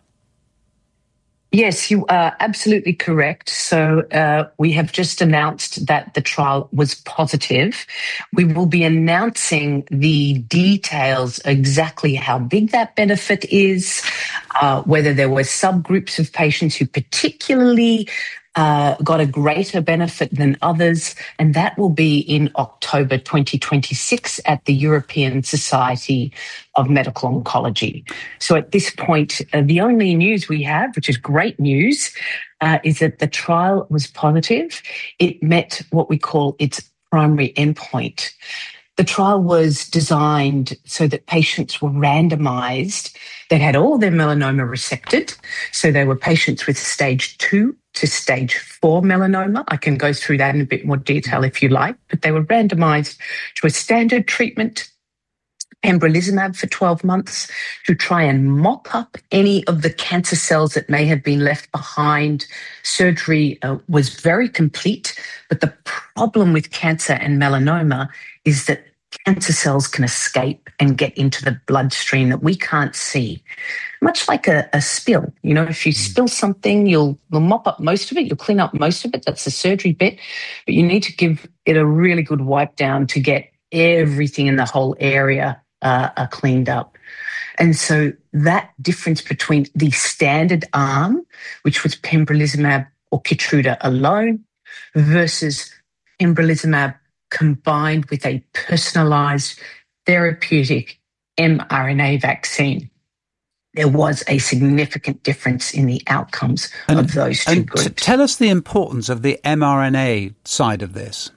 Speaker 10: Yes, you are absolutely correct. So uh, we have just announced that the trial was positive. We will be announcing the details, exactly how big that benefit is, uh, whether there were subgroups of patients who particularly Uh, got a greater benefit than others, and that will be in October twenty twenty-six at the European Society of Medical Oncology. So at this point, uh, the only news we have, which is great news, uh, is that the trial was positive. It met what we call its primary endpoint. The trial was designed so that patients were randomized. They had all their melanoma resected. So they were patients with stage two to stage four melanoma. I can go through that in a bit more detail if you like, but they were randomized to a standard treatment, pembrolizumab for twelve months, to try and mop up any of the cancer cells that may have been left behind. Surgery uh, was very complete, but the problem with cancer and melanoma is that cancer cells can escape and get into the bloodstream that we can't see. Much like a, a spill. You know, if you spill something, you'll, you'll mop up most of it, you'll clean up most of it. That's the surgery bit. But you need to give it a really good wipe down to get everything in the whole area uh, uh, cleaned up. And so that difference between the standard arm, which was pembrolizumab or Keytruda alone, versus pembrolizumab combined with a personalized therapeutic mRNA vaccine, there was a significant difference in the outcomes
Speaker 3: and,
Speaker 10: of those two
Speaker 3: and
Speaker 10: groups.
Speaker 3: T- tell us the importance of the mRNA side of this.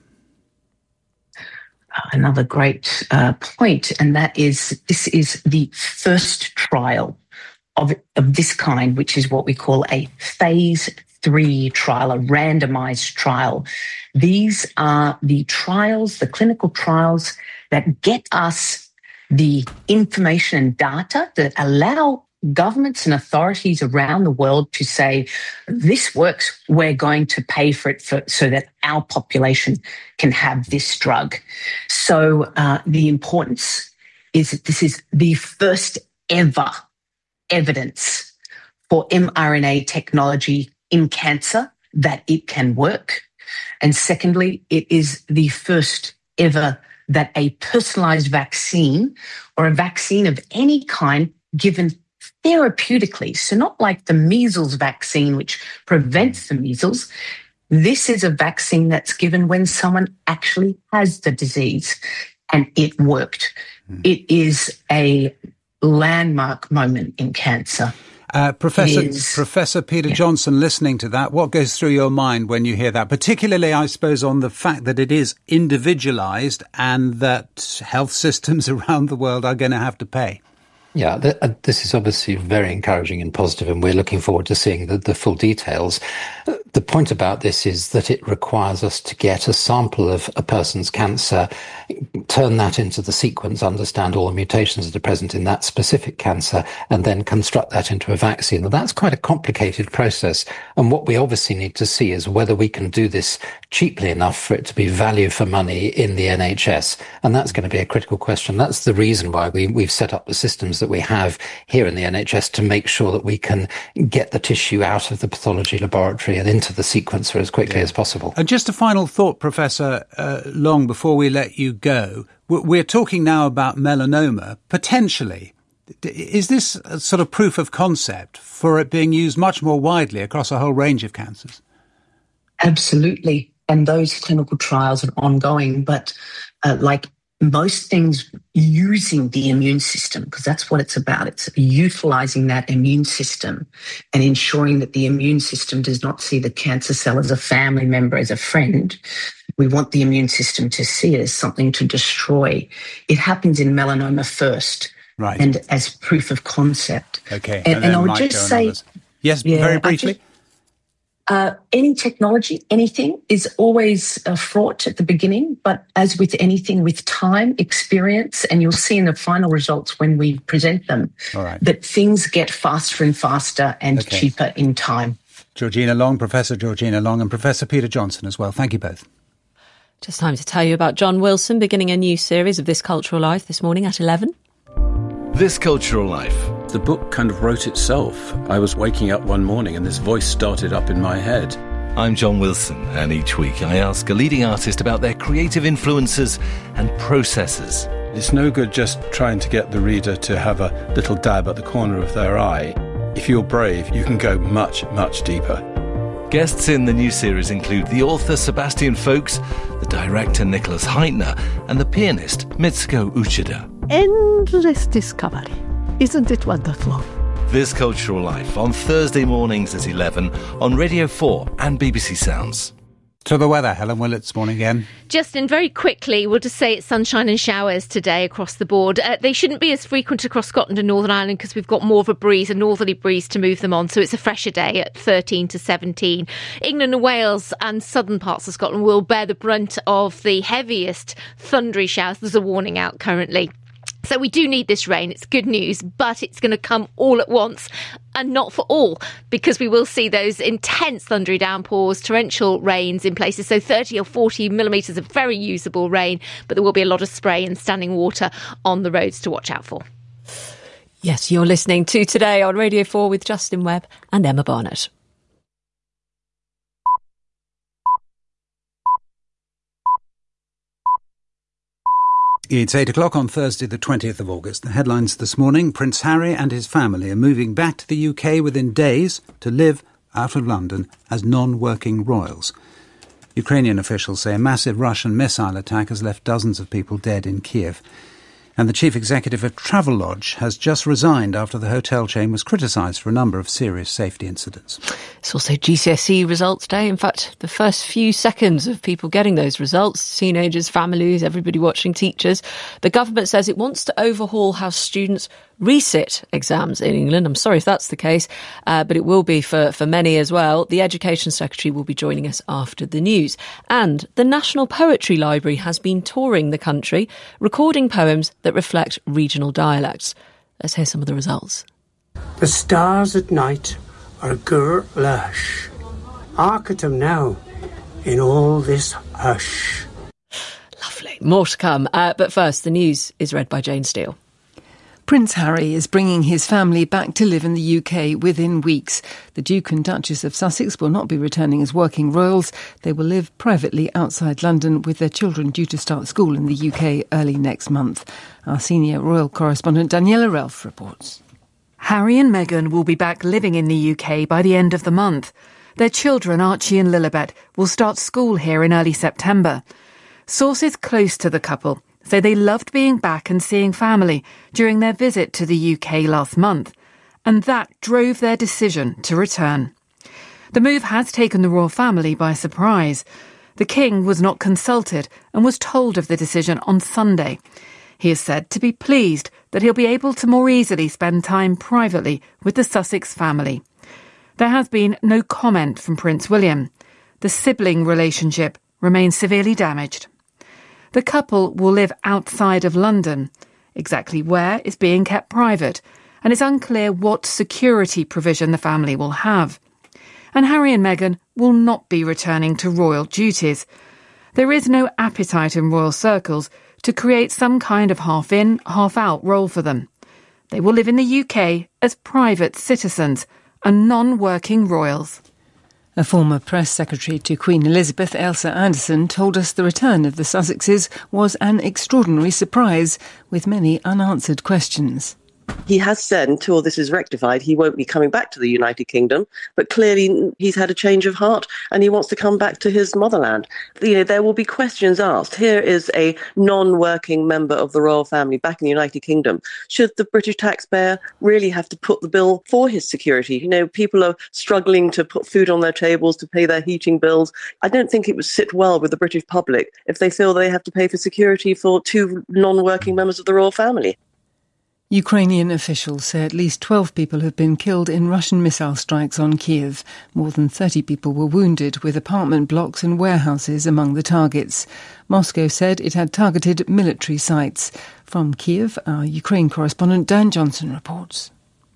Speaker 10: Another great uh, point, and that is this is the first trial of, of this kind, which is what we call a phase three trial, a randomized trial. These are the trials, the clinical trials that get us the information and data that allow governments and authorities around the world to say, this works, we're going to pay for it for, so that our population can have this drug. So uh, the importance is that this is the first ever evidence for mRNA technology in cancer that it can work. And secondly, it is the first ever that a personalized vaccine or a vaccine of any kind given therapeutically, so not like the measles vaccine, which prevents the measles. This is a vaccine that's given when someone actually has the disease, and it worked. Mm. It is a landmark moment in cancer.
Speaker 3: Uh, Professor Professor Peter yeah. Johnson, listening to that, what goes through your mind when you hear that? Particularly, I suppose, on the fact that it is individualised and that health systems around the world are going to have to pay.
Speaker 9: Yeah, th- uh, this is obviously very encouraging and positive, and we're looking forward to seeing the, the full details. Uh, the point about this is that it requires us to get a sample of a person's cancer, turn that into the sequence, understand all the mutations that are present in that specific cancer, and then construct that into a vaccine. Now, that's quite a complicated process, and what we obviously need to see is whether we can do this cheaply enough for it to be value for money in the N H S, and that's going to be a critical question. That's the reason why we, we've set up the systems that we have here in the N H S to make sure that we can get the tissue out of the pathology laboratory and into the sequencer as quickly yeah. as possible.
Speaker 3: And just a final thought, Professor uh, Long, before we let you go. We're talking now about melanoma, potentially. Is this a sort of proof of concept for it being used much more widely across a whole range of cancers?
Speaker 10: Absolutely. And those clinical trials are ongoing, but uh, like most things using the immune system, because that's what it's about. It's utilizing that immune system and ensuring that the immune system does not see the cancer cell as a family member, as a friend. We want the immune system to see it as something to destroy. It happens in melanoma first,
Speaker 3: right,
Speaker 10: and as proof of concept.
Speaker 3: Okay,
Speaker 10: and,
Speaker 3: and,
Speaker 10: and I would just say,
Speaker 3: others. yes,
Speaker 10: yeah,
Speaker 3: very briefly.
Speaker 10: Uh, any technology, anything is always uh, fraught at the beginning, but as with anything, with time, experience, and you'll see in the final results when we present them,
Speaker 3: All right.
Speaker 10: that things get faster and faster and
Speaker 3: okay.
Speaker 10: cheaper in time.
Speaker 3: Georgina Long, Professor Georgina Long, and Professor Peter Johnson as well. Thank you both.
Speaker 4: Just time to tell you about John Wilson beginning a new series of This Cultural Life this morning at eleven.
Speaker 11: This Cultural Life.
Speaker 12: The book kind of wrote itself. I was waking up one morning and this voice started up in my head.
Speaker 11: I'm John Wilson, and each week I ask a leading artist about their creative influences and processes.
Speaker 12: It's no good just trying to get the reader to have a little dab at the corner of their eye. If you're brave, you can go much, much deeper.
Speaker 11: Guests in the new series include the author Sebastian Folkes, the director Nicholas Heitner, and the pianist Mitsuko Uchida.
Speaker 13: Endless discovery. Isn't it wonderful?
Speaker 11: This Cultural Life on Thursday mornings at eleven on Radio four and B B C Sounds.
Speaker 3: To the weather, Helen Willett this morning again.
Speaker 15: Justin, very quickly, we'll just say it's sunshine and showers today across the board. Uh, they shouldn't be as frequent across Scotland and Northern Ireland because we've got more of a breeze, a northerly breeze to move them on. So it's a fresher day at thirteen to seventeen. England and Wales and southern parts of Scotland will bear the brunt of the heaviest thundery showers. There's a warning out currently. So we do need this rain. It's good news, but it's going to come all at once and not for all, because we will see those intense thundery downpours, torrential rains in places. So thirty or forty millimetres of very usable rain, but there will be a lot of spray and standing water on the roads to watch out for.
Speaker 4: Yes, you're listening to Today on Radio four with Justin Webb and Emma Barnett.
Speaker 3: It's eight o'clock on Thursday, the twentieth of August. The headlines this morning: Prince Harry and his family are moving back to the U K within days to live out of London as non-working royals. Ukrainian officials say a massive Russian missile attack has left dozens of people dead in Kiev. And the chief executive of Travelodge has just resigned after the hotel chain was criticised for a number of serious safety incidents.
Speaker 4: It's also G C S E results day. In fact, the first few seconds of people getting those results, teenagers, families, everybody watching, teachers. The government says it wants to overhaul how students resit exams in England. I'm sorry if that's the case, uh, but it will be for, for many as well. The Education Secretary will be joining us after the news. And the National Poetry Library has been touring the country, recording poems that reflect regional dialects. Let's hear some of the results.
Speaker 16: The stars at night are gur lush. Hark at them now in all this hush.
Speaker 4: Lovely. More to come. Uh, but first, the news is read by Jane Steele.
Speaker 6: Prince Harry is bringing his family back to live in the U K within weeks. The Duke and Duchess of Sussex will not be returning as working royals. They will live privately outside London with their children due to start school in the U K early next month. Our senior royal correspondent Daniela Ralph reports.
Speaker 23: Harry and Meghan will be back living in the U K by the end of the month. Their children, Archie and Lilibet, will start school here in early September. Sources close to the couple say they loved being back and seeing family during their visit to the U K last month, and that drove their decision to return. The move has taken the royal family by surprise. The King was not consulted and was told of the decision on Sunday. He is said to be pleased that he'll be able to more easily spend time privately with the Sussex family. There has been no comment from Prince William. The sibling relationship remains severely damaged. The couple will live outside of London. Exactly where is being kept private, and it's unclear what security provision the family will have. And Harry and Meghan will not be returning to royal duties. There is no appetite in royal circles to create some kind of half-in, half-out role for them. They will live in the U K as private citizens and non-working royals.
Speaker 6: A former press secretary to Queen Elizabeth, Elsa Anderson, told us the return of the Sussexes was an extraordinary surprise, with many unanswered questions.
Speaker 1: He has said until this is rectified, he won't be coming back to the United Kingdom, but clearly he's had a change of heart and he wants to come back to his motherland. You know, there will be questions asked. Here is a non-working member of the royal family back in the United Kingdom. Should the British taxpayer really have to put the bill for his security? You know, people are struggling to put food on their tables, to pay their heating bills. I don't think it would sit well with the British public if they feel they have to pay for security for two non-working members of the royal family.
Speaker 6: Ukrainian officials say at least twelve people have been killed in Russian missile strikes on Kiev. More than thirty people were wounded, with apartment blocks and warehouses among the targets. Moscow said it had targeted military sites. From Kiev, our Ukraine correspondent Dan Johnson reports.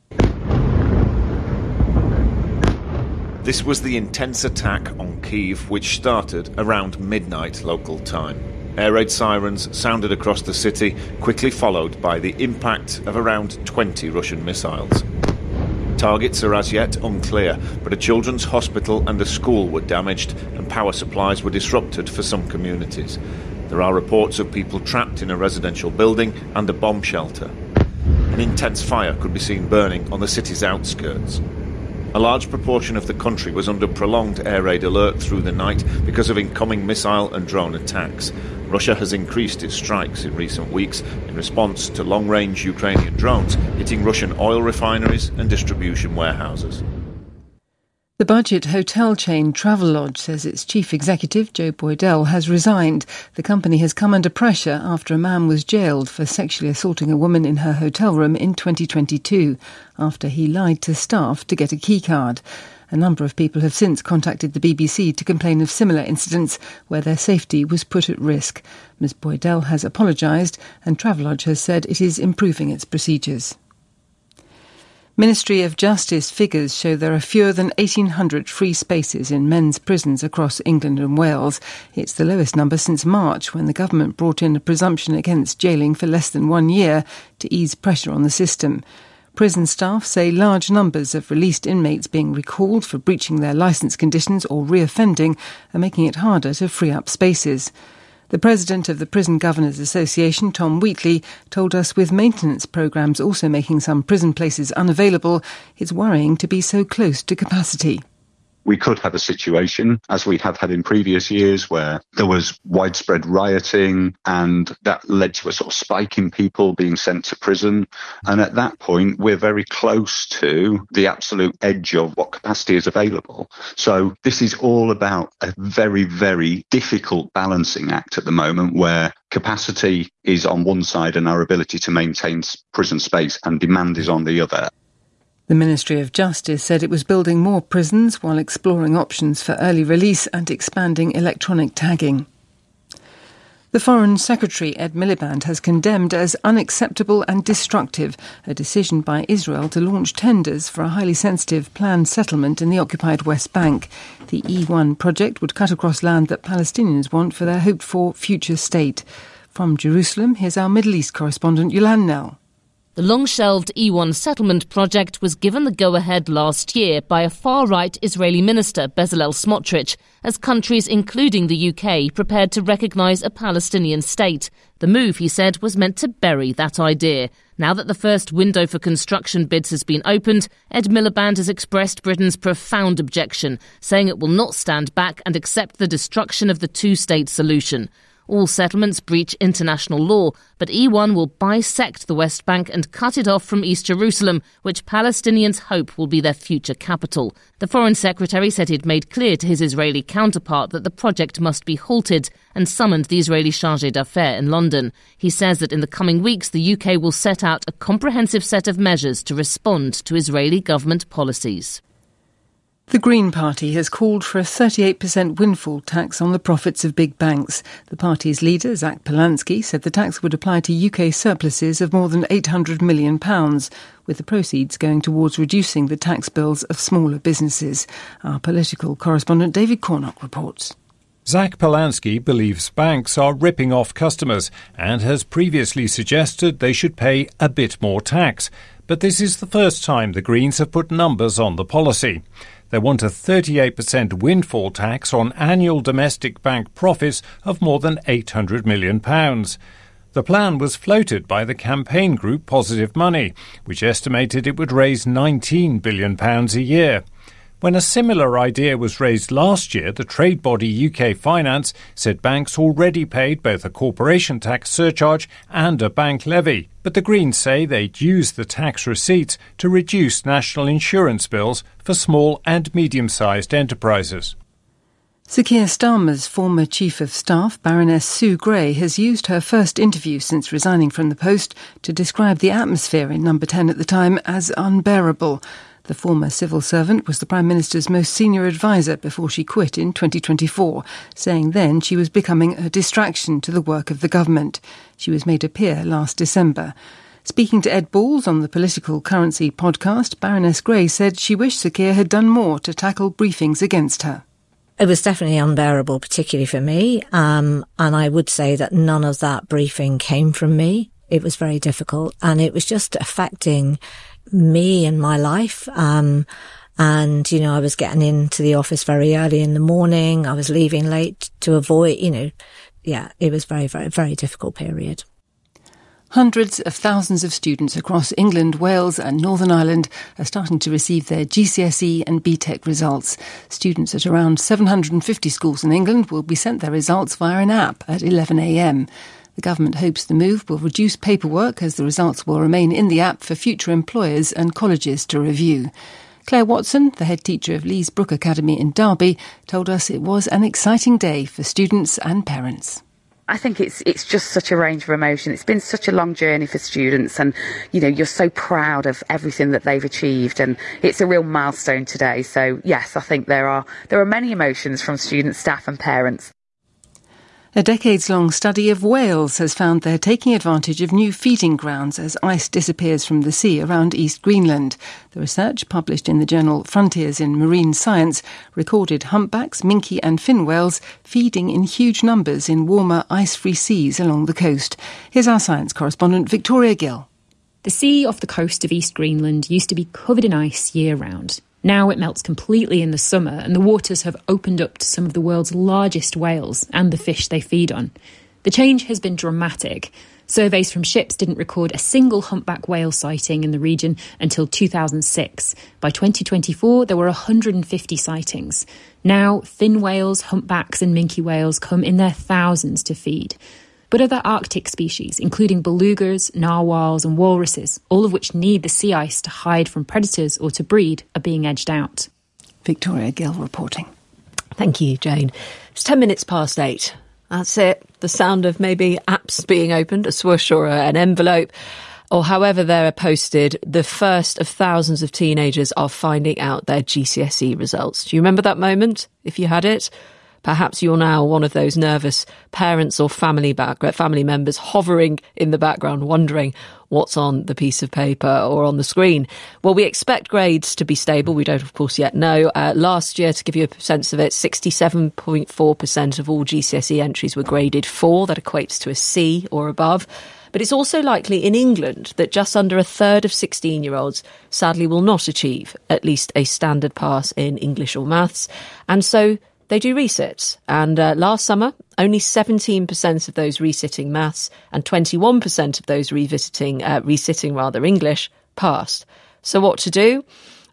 Speaker 2: This was the intense attack on Kyiv, which started around midnight local time. Air raid sirens sounded across the city, quickly followed by the impact of around twenty Russian missiles. Targets are as yet unclear, but a children's hospital and a school were damaged and power supplies were disrupted for some communities. There are reports of people trapped in a residential building and a bomb shelter. An intense fire could be seen burning on the city's outskirts. A large proportion of the country was under prolonged air raid alert through the night because of incoming missile and drone attacks. Russia has increased its strikes in recent weeks in response to long-range Ukrainian drones hitting Russian oil refineries and distribution warehouses.
Speaker 6: The budget hotel chain Travelodge says its chief executive, Joe Boydell, has resigned. The company has come under pressure after a man was jailed for sexually assaulting a woman in her hotel room in twenty twenty-two, after he lied to staff to get a keycard. A number of people have since contacted the B B C to complain of similar incidents where their safety was put at risk. Miz Boydell has apologised, and Travelodge has said it is improving its procedures. Ministry of Justice figures show there are fewer than eighteen hundred free spaces in men's prisons across England and Wales. It's the lowest number since March, when the government brought in a presumption against jailing for less than one year to ease pressure on the system. Prison staff say large numbers of released inmates being recalled for breaching their licence conditions or reoffending are making it harder to free up spaces. The president of the Prison Governors Association, Tom Wheatley, told us with maintenance programmes also making some prison places unavailable, it's worrying to be so close to capacity.
Speaker 14: We could have a situation, as we have had in previous years, where there was widespread rioting and that led to a sort of spike in people being sent to prison. And at that point, we're very close to the absolute edge of what capacity is available. So this is all about a very, very difficult balancing act at the moment, where capacity is on one side and our ability to maintain prison space, and demand is on the other.
Speaker 6: The Ministry of Justice said it was building more prisons while exploring options for early release and expanding electronic tagging. The Foreign Secretary, Ed Miliband, has condemned as unacceptable and destructive a decision by Israel to launch tenders for a highly sensitive planned settlement in the occupied West Bank. The E one project would cut across land that Palestinians want for their hoped-for future state. From Jerusalem, here's our Middle East correspondent, Yulan Nell.
Speaker 18: The long-shelved E one settlement project was given the go-ahead last year by a far-right Israeli minister, Bezalel Smotrich, as countries including the U K prepared to recognise a Palestinian state. The move, he said, was meant to bury that idea. Now that the first window for construction bids has been opened, Ed Miliband has expressed Britain's profound objection, saying it will not stand back and accept the destruction of the two-state solution. All settlements breach international law, but E one will bisect the West Bank and cut it off from East Jerusalem, which Palestinians hope will be their future capital. The Foreign Secretary said he'd made clear to his Israeli counterpart that the project must be halted and summoned the Israeli chargé d'affaires in London. He says that in the coming weeks the U K will set out a comprehensive set of measures to respond to Israeli government policies.
Speaker 6: The Green Party has called for a thirty-eight percent windfall tax on the profits of big banks. The party's leader, Zach Polanski, said the tax would apply to U K surpluses of more than eight hundred million pounds, with the proceeds going towards reducing the tax bills of smaller businesses. Our political correspondent David Cornock reports.
Speaker 19: Zach Polanski believes banks are ripping off customers and has previously suggested they should pay a bit more tax. But this is the first time the Greens have put numbers on the policy. They want a thirty-eight percent windfall tax on annual domestic bank profits of more than eight hundred million pounds. The plan was floated by the campaign group Positive Money, which estimated it would raise nineteen billion pounds a year. When a similar idea was raised last year, the trade body U K Finance said banks already paid both a corporation tax surcharge and a bank levy. But the Greens say they'd use the tax receipts to reduce national insurance bills for small and medium-sized enterprises.
Speaker 6: Sir Keir Starmer's former Chief of Staff, Baroness Sue Gray, has used her first interview since resigning from the post to describe the atmosphere in Number ten at the time as unbearable. The former civil servant was the Prime Minister's most senior advisor before she quit in twenty twenty-four, saying then she was becoming a distraction to the work of the government. She was made a peer last December. Speaking to Ed Balls on the Political Currency podcast, Baroness Gray said she wished Sir Keir had done more to tackle briefings against her.
Speaker 20: It was definitely unbearable, particularly for me, um, and I would say that none of that briefing came from me. It was very difficult, and it was just affecting me and my life. Um, and, you know, I was getting into the office very early in the morning. I was leaving late to avoid, you know, yeah, it was very, very, very difficult period.
Speaker 6: Hundreds of thousands of students across England, Wales and Northern Ireland are starting to receive their G C S E and B TEC results. Students at around seven hundred fifty schools in England will be sent their results via an app at eleven a m. The government hopes the move will reduce paperwork as the results will remain in the app for future employers and colleges to review. Claire Watson, the head teacher of Lees Brook Academy in Derby, told us it was an exciting day for students and parents.
Speaker 21: I think it's it's just such a range of emotion. It's been such a long journey for students, and you know, you're so proud of everything that they've achieved, and it's a real milestone today. So yes, I think there are there are many emotions from students, staff and parents.
Speaker 6: A decades-long study of whales has found they're taking advantage of new feeding grounds as ice disappears from the sea around East Greenland. The research, published in the journal Frontiers in Marine Science, recorded humpbacks, minke and fin whales feeding in huge numbers in warmer, ice-free seas along the coast. Here's our science correspondent, Victoria Gill.
Speaker 22: The sea off the coast of East Greenland used to be covered in ice year-round. Now it melts completely in the summer, and the waters have opened up to some of the world's largest whales and the fish they feed on. The change has been dramatic. Surveys from ships didn't record a single humpback whale sighting in the region until two thousand six. By twenty twenty-four, there were one hundred fifty sightings. Now, fin whales, humpbacks and minke whales come in their thousands to feed. But other Arctic species, including belugas, narwhals and walruses, all of which need the sea ice to hide from predators or to breed, are being edged out.
Speaker 6: Victoria Gill reporting.
Speaker 4: Thank you, Jane. It's ten minutes past eight. That's it. The sound of maybe apps being opened, a swoosh or a, an envelope, or however they're posted. The first of thousands of teenagers are finding out their G C S E results. Do you remember that moment, if you had it? Perhaps you're now one of those nervous parents or family back, family members hovering in the background, wondering what's on the piece of paper or on the screen. Well, we expect grades to be stable. We don't, of course, yet know. Uh, last year, to give you a sense of it, sixty-seven point four percent of all G C S E entries were graded four. That equates to a C or above. But it's also likely in England that just under a third of sixteen-year-olds sadly will not achieve at least a standard pass in English or maths. And so they do resits, and uh, last summer, only seventeen percent of those resitting maths and twenty-one percent of those revisiting, uh, resitting rather English passed. So what to do?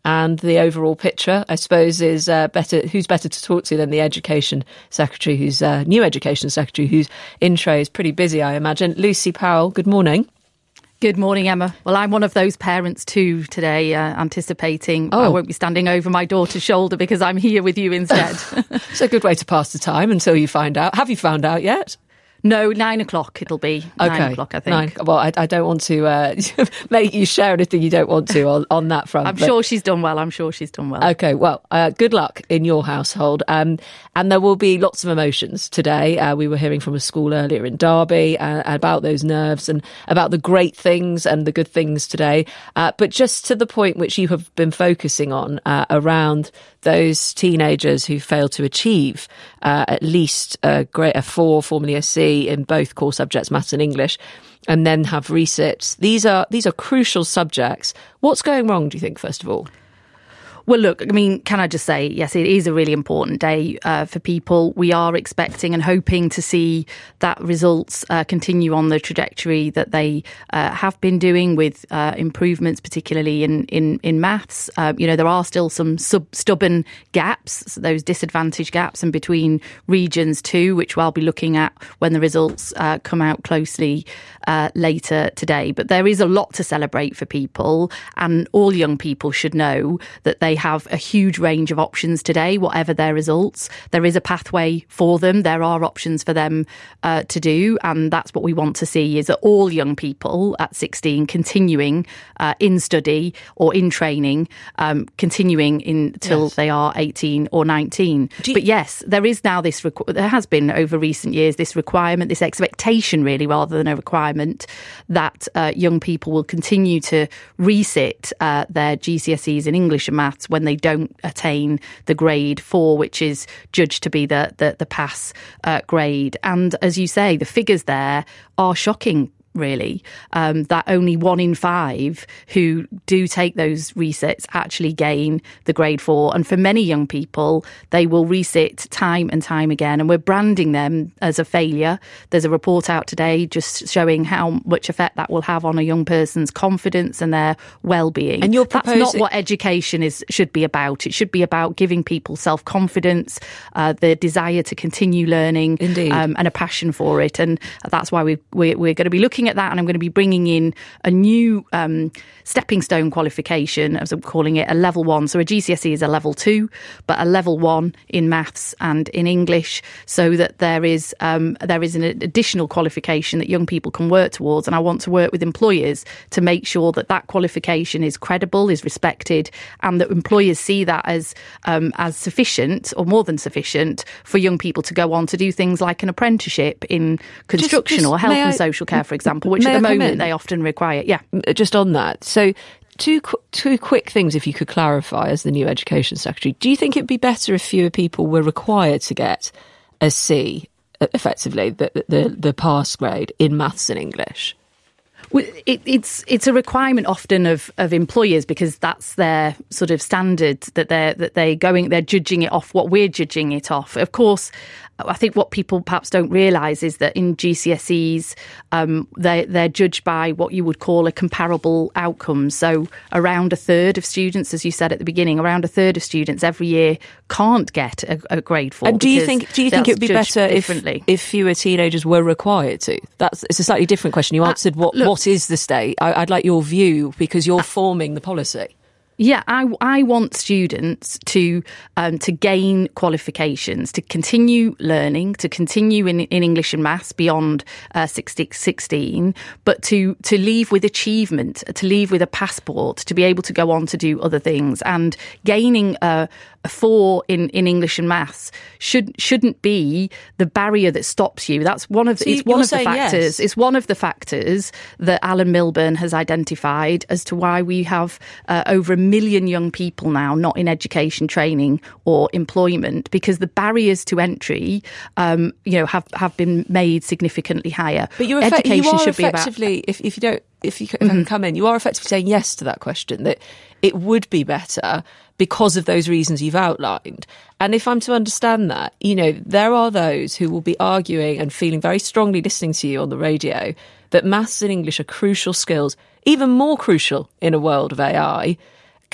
Speaker 4: And the overall picture, I suppose, is uh, better. Who's better to talk to than the Education Secretary, who's uh, new Education Secretary, whose intro is pretty busy, I imagine. Lucy Powell, good morning.
Speaker 5: Good morning, Emma. Well, I'm one of those parents too today, uh, anticipating
Speaker 4: oh.
Speaker 5: I won't be standing over my daughter's shoulder because I'm here with you instead.
Speaker 4: It's a good way to pass the time until you find out. Have you found out yet?
Speaker 5: No, nine o'clock it'll be.
Speaker 4: Okay.
Speaker 5: Nine o'clock, I think.
Speaker 4: Nine. Well, I, I don't want to uh, make you share anything you don't want to on, on that front.
Speaker 5: I'm
Speaker 4: but...
Speaker 5: sure she's done well. I'm sure she's done well.
Speaker 4: Okay, well, uh, good luck in your household. Um, and there will be lots of emotions today. Uh, we were hearing from a school earlier in Derby uh, about those nerves and about the great things and the good things today. Uh, but just to the point which you have been focusing on uh, around those teenagers who fail to achieve uh, at least a, grade, a four, formerly a C in both core subjects, maths and English, and then have resits. These are these are crucial subjects. What's going wrong, do you think, first of all?
Speaker 5: Well, look, I mean, can I just say, yes, it is a really important day uh, for people. We are expecting and hoping to see that results uh, continue on the trajectory that they uh, have been doing with uh, improvements, particularly in, in, in maths. Uh, you know, there are still some sub- stubborn gaps, so those disadvantage gaps, and between regions too, which I'll be looking at when the results uh, come out closely uh, later today. But there is a lot to celebrate for people, and all young people should know that they have a huge range of options today, whatever their results. There is a pathway for them. There are options for them uh, to do. And that's what we want to see, is that all young people at sixteen continuing uh, in study or in training, um, continuing in, until yes. they are eighteen or nineteen. You- but yes, there is now this, requ- there has been over recent years, this requirement, this expectation really, rather than a requirement, that uh, young people will continue to resit uh, their G C S Es in English and maths when they don't attain the grade four, which is judged to be the the, the pass uh, grade. And as you say, the figures there are shocking. Really, um, that only one in five who do take those resits actually gain the grade four. And for many young people, they will resit time and time again. And we're branding them as a failure. There's a report out today just showing how much effect that will have on a young person's confidence and their well-being.
Speaker 4: And you're proposing...
Speaker 5: That's not what education is should be about. It should be about giving people self-confidence, uh, the desire to continue learning,
Speaker 4: Indeed.
Speaker 5: Um, and a passion for it. And that's why we, we, we're going to be looking at that, and I'm going to be bringing in a new um, stepping stone qualification, as I'm calling it, a level one. So a G C S E is a level two, but a level one in maths and in English, so that there is um, there is an additional qualification that young people can work towards. And I want to work with employers to make sure that that qualification is credible, is respected, and that employers see that as um, as sufficient or more than sufficient for young people to go on to do things like an apprenticeship in construction just, just, or health and I, social care, for example, which at the moment they often require. Yeah.
Speaker 4: Just on that. So two, two quick things, if you could clarify as the new Education Secretary. Do you think it'd be better if fewer people were required to get a C, effectively, the, the, the pass grade in maths and English?
Speaker 5: Well, it, it's it's a requirement often of, of employers, because that's their sort of standard that they're that they going they're judging it off what we're judging it off. Of course, I think what people perhaps don't realise is that in G C S Es, um, they they're judged by what you would call a comparable outcome. So around a third of students, as you said at the beginning, around a third of students every year can't get a, a grade four.
Speaker 4: And do you think do you think it'd be better if if fewer teenagers were required to? That's it's a slightly different question. You answered what. Look, what is the state? I, I'd like your view, because you're forming the policy.
Speaker 5: Yeah, I, I want students to um, to gain qualifications, to continue learning, to continue in, in English and maths beyond uh, sixteen, but to, to leave with achievement, to leave with a passport, to be able to go on to do other things. And gaining a, a four in, in English and maths should, shouldn't be the barrier that stops you. That's one of the, so it's one of the factors. Yes. It's one of the factors that Alan Milburn has identified as to why we have uh, over a million young people now not in education, training or employment, because the barriers to entry, um, you know, have, have been made significantly higher.
Speaker 4: But you're
Speaker 5: education
Speaker 4: effect- you are
Speaker 5: should
Speaker 4: effectively,
Speaker 5: be about,
Speaker 4: if, if you don't, if you, if mm-hmm. I can come in, you are effectively saying yes to that question, that it would be better because of those reasons you've outlined. And if I'm to understand that, you know, there are those who will be arguing and feeling very strongly listening to you on the radio that maths and English are crucial skills, even more crucial in a world of A I.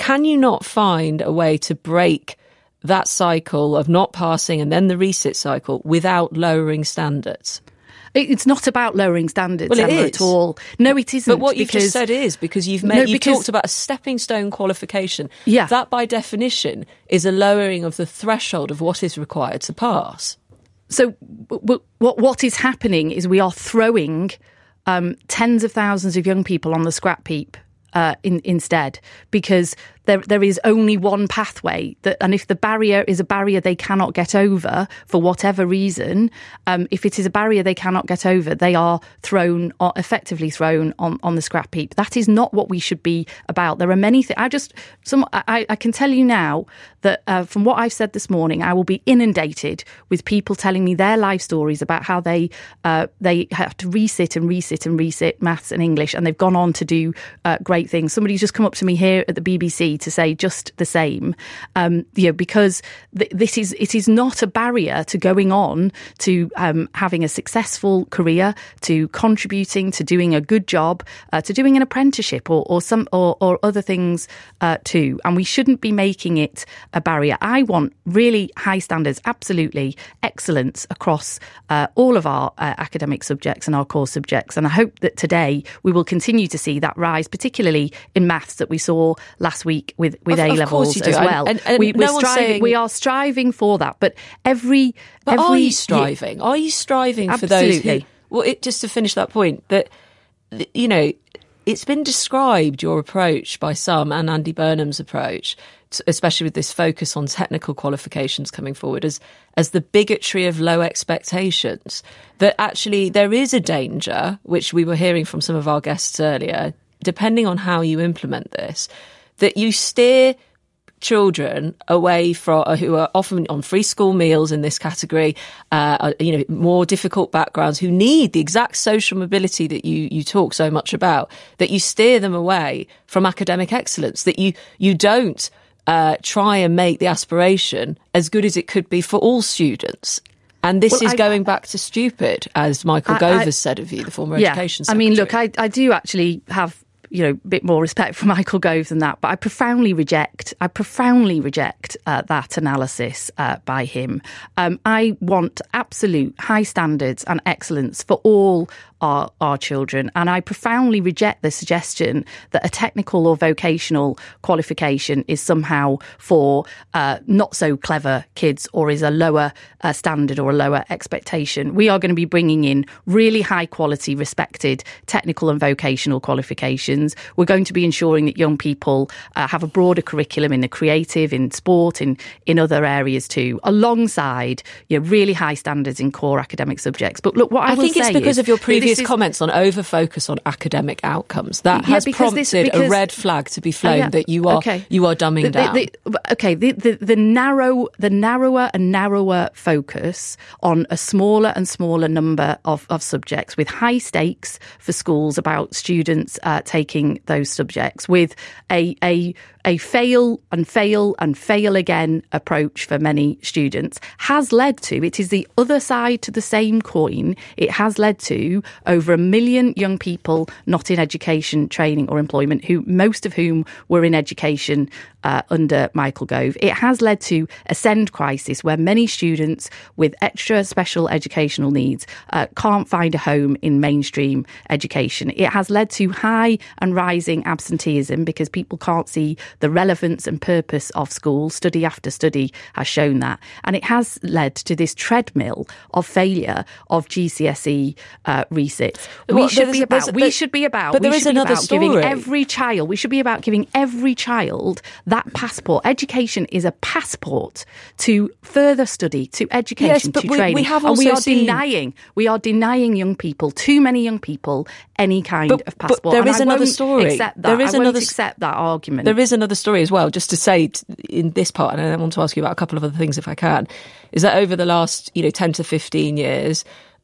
Speaker 4: Can you not find a way to break that cycle of not passing and then the resit cycle without lowering standards?
Speaker 5: It's not about lowering standards,
Speaker 4: well, it
Speaker 5: Emma,
Speaker 4: is.
Speaker 5: at all. No, it isn't.
Speaker 4: But what you've
Speaker 5: because,
Speaker 4: just said is because you've made,
Speaker 5: no,
Speaker 4: you
Speaker 5: because,
Speaker 4: talked about a stepping stone qualification.
Speaker 5: Yeah.
Speaker 4: That, by definition, is a lowering of the threshold of what is required to pass.
Speaker 5: So w- what what is happening is we are throwing um, tens of thousands of young people on the scrap heap uh, in, instead, because there there is only one pathway, that, and if the barrier is a barrier they cannot get over for whatever reason, um, if it is a barrier they cannot get over, they are thrown, or effectively thrown on, on the scrap heap. That is not what we should be about. There are many things. I just, some, I, I can tell you now that uh, from what I've said this morning, I will be inundated with people telling me their life stories about how they uh, they have to resit and resit and resit maths and English, and they've gone on to do uh, great things. Somebody's just come up to me here at the B B C to say just the same, um, you know, because th- this is it is not a barrier to going on to um, having a successful career, to contributing, to doing a good job, uh, to doing an apprenticeship or, or some or, or other things uh, too. And we shouldn't be making it a barrier. I want really high standards, absolutely excellence across uh, all of our uh, academic subjects and our core subjects. And I hope that today we will continue to see that rise, particularly in maths that we saw last week with, with
Speaker 4: of,
Speaker 5: A-levels
Speaker 4: of
Speaker 5: as well.
Speaker 4: And, and, and
Speaker 5: we, we're
Speaker 4: no
Speaker 5: striving,
Speaker 4: saying...
Speaker 5: we are striving for that. But every...
Speaker 4: But
Speaker 5: every
Speaker 4: are you striving? Are you striving
Speaker 5: absolutely.
Speaker 4: for those who... Well, it, just to finish that point, that, you know, it's been described, your approach, by some, and Andy Burnham's approach, especially with this focus on technical qualifications coming forward, as as the bigotry of low expectations, that actually there is a danger, which we were hearing from some of our guests earlier, depending on how you implement this, that you steer children away from uh, who are often on free school meals in this category, uh, you know, more difficult backgrounds, who need the exact social mobility that you you talk so much about, that you steer them away from academic excellence, that you you don't uh, try and make the aspiration as good as it could be for all students. And this
Speaker 5: well,
Speaker 4: is
Speaker 5: I,
Speaker 4: going back to stupid, as Michael
Speaker 5: I,
Speaker 4: Gove
Speaker 5: I,
Speaker 4: has said of you, the former
Speaker 5: yeah,
Speaker 4: education secretary.
Speaker 5: I mean, look, I, I do actually have, you know, a bit more respect for Michael Gove than that, but I profoundly reject, I profoundly reject uh, that analysis uh, by him. Um, I want absolute high standards and excellence for all our, our children, and I profoundly reject the suggestion that a technical or vocational qualification is somehow for uh, not so clever kids, or is a lower uh, standard or a lower expectation. We are going to be bringing in really high quality, respected technical and vocational qualifications. We're going to be ensuring that young people uh, have a broader curriculum in the creative, in sport, in in other areas too, alongside, you know, really high standards in core academic subjects. But look, what I,
Speaker 4: I
Speaker 5: will
Speaker 4: think it's
Speaker 5: say
Speaker 4: because
Speaker 5: is,
Speaker 4: of your previous
Speaker 5: is,
Speaker 4: comments on over focus on academic outcomes that
Speaker 5: yeah,
Speaker 4: has prompted
Speaker 5: this, because,
Speaker 4: a red flag to be flown,
Speaker 5: uh, yeah,
Speaker 4: that you are
Speaker 5: okay.
Speaker 4: you are dumbing
Speaker 5: the,
Speaker 4: down.
Speaker 5: The, the, okay, the, the the narrow the narrower and narrower focus on a smaller and smaller number of, of subjects, with high stakes for schools about students uh, taking those subjects, with a a a fail and fail and fail again approach for many students, has led to, it is the other side to the same coin, it has led to over a million young people not in education, training or employment, who most of whom were in education uh, under Michael Gove. It has led to a SEND crisis, where many students with extra special educational needs uh, can't find a home in mainstream education. It has led to high and rising absenteeism, because people can't see the relevance and purpose of school. Study after study has shown that. And it has led to this treadmill of failure of G C S E uh, resits. We
Speaker 4: well,
Speaker 5: should be about, we
Speaker 4: but,
Speaker 5: should be about,
Speaker 4: but
Speaker 5: we
Speaker 4: there is
Speaker 5: should be
Speaker 4: another
Speaker 5: about
Speaker 4: story.
Speaker 5: giving every child, we should be about giving every child that passport. Education is a passport to further study, to education,
Speaker 4: yes, but
Speaker 5: to
Speaker 4: we,
Speaker 5: training.
Speaker 4: We have
Speaker 5: and
Speaker 4: also
Speaker 5: we are
Speaker 4: seen...
Speaker 5: denying, we are denying young people, too many young people, any kind
Speaker 4: but,
Speaker 5: of passport.
Speaker 4: But there
Speaker 5: and
Speaker 4: is
Speaker 5: I
Speaker 4: another
Speaker 5: won't
Speaker 4: story.
Speaker 5: Accept that.
Speaker 4: There is
Speaker 5: I won't
Speaker 4: another
Speaker 5: accept that argument.
Speaker 4: There is another story as well, just to say t- in this part, and I want to ask you about a couple of other things if I can, is that over the last, you know, ten to fifteen years,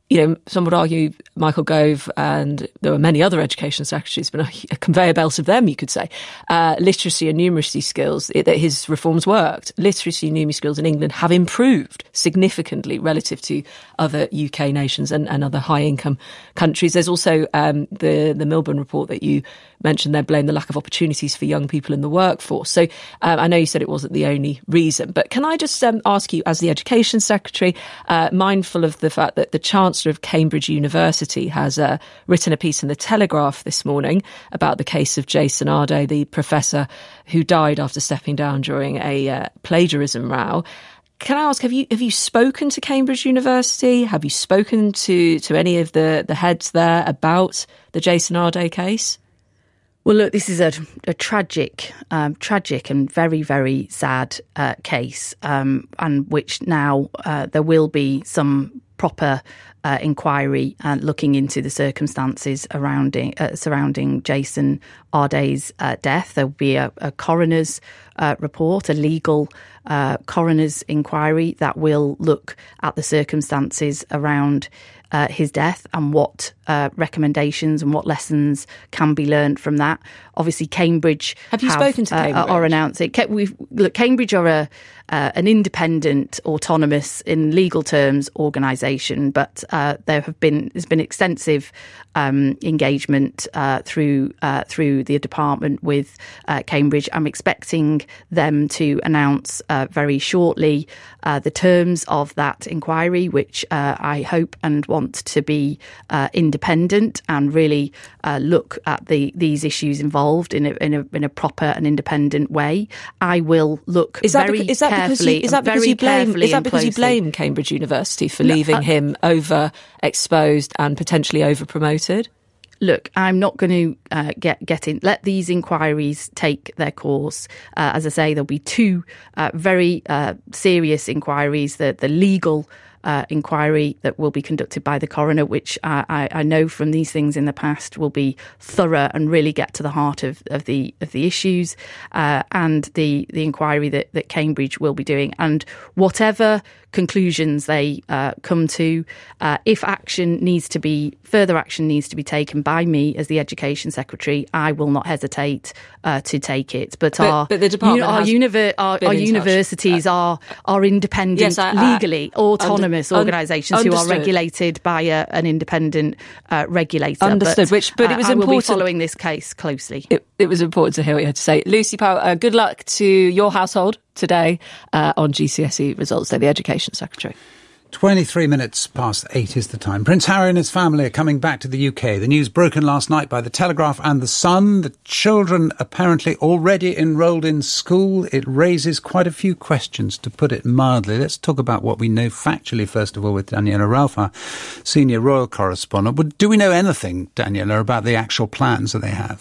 Speaker 4: you know, some would argue Michael Gove, and there were many other education secretaries, but a, a conveyor belt of them, you could say, uh, literacy and numeracy skills, it, that his reforms worked. Literacy and numeracy skills in England have improved significantly relative to other U K nations and, and other high-income countries. There's also um, the, the Milburn report that you mentioned there, blame the lack of opportunities for young people in the workforce. So um, I know you said it wasn't the only reason, but can I just um, ask you, as the Education Secretary, uh, mindful of the fact that the Chancellor of Cambridge University has uh, written a piece in the Telegraph this morning about the case of Jason Arday, the professor who died after stepping down during a uh, plagiarism row. Can I ask, have you have you spoken to Cambridge University? Have you spoken to, to any of the, the heads there about the Jason Arday case?
Speaker 5: Well, look, this is a, a tragic, um, tragic and very, very sad uh, case, um, and which now uh, there will be some proper uh, inquiry uh, looking into the circumstances around, uh, surrounding Jason Arday's uh, death. There will be a, a coroner's uh, report, a legal uh, coroner's inquiry that will look at the circumstances around Uh, his death and what uh, recommendations and what lessons can be learned from that. Obviously, Cambridge
Speaker 4: have you have, spoken to Cambridge?
Speaker 5: Uh, are announcing. We've look. Cambridge are a uh, an independent, autonomous, in legal terms, organisation, but uh, there have been there's been extensive um, engagement uh, through uh, through the department with uh, Cambridge. I'm expecting them to announce uh, very shortly uh, the terms of that inquiry, which uh, I hope and want to be uh, independent and really uh, look at the these issues involved in a, in a in a proper and independent way. I will look
Speaker 4: is that
Speaker 5: very
Speaker 4: because, is that
Speaker 5: carefully.
Speaker 4: Because you, is that because you blame? Is that because you blame Cambridge University for
Speaker 5: no,
Speaker 4: leaving
Speaker 5: I,
Speaker 4: him overexposed and potentially over-promoted?
Speaker 5: Look, I'm not going to uh, get get in. Let these inquiries take their course. Uh, as I say, there'll be two uh, very uh, serious inquiries. The the legal Uh, inquiry that will be conducted by the coroner, which uh, I, I know from these things in the past will be thorough and really get to the heart of, of the of the issues, uh, and the the inquiry that, that Cambridge will be doing. And whatever conclusions they uh, come to, uh, if action needs to be further action needs to be taken by me as the Education Secretary, I will not hesitate uh, to take it. But,
Speaker 4: but
Speaker 5: our
Speaker 4: but the department
Speaker 5: our, univer- our, our universities uh, are are independent,
Speaker 4: yes, I,
Speaker 5: legally
Speaker 4: I,
Speaker 5: autonomous
Speaker 4: un-
Speaker 5: organisations
Speaker 4: un-
Speaker 5: who are regulated by a, an independent uh, regulator.
Speaker 4: Understood.
Speaker 5: But,
Speaker 4: which, but it was
Speaker 5: uh, I
Speaker 4: important.
Speaker 5: will be following this case closely.
Speaker 4: It, it was important to hear what you had to say, Lucy Powell. Uh, good luck to your household today uh, on G C S E Results Day, the Education Secretary.
Speaker 3: twenty-three minutes past eight is the time. Prince Harry and his family are coming back to the U K. The news broken last night by the Telegraph and the Sun. The children apparently already enrolled in school. It raises quite a few questions, to put it mildly. Let's talk about what we know factually, first of all, with Daniela Ralph, our senior royal correspondent. Do we know anything, Daniela, about the actual plans that they have?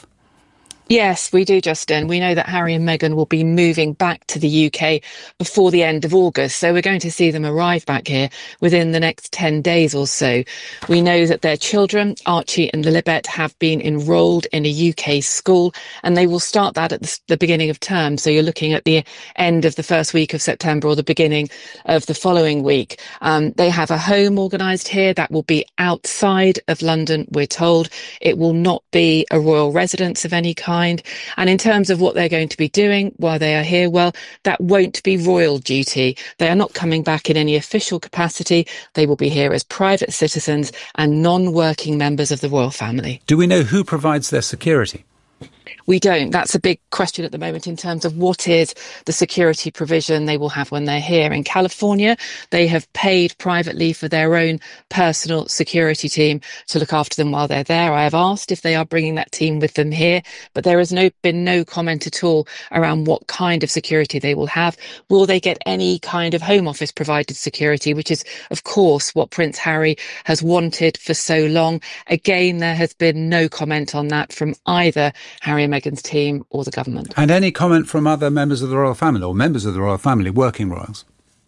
Speaker 7: Yes, we do, Justin. We know that Harry and Meghan will be moving back to the U K before the end of August. So we're going to see them arrive back here within the next ten days or so. We know that their children, Archie and Lilibet, have been enrolled in a U K school, and they will start that at the, the beginning of term. So you're looking at the end of the first week of September or the beginning of the following week. Um, they have a home organised here that will be outside of London, we're told. It will not be a royal residence of any kind. And in terms of what they're going to be doing while they are here, well, that won't be royal duty. They are not coming back in any official capacity. They will be here as private citizens and non-working members of the royal family.
Speaker 3: Do we know who provides their security?
Speaker 7: We don't. That's a big question at the moment in terms of what is the security provision they will have when they're here. In California, they have paid privately for their own personal security team to look after them while they're there. I have asked if they are bringing that team with them here, but there has no, been no comment at all around what kind of security they will have. Will they get any kind of Home Office provided security, which is, of course, what Prince Harry has wanted for so long. Again, there has been no comment on that from either Harry and Meghan's team or the government.
Speaker 3: And any comment from other members of the royal family or members of the royal family, working royals?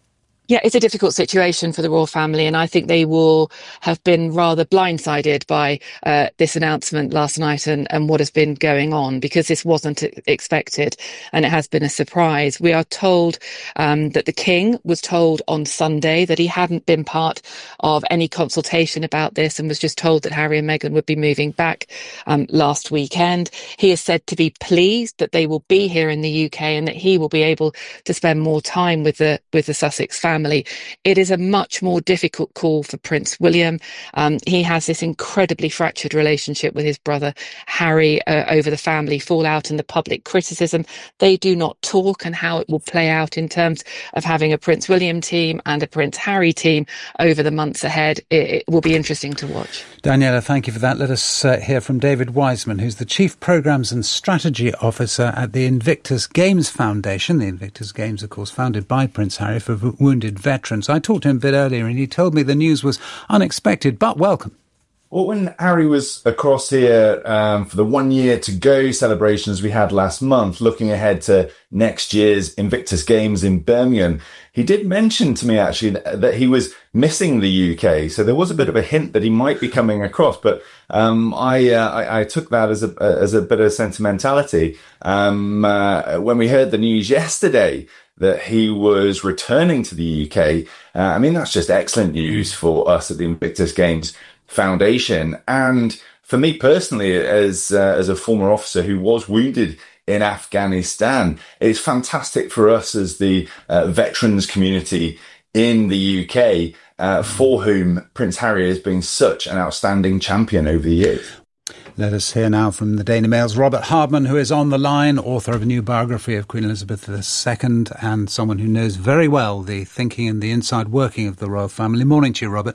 Speaker 7: Yeah, it's a difficult situation for the royal family, and I think they will have been rather blindsided by uh, this announcement last night and, and what has been going on, because this wasn't expected and it has been a surprise. We are told um, that the King was told on Sunday that he hadn't been part of any consultation about this and was just told that Harry and Meghan would be moving back um, last weekend. He is said to be pleased that they will be here in the U K and that he will be able to spend more time with the with the Sussex family. It is a much more difficult call for Prince William. Um, he has this incredibly fractured relationship with his brother Harry uh, over the family fallout and the public criticism. They do not talk, and how it will play out in terms of having a Prince William team and a Prince Harry team over the months ahead, it, it will be interesting to watch.
Speaker 3: Daniela, thank you for that. Let us uh, hear from David Wiseman, who's the Chief Programmes and Strategy Officer at the Invictus Games Foundation. The Invictus Games, of course, founded by Prince Harry for wounded veterans. I talked to him a bit earlier and he told me the news was unexpected but welcome.
Speaker 8: Well, when Harry was across here um, for the one year to go celebrations we had last month, looking ahead to next year's Invictus Games in Birmingham, he did mention to me actually that, that he was missing the U K. So there was a bit of a hint that he might be coming across, but um, I, uh, I I took that as a as a bit of sentimentality. Um, uh, when we heard the news yesterday that he was returning to the U K, uh, I mean, that's just excellent news for us at the Invictus Games Foundation. And for me personally, as uh, as a former officer who was wounded in Afghanistan, it's fantastic for us as the uh, veterans community in the U K, uh, for whom Prince Harry has been such an outstanding champion over the years.
Speaker 3: Let us hear now from the Daily Mail's Robert Hardman, who is on the line, author of a new biography of Queen Elizabeth the Second and someone who knows very well the thinking and the inside working of the royal family. Morning to you, Robert.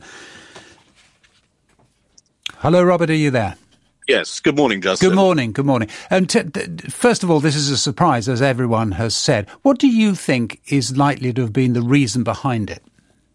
Speaker 3: Hello, Robert, are you there?
Speaker 9: Yes, good morning, Justin.
Speaker 3: Good morning, good morning. Um, t- t- first of all, this is a surprise, as everyone has said. What do you think is likely to have been the reason behind it?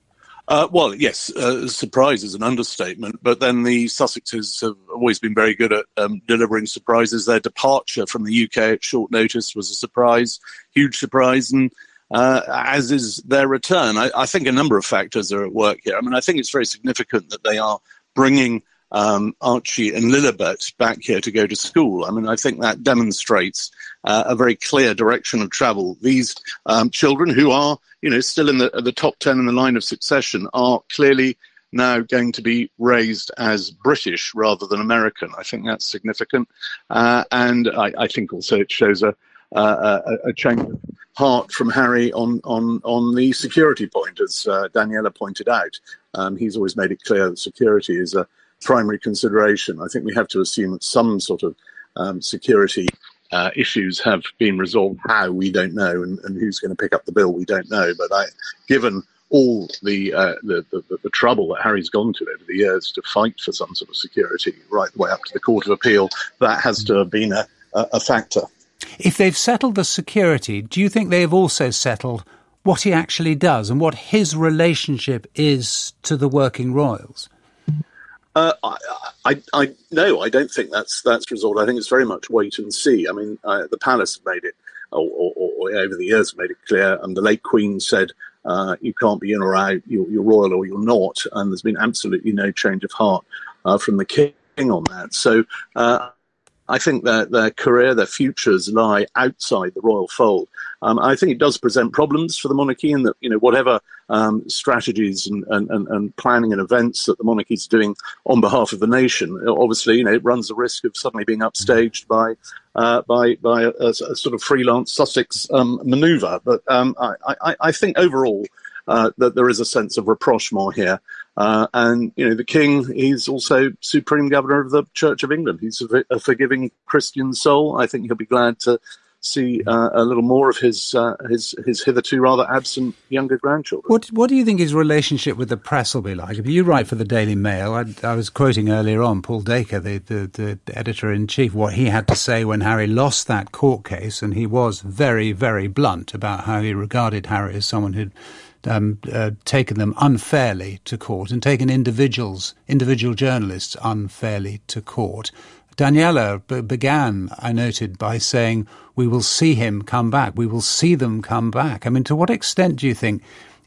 Speaker 9: Uh, well, yes, uh, surprise is an understatement, but then the Sussexes have always been very good at um, delivering surprises. Their departure from the U K at short notice was a surprise, huge surprise, and uh, as is their return. I, I think a number of factors are at work here. I mean, I think it's very significant that they are bringing um, Archie and Lilibet back here to go to school. I mean, I think that demonstrates uh, a very clear direction of travel. These um, children who are, you know, still in the, the top ten in the line of succession are clearly now going to be raised as British rather than American. I think that's significant. Uh, and I, I think also it shows a, a, a change of heart from Harry on, on, on the security point, as uh, Daniela pointed out. Um, he's always made it clear that security is a primary consideration. I think we have to assume that some sort of um, security uh, issues have been resolved. How, we don't know, and, and who's going to pick up the bill, we don't know. But I, given all the, uh, the, the the trouble that Harry's gone to over the years to fight for some sort of security, right the way up to the Court of Appeal, that has to have been a, a factor.
Speaker 3: If they've settled the security, do you think they've also settled what he actually does and what his relationship is to the working royals?
Speaker 9: Uh, I, I, I, no, I don't think that's that's resolved. I think it's very much wait and see. I mean, uh, the palace have made it, or, or, or over the years, made it clear, and the late Queen said, uh, you can't be in or out, you're, you're royal or you're not, and there's been absolutely no change of heart uh, from the king on that. So uh, I think that their career, their futures lie outside the royal fold. Um, I think it does present problems for the monarchy in that, you know, whatever um, strategies and, and, and planning and events that the monarchy is doing on behalf of the nation, obviously, you know, it runs the risk of suddenly being upstaged by uh, by by a, a sort of freelance Sussex um, manoeuvre. But um, I, I, I think overall uh, that there is a sense of rapprochement here. Uh, and, you know, the king, he's also Supreme Governor of the Church of England. He's a, a forgiving Christian soul. I think he'll be glad to see uh, a little more of his uh, his his hitherto rather absent younger grandchildren.
Speaker 3: What what do you think his relationship with the press will be like? If you write for the Daily Mail, I, I was quoting earlier on Paul Dacre, the, the, the editor-in-chief, what he had to say when Harry lost that court case, and he was very, very blunt about how he regarded Harry as someone who'd um, uh, taken them unfairly to court and taken individuals, individual journalists unfairly to court. Daniela b- began, I noted, by saying, we will see him come back. We will see them come back. I mean, to what extent do you think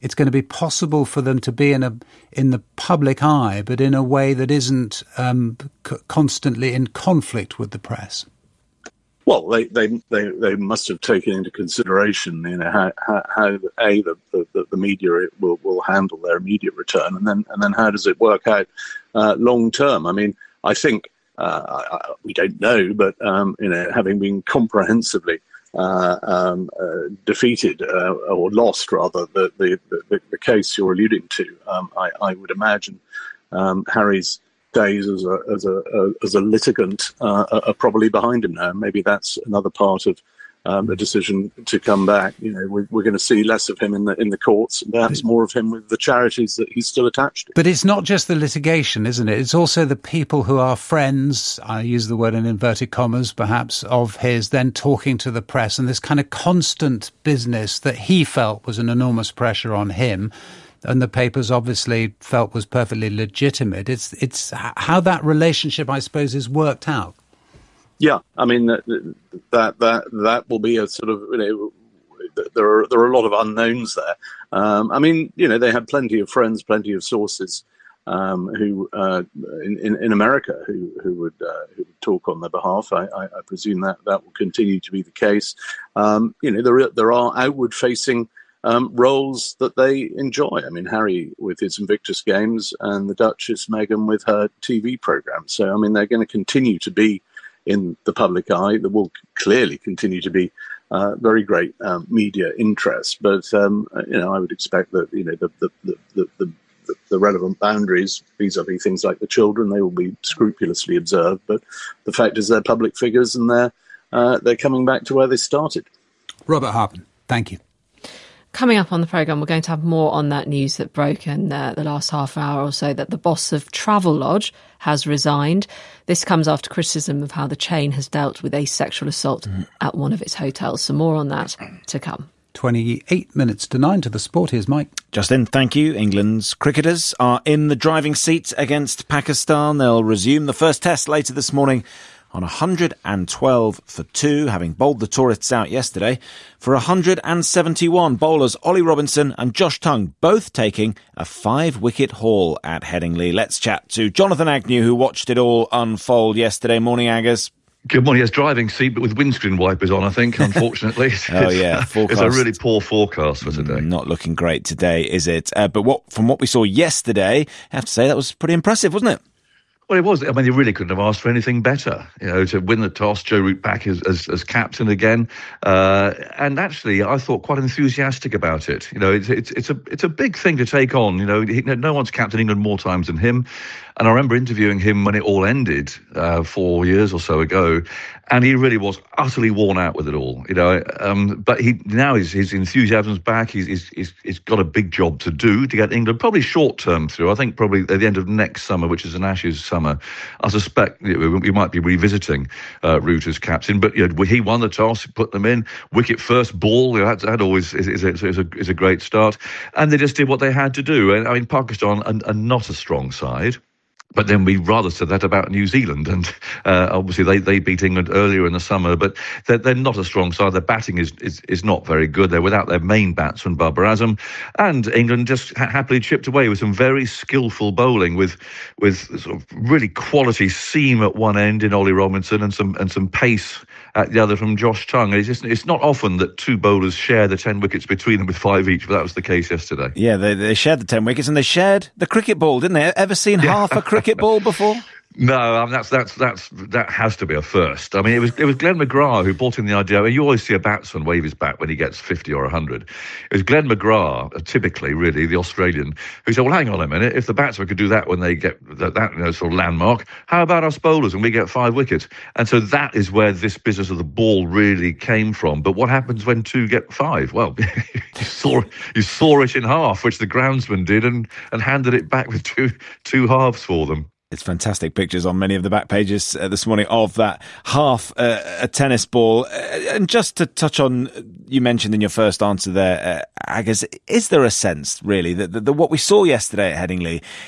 Speaker 3: it's going to be possible for them to be in a in the public eye, but in a way that isn't um, c- constantly in conflict with the press?
Speaker 9: Well, they, they, they, they must have taken into consideration, you know, how, how, how a the, the, the media will, will handle their immediate return, and then and then how does it work out uh, long term? I mean, I think uh, I, we don't know, but um, you know, having been comprehensively uh, um, uh, defeated uh, or lost, rather, the, the the the case you're alluding to, um, I, I would imagine um, Harry's days as a as a, a as a litigant uh, are probably behind him now. Maybe that's another part of um, the decision to come back. You know, we're, we're going to see less of him in the in the courts, and perhaps more of him with the charities that he's still attached to.
Speaker 3: But it's not just the litigation, isn't it? It's also the people who are friends, I use the word in inverted commas, perhaps, of his, then talking to the press, and this kind of constant business that he felt was an enormous pressure on him, and the papers obviously felt was perfectly legitimate. It's it's how that relationship, I suppose, is worked out.
Speaker 9: Yeah, I mean that that that that will be a sort of, you know, there are there are a lot of unknowns there. Um, I mean, you know, they had plenty of friends, plenty of sources um, who uh, in, in in America who who would uh, who would talk on their behalf. I, I, I presume that that will continue to be the case. Um, you know, there there are outward facing Um, roles that they enjoy. I mean, Harry with his Invictus Games and the Duchess Meghan with her T V programme. So, I mean, they're going to continue to be in the public eye. There will clearly continue to be uh, very great um, media interest. But, um, you know, I would expect that, you know, the the, the, the, the, the relevant boundaries vis-a-vis things like the children, they will be scrupulously observed. But the fact is they're public figures, and they're, uh, they're coming back to where they started.
Speaker 3: Robert Harpen, thank you.
Speaker 4: Coming up on the programme, we're going to have more on that news that broke in uh, the last half hour or so, that the boss of Travelodge has resigned. This comes after criticism of how the chain has dealt with a sexual assault mm. at one of its hotels. So more on that to come.
Speaker 3: twenty-eight minutes to nine to the sport. Here's Mike.
Speaker 2: Justin, thank you. England's cricketers are in the driving seat against Pakistan. They'll resume the first test later this morning on one hundred twelve for two, having bowled the tourists out yesterday. For one hundred seventy-one, bowlers Ollie Robinson and Josh Tongue both taking a five-wicket haul at Headingley. Let's chat to Jonathan Agnew, who watched it all unfold yesterday. Morning, Aggers.
Speaker 10: Good morning. Yes, driving seat, but with windscreen wipers on, I think, unfortunately.
Speaker 2: oh, yeah.
Speaker 10: Forecast. It's a really poor forecast for today.
Speaker 2: Not looking great today, is it? Uh, but what from what we saw yesterday, I have to say that was pretty impressive, wasn't it?
Speaker 10: Well, it was. I mean, they really couldn't have asked for anything better, you know, to win the toss, Joe Root back as, as, as captain again. Uh, and actually, I thought quite enthusiastic about it. You know, it's, it's, it's, a, it's a big thing to take on. You know, he, no one's captained England more times than him. And I remember interviewing him when it all ended uh, four years or so ago, and he really was utterly worn out with it all, you know. Um, but he now his, his enthusiasm's back. He's, he's, he's, he's got a big job to do to get England probably short term through. I think probably at the end of next summer, which is an Ashes summer, I suspect you know, we might be revisiting uh, Root as captain. But you know, he won the toss, put them in, wicket first ball. You know, that, that always is, is, a, is, a, is a great start. And they just did what they had to do. And I mean, Pakistan are, are not a strong side. But then we rather said that about New Zealand, and uh, obviously they, they beat England earlier in the summer, but they're, they're not a strong side. Their batting is, is is not very good. They're without their main batsman, Babar Azam, and England just ha- happily chipped away with some very skillful bowling, with with sort of really quality seam at one end in Ollie Robinson and some and some pace at the other from Josh Tongue. It's just, it's not often that two bowlers share the ten wickets between them with five each, but that was the case yesterday.
Speaker 2: Yeah, they, they shared the ten wickets, and they shared the cricket ball, didn't they? Ever seen yeah. half a cricket ball before?
Speaker 10: No, I mean, that's that's that's that has to be a first. I mean, it was it was Glenn McGrath who brought in the idea. I mean, you always see a batsman wave his bat when he gets fifty or a hundred. It was Glenn McGrath, typically, really the Australian, who said, "Well, hang on a minute. If the batsman could do that when they get that, that you know, sort of landmark, how about us bowlers and we get five wickets?" And so that is where this business of the ball really came from. But what happens when two get five? Well, you saw you saw it in half, which the groundsman did, and and handed it back with two two halves for them.
Speaker 2: It's fantastic pictures on many of the back pages uh, this morning of that half uh, a tennis ball. Uh, and just to touch on, you mentioned in your first answer there, uh, Aggers, is there a sense really that, that, that what we saw yesterday at Headingley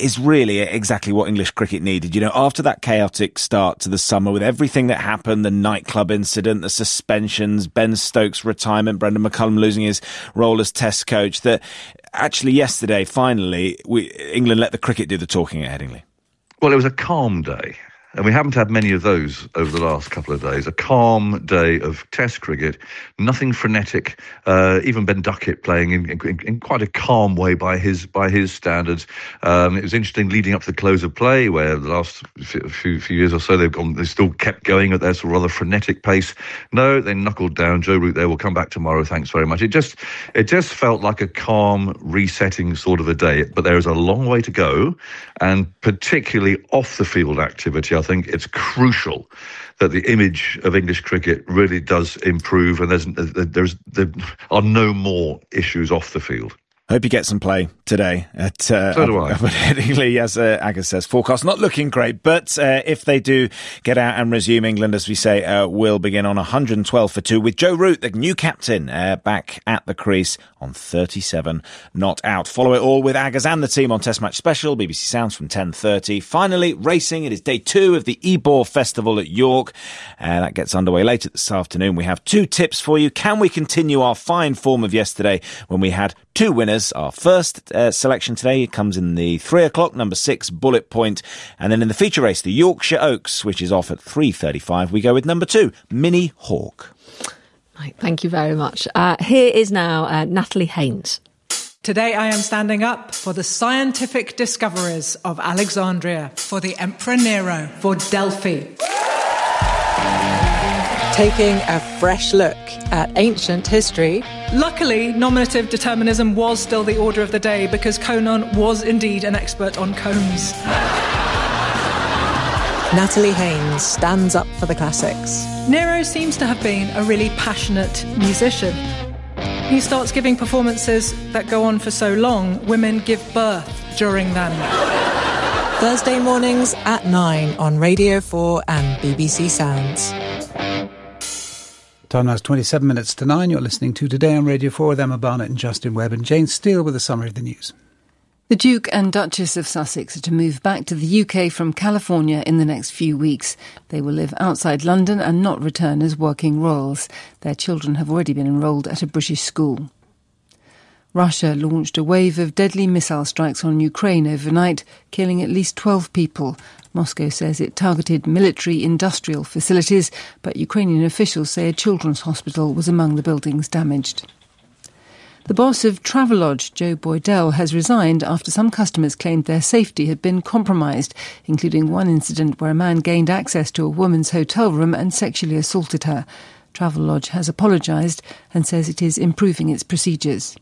Speaker 12: is really exactly what English cricket needed. You know, after that chaotic start to the summer with everything that happened, the nightclub incident, the suspensions, Ben Stokes' retirement, Brendan McCullum losing his role as test coach, that actually yesterday, finally, we, England let the cricket do the talking at Headingley.
Speaker 10: Well, it was a calm day. And we haven't had many of those over the last couple of days. A calm day of Test cricket, nothing frenetic. Uh, even Ben Duckett playing in, in, in quite a calm way by his by his standards. Um, it was interesting leading up to the close of play, where the last few, few years or so they've gone, they still kept going at their sort of rather frenetic pace. No, they knuckled down. Joe Root there will come back tomorrow. Thanks very much. It just it just felt like a calm, resetting sort of a day. But there is a long way to go, and particularly off the field activity. I think it's crucial that the image of English cricket really does improve, and there's there's there are no more issues off the field.
Speaker 12: Hope you get some play today at uh,
Speaker 10: so do I.
Speaker 12: up at Headingley, as uh, Aga says. Forecast not looking great, but uh, if they do get out and resume, England, as we say, uh, will begin on one hundred twelve for two with Joe Root, the new captain, uh, back at the crease on thirty-seven not out. Follow it all with Agas and the team on Test Match Special, B B C Sounds from ten thirty. Finally, racing. It is day two of the Ebor Festival at York. Uh, that gets underway later this afternoon. We have two tips for you. Can we continue our fine form of yesterday when we had two winners? Our first uh, selection today comes in the three o'clock, number six, Bullet Point. And then in the feature race, the Yorkshire Oaks, which is off at three thirty-five, we go with number two, Mini Hawk.
Speaker 4: Right, thank you very much. Uh, here is now uh, Natalie Haynes.
Speaker 13: Today I am standing up for the scientific discoveries of Alexandria, for the Emperor Nero, for Delphi.
Speaker 17: Taking a fresh look at ancient history.
Speaker 13: Luckily, nominative determinism was still the order of the day because Conan was indeed an expert on cones.
Speaker 17: Natalie Haynes stands up for the classics.
Speaker 13: Nero seems to have been a really passionate musician. He starts giving performances that go on for so long, women give birth during them.
Speaker 17: Thursday mornings at nine on Radio four and B B C Sounds.
Speaker 3: Time now is twenty-seven minutes to nine. You're listening to Today on Radio four with Emma Barnett and Justin Webb, and Jane Steele with a summary of the news.
Speaker 6: The Duke and Duchess of Sussex are to move back to the U K from California in the next few weeks. They will live outside London and not return as working royals. Their children have already been enrolled at a British school. Russia launched a wave of deadly missile strikes on Ukraine overnight, killing at least twelve people. Moscow says it targeted military-industrial facilities, but Ukrainian officials say a children's hospital was among the buildings damaged. The boss of Travelodge, Joe Boydell, has resigned after some customers claimed their safety had been compromised, including one incident where a man gained access to a woman's hotel room and sexually assaulted her. Travelodge has apologised and says it is improving its procedures.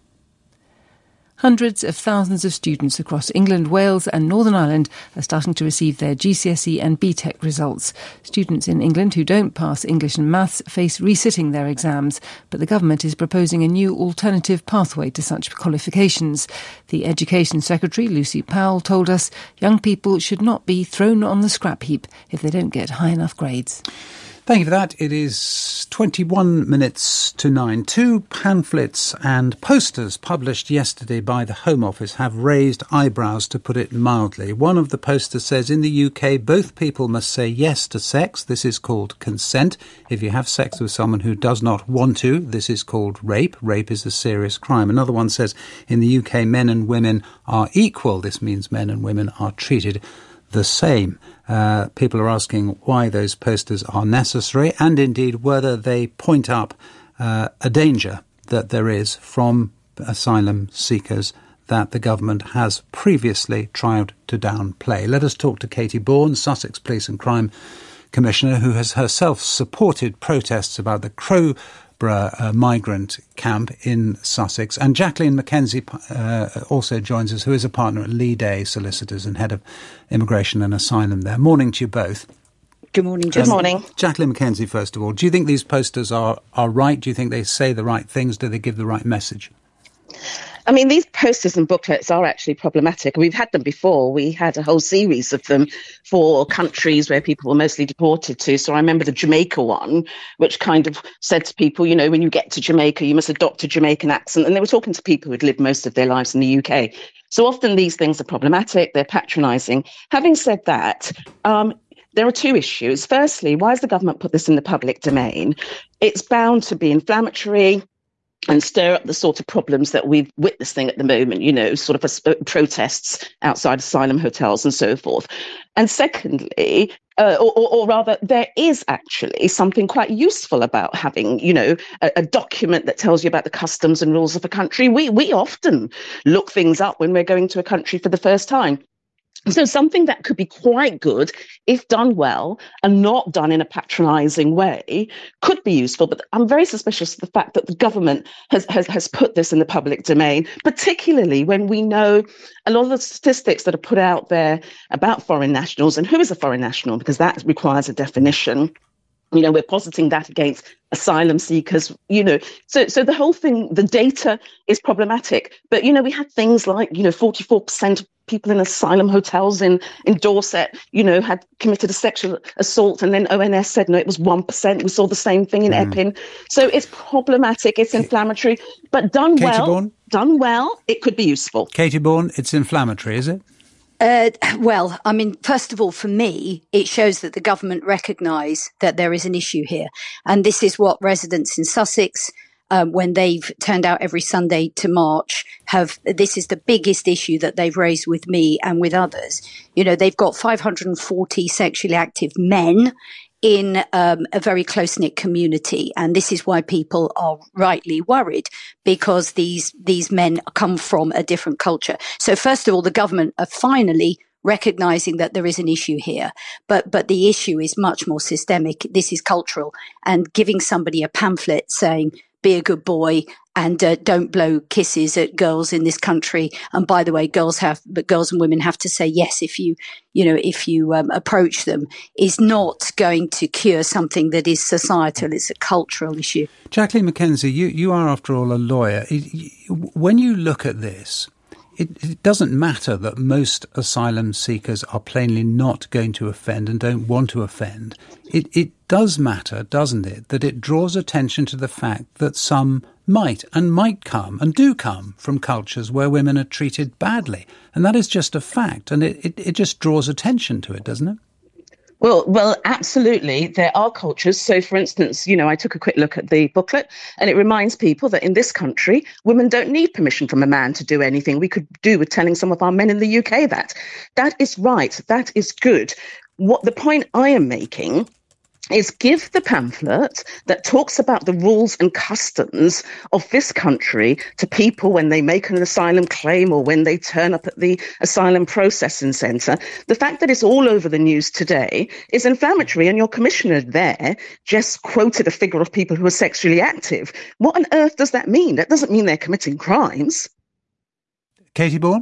Speaker 6: Hundreds of thousands of students across England, Wales and Northern Ireland are starting to receive their G C S E and B TEC results. Students in England who don't pass English and maths face resitting their exams, but the government is proposing a new alternative pathway to such qualifications. The Education Secretary, Lucy Powell, told us young people should not be thrown on the scrap heap if they don't get high enough grades.
Speaker 3: Thank you for that. It is twenty-one minutes to nine. Two pamphlets and posters published yesterday by the Home Office have raised eyebrows, to put it mildly. One of the posters says in the U K, both people must say yes to sex. This is called consent. If you have sex with someone who does not want to, this is called rape. Rape is a serious crime. Another one says in the U K, men and women are equal. This means men and women are treated the same. Uh, people are asking why those posters are necessary and indeed whether they point up uh, a danger that there is from asylum seekers that the government has previously tried to downplay. Let us talk to Katie Bourne, Sussex Police and Crime Commissioner, who has herself supported protests about the Crow Uh, migrant camp in Sussex. And Jacqueline Mackenzie uh, also joins us, who is a partner at Lee Day Solicitors and head of immigration and asylum there. Morning to you both.
Speaker 24: Good morning, Good um, morning.
Speaker 3: Jacqueline Mackenzie, first of all, do you think these posters are, are right? Do you think they say the right things? Do they give the right message?
Speaker 24: I mean, these posters and booklets are actually problematic. We've had them before. We had a whole series of them for countries where people were mostly deported to. So I remember the Jamaica one, which kind of said to people, you know, when you get to Jamaica, you must adopt a Jamaican accent. And they were talking to people who'd lived most of their lives in the U K. So often these things are problematic. They're patronising. Having said that, um, there are two issues. Firstly, why has the government put this in the public domain? It's bound to be inflammatory and stir up the sort of problems that we're witnessing at the moment, you know, sort of uh, protests outside asylum hotels and so forth. And secondly, uh, or, or, or rather, there is actually something quite useful about having, you know, a, a document that tells you about the customs and rules of a country. We, we often look things up when we're going to a country for the first time. So something that could be quite good if done well and not done in a patronising way could be useful. But I'm very suspicious of the fact that the government has, has, has put this in the public domain, particularly when we know a lot of the statistics that are put out there about foreign nationals and who is a foreign national, because that requires a definition. You know, we're positing that against asylum seekers, you know. So so the whole thing, the data is problematic. But, you know, we had things like, you know, forty-four percent of people in asylum hotels in, in Dorset, you know, had committed a sexual assault. And then O N S said, no, it was one percent. We saw the same thing in mm. Epping. So it's problematic. It's inflammatory. But done
Speaker 3: Katie
Speaker 24: well,
Speaker 3: Bourne?
Speaker 24: done well, it could be useful.
Speaker 3: Katie Bourne, it's inflammatory, is it?
Speaker 11: Uh, well, I mean, first of all, for me, it shows that the government recognise that there is an issue here. And this is what residents in Sussex, um, when they've turned out every Sunday to march, have, this is the biggest issue that they've raised with me and with others. You know, they've got five hundred forty sexually active men in um, a very close-knit community. And this is why people are rightly worried, because these these men come from a different culture. So first of all, the government are finally recognising that there is an issue here. But but the issue is much more systemic. This is cultural. And giving somebody a pamphlet saying, be a good boy and uh, don't blow kisses at girls in this country. And by the way, girls have, but girls and women have to say yes if you, you know, if you um, approach them, is not going to cure something that is societal. It's a cultural issue.
Speaker 3: Jacqueline Mackenzie, you, you are, after all, a lawyer. When you look at this, it, it doesn't matter that most asylum seekers are plainly not going to offend and don't want to offend. It, it does matter, doesn't it, that it draws attention to the fact that some might and might come and do come from cultures where women are treated badly. And that is just a fact. And it, it, it just draws attention to it, doesn't it?
Speaker 24: Well, well, absolutely. There are cultures. So, for instance, you know, I took a quick look at the booklet and it reminds people that in this country, women don't need permission from a man to do anything. We could do with telling some of our men in the U K that. That is right. That is good. What the point I am making is give the pamphlet that talks about the rules and customs of this country to people when they make an asylum claim or when they turn up at the asylum processing centre. The fact that it's all over the news today is inflammatory, and your commissioner there just quoted a figure of people who are sexually active. What on earth does that mean? That doesn't mean they're committing crimes.
Speaker 3: Katie Bourne?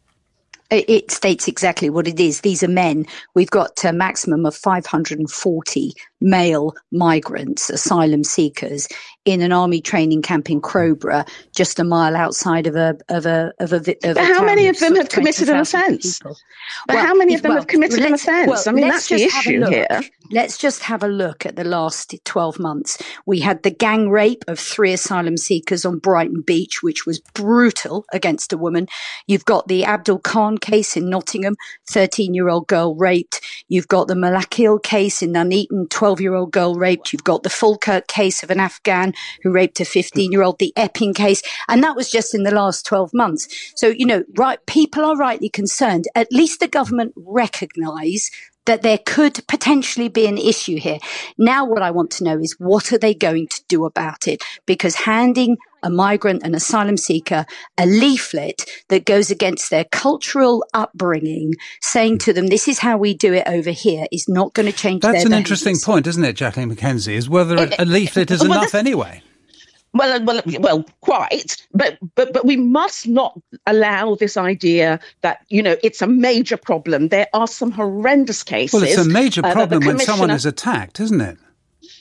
Speaker 11: It states exactly what it is. These are men. We've got a maximum of five hundred forty male migrants, asylum seekers, in an army training camp in Crowborough, just a mile outside of a of a of a. Of
Speaker 24: but
Speaker 11: a
Speaker 24: how many of them have
Speaker 11: twenty,
Speaker 24: committed an offence? But
Speaker 11: well,
Speaker 24: how many of them
Speaker 11: well,
Speaker 24: have committed an offence?
Speaker 11: Well,
Speaker 24: I mean, that's the issue here.
Speaker 11: Let's just have a look at the last twelve months. We had the gang rape of three asylum seekers on Brighton Beach, which was brutal against a woman. You've got the Abdul Khan case in Nottingham, thirteen-year-old girl raped. You've got the Malakil case in Nuneaton, twelve-year-old girl raped. You've got the Falkirk case of an Afghan who raped a fifteen-year-old, the Epping case. And that was just in the last twelve months. So, you know, right, people are rightly concerned. At least the government recognise that there could potentially be an issue here. Now what I want to know is, what are they going to do about it? Because handing a migrant, an asylum seeker, a leaflet that goes against their cultural upbringing, saying to them, this is how we do it over here, is not going to change their
Speaker 3: That's an
Speaker 11: behaviours.
Speaker 3: interesting point, isn't it, Jacqueline Mackenzie, is whether a, a leaflet is
Speaker 24: well,
Speaker 3: enough anyway.
Speaker 24: Well, well, well, quite, but but but we must not allow this idea that, you know, it's a major problem. There are some horrendous cases.
Speaker 3: Well, it's a major
Speaker 24: uh,
Speaker 3: problem when someone
Speaker 24: commissioner...
Speaker 3: is attacked, isn't it?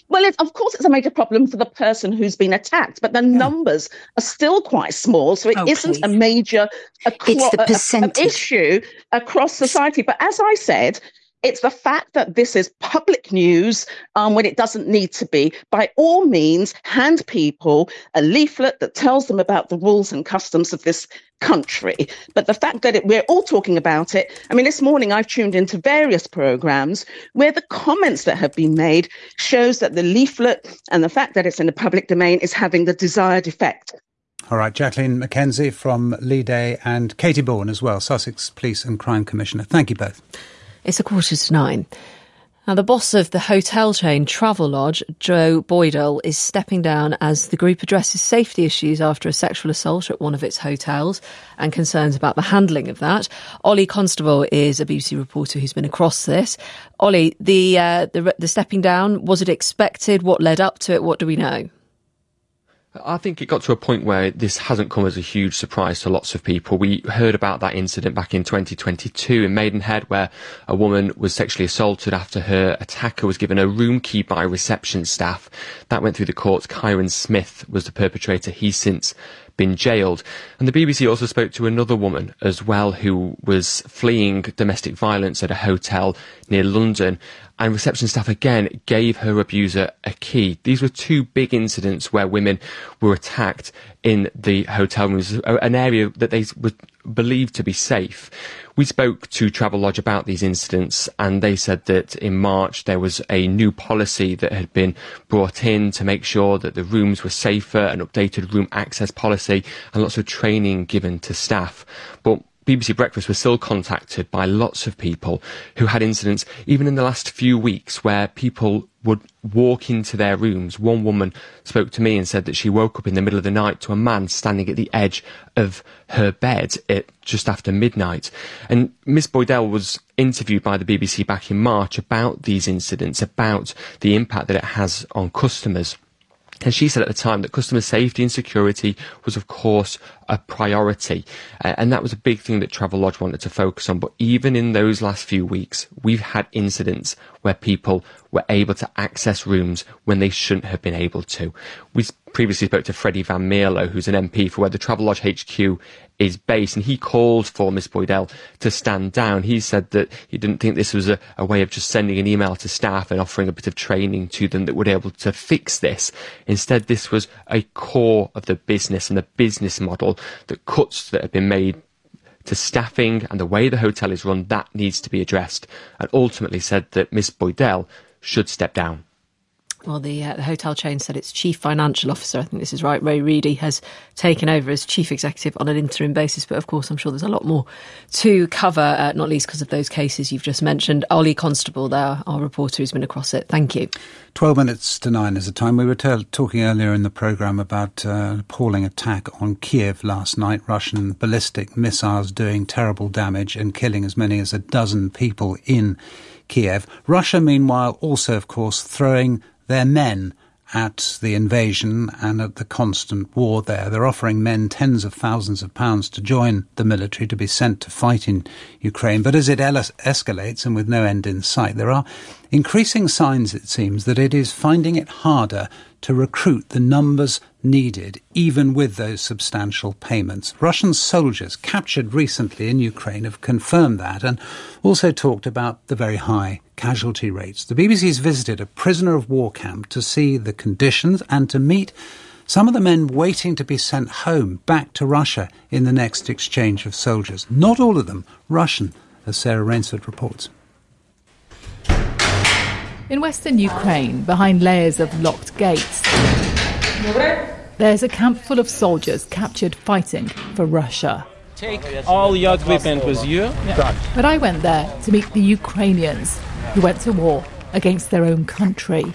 Speaker 24: Well, it, of course, it's a major problem for the person who's been attacked, but the numbers are still quite small, so it
Speaker 11: Oh,
Speaker 24: isn't
Speaker 11: please.
Speaker 24: a major acro-
Speaker 11: It's the
Speaker 24: a- a-
Speaker 11: percentage.
Speaker 24: issue across society. But as I said, it's the fact that this is public news um, when it doesn't need to be. By all means, hand people a leaflet that tells them about the rules and customs of this country. But the fact that it, we're all talking about it, I mean, this morning I've tuned into various programs where the comments that have been made shows that the leaflet and the fact that it's in the public domain is having the desired effect.
Speaker 3: All right, Jacqueline Mackenzie from Lead Day and Katie Bourne as well, Sussex Police and Crime Commissioner. Thank you both.
Speaker 4: It's a quarter to nine. Now, the boss of the hotel chain Travelodge, Joe Boydell, is stepping down as the group addresses safety issues after a sexual assault at one of its hotels and concerns about the handling of that. Ollie Constable is a B B C reporter who's been across this. Ollie, the, uh, the, the stepping down, was it expected? What led up to it? What do we know?
Speaker 1: I think it got to a point where this hasn't come as a huge surprise to lots of people. We heard about that incident back in twenty twenty-two in Maidenhead, where a woman was sexually assaulted after her attacker was given a room key by reception staff. That went through the courts. Kyron Smith was the perpetrator. He's since been jailed. And the B B C also spoke to another woman as well who was fleeing domestic violence at a hotel near London, and reception staff again gave her abuser a key. These were two big incidents where women were attacked in the hotel rooms, an area that they were believed to be safe. We spoke to Travelodge about these incidents, and they said that in March there was a new policy that had been brought in to make sure that the rooms were safer, an updated room access policy, and lots of training given to staff. But B B C Breakfast was still contacted by lots of people who had incidents, even in the last few weeks, where people would walk into their rooms. One woman spoke to me and said that she woke up in the middle of the night to a man standing at the edge of her bed at just after midnight. And Miss Boydell was interviewed by the B B C back in March about these incidents, about the impact that it has on customers. And she said at the time that customer safety and security was, of course, a priority. Uh, and that was a big thing that Travelodge wanted to focus on. But even in those last few weeks, we've had incidents where people were able to access rooms when they shouldn't have been able to. We previously spoke to Freddie Van Mierlo, who's an M P for where the Travelodge H Q is based, and he called for Miss Boydell to stand down. He said that he didn't think this was a, a way of just sending an email to staff and offering a bit of training to them that would be able to fix this. Instead, this was a core of the business and the business model, that cuts that have been made to staffing and the way the hotel is run, that needs to be addressed, and ultimately said that Miss Boydell should step down.
Speaker 4: Well, the, uh, the hotel chain said its chief financial officer, I think this is right, Ray Reedy, has taken over as chief executive on an interim basis. But of course, I'm sure there's a lot more to cover, uh, not least because of those cases you've just mentioned. Ollie Constable there, our reporter who's been across it. Thank you.
Speaker 3: Twelve minutes to nine is the time. We were t- talking earlier in the programme about uh, an appalling attack on Kiev last night. Russian ballistic missiles doing terrible damage and killing as many as a dozen people in Kiev. Russia, meanwhile, also, of course, throwing their men at the invasion and at the constant war there. They're offering men tens of thousands of pounds to join the military, to be sent to fight in Ukraine. But as it es- escalates and with no end in sight, there are increasing signs, it seems, that it is finding it harder to recruit the numbers needed, even with those substantial payments. Russian soldiers captured recently in Ukraine have confirmed that and also talked about the very high casualty rates. The B B C's visited a prisoner of war camp to see the conditions and to meet some of the men waiting to be sent home back to Russia in the next exchange of soldiers. Not all of them Russian, as Sarah Rainsford reports.
Speaker 15: In western Ukraine, behind layers of locked gates, there's a camp full of soldiers captured fighting for Russia.
Speaker 16: Take all your equipment with you.
Speaker 15: Yeah. But I went there to meet the Ukrainians who went to war against their own country.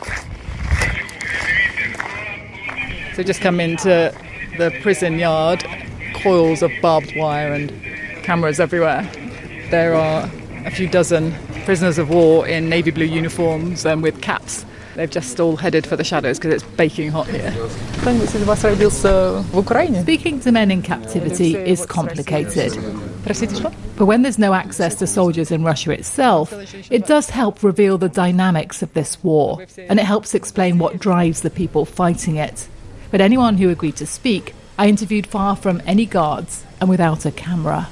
Speaker 15: So just come into the prison yard, coils of barbed wire and cameras everywhere. There are a few dozen prisoners of war in navy blue uniforms and with caps. They've just all headed for the shadows because it's baking hot here. Speaking to men in captivity is complicated. But when there's no access to soldiers in Russia itself, it does help reveal the dynamics of this war, and it helps explain what drives the people fighting it. But anyone who agreed to speak, I interviewed far from any guards and without a camera.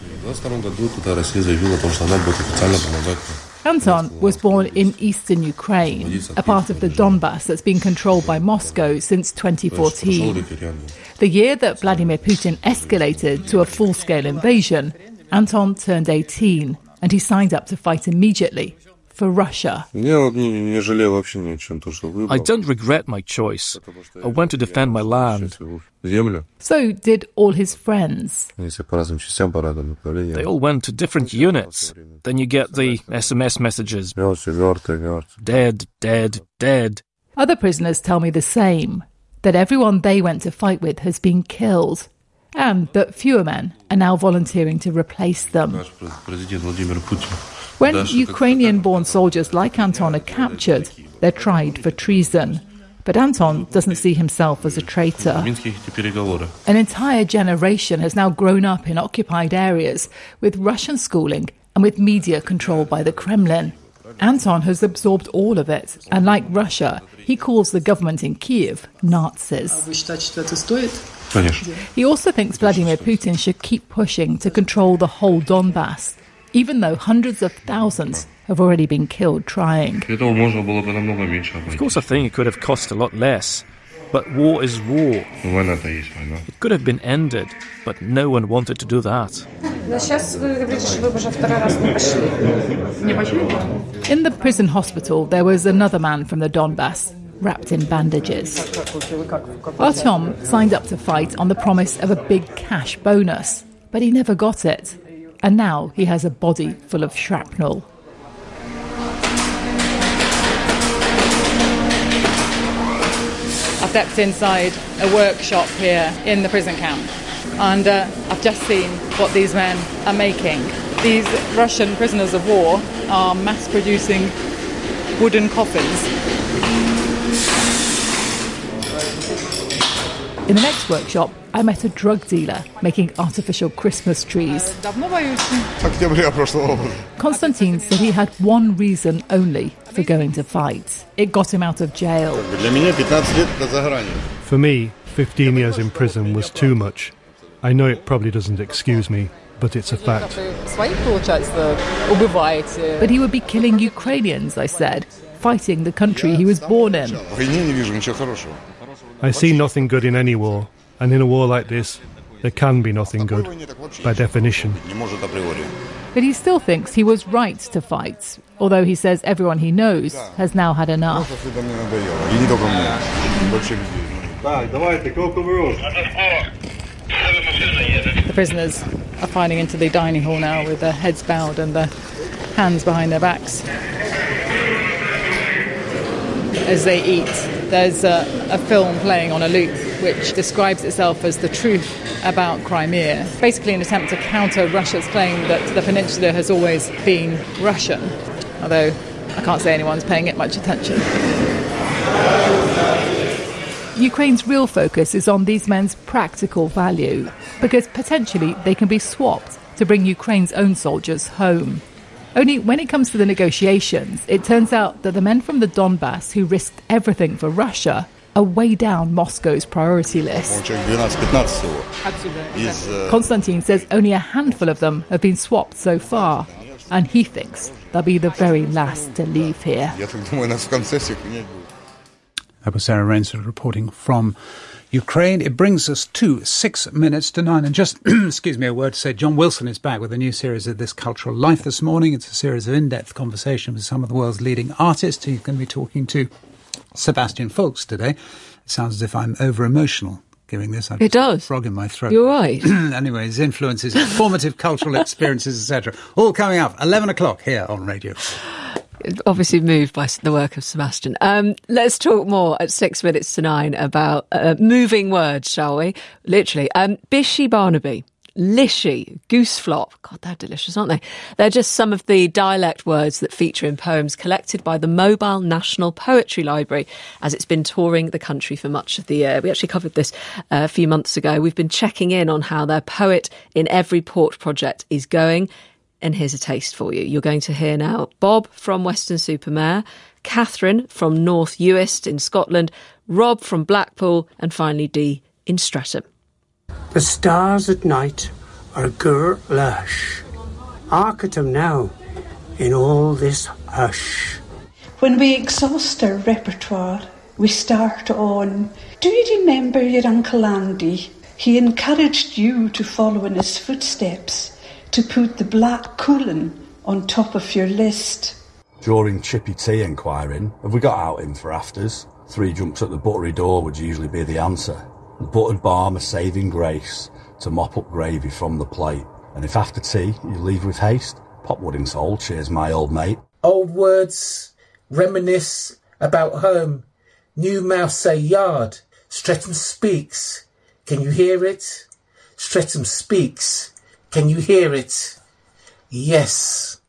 Speaker 15: Anton was born in eastern Ukraine, a part of the Donbass that's been controlled by Moscow since twenty fourteen. The year that Vladimir Putin escalated to a full-scale invasion, Anton turned eighteen and he signed up to fight immediately for Russia.
Speaker 14: I don't regret my choice. I want to defend my land.
Speaker 15: So did all his friends.
Speaker 14: They all went to different units. Then you get the S M S messages. Dead, dead, dead.
Speaker 15: Other prisoners tell me the same, that everyone they went to fight with has been killed, and that fewer men are now volunteering to replace them. When Ukrainian-born soldiers like Anton are captured, they're tried for treason. But Anton doesn't see himself as a traitor. An entire generation has now grown up in occupied areas with Russian schooling and with media controlled by the Kremlin. Anton has absorbed all of it, and like Russia, he calls the government in Kiev Nazis. He also thinks Vladimir Putin should keep pushing to control the whole Donbass, even though hundreds of thousands have already been killed trying.
Speaker 14: Of course, I think it could have cost a lot less. But war is war. It could have been ended, but no one wanted to do that.
Speaker 15: In the prison hospital, there was another man from the Donbass, wrapped in bandages. Artyom signed up to fight on the promise of a big cash bonus, but he never got it. And now he has a body full of shrapnel. I stepped inside a workshop here in the prison camp, and uh, I've just seen what these men are making. These Russian prisoners of war are mass-producing wooden coffins. In the next workshop, I met a drug dealer making artificial Christmas trees. Konstantin said he had one reason only for going to fight. It got him out of jail.
Speaker 18: For me, fifteen years in prison was too much. I know it probably doesn't excuse me, but it's a fact.
Speaker 15: But he would be killing Ukrainians, I said, fighting the country he was born in.
Speaker 18: I see nothing good in any war, and in a war like this, there can be nothing good, by definition.
Speaker 15: But he still thinks he was right to fight, although he says everyone he knows has now had enough. The prisoners are filing into the dining hall now with their heads bowed and their hands behind their backs as they eat. There's a, a film playing on a loop which describes itself as the truth about Crimea, basically an attempt to counter Russia's claim that the peninsula has always been Russian, although I can't say anyone's paying it much attention. Ukraine's real focus is on these men's practical value, because potentially they can be swapped to bring Ukraine's own soldiers home. Only when it comes to the negotiations, it turns out that the men from the Donbass who risked everything for Russia are way down Moscow's priority list. Konstantin says only a handful of them have been swapped so far, and he thinks they'll be the very last to leave here.
Speaker 3: That was Sarah Rainsford reporting from Ukraine. It brings us to six minutes to nine. And just, excuse me, a word to say, John Wilson is back with a new series of This Cultural Life this morning. It's a series of in-depth conversation with some of the world's leading artists. He's going to be talking to Sebastian Folks today. It sounds as if I'm over-emotional giving this. I've
Speaker 4: it does.
Speaker 3: Frog in my throat.
Speaker 4: You're right.
Speaker 3: Anyway, his influences, formative cultural experiences, et cetera. All coming up eleven o'clock here on Radio.
Speaker 4: Obviously moved by the work of Sebastian. Um, let's talk more at six minutes to nine about uh, moving words, shall we? Literally. Um, Bishi Barnaby lishy, goose flop. God, they're delicious, aren't they? They're just some of the dialect words that feature in poems collected by the Mobile National Poetry Library as it's been touring the country for much of the year. We actually covered this uh, a few months ago. We've been checking in on how their Poet in Every Port project is going. And here's a taste for you. You're going to hear now Bob from Weston-super-Mare, Catherine from North Uist in Scotland, Rob from Blackpool, and finally Dee in Streatham.
Speaker 19: The stars at night are gur lush. Hark at them now, in all this hush.
Speaker 20: When we exhaust our repertoire, we start on. Do you remember your Uncle Andy? He encouraged you to follow in his footsteps, to put the black coolen on top of your list.
Speaker 21: During Chippy Tea inquiring, have we got out in for afters? Three jumps at the buttery door would usually be the answer. The buttered balm a saving grace to mop up gravy from the plate. And if after tea you leave with haste, pop Wooding Soul, cheers my old mate.
Speaker 23: Old words reminisce about home. New mouth say yard. Streatham speaks. Can you hear it? Streatham speaks. Can you hear it? Yes.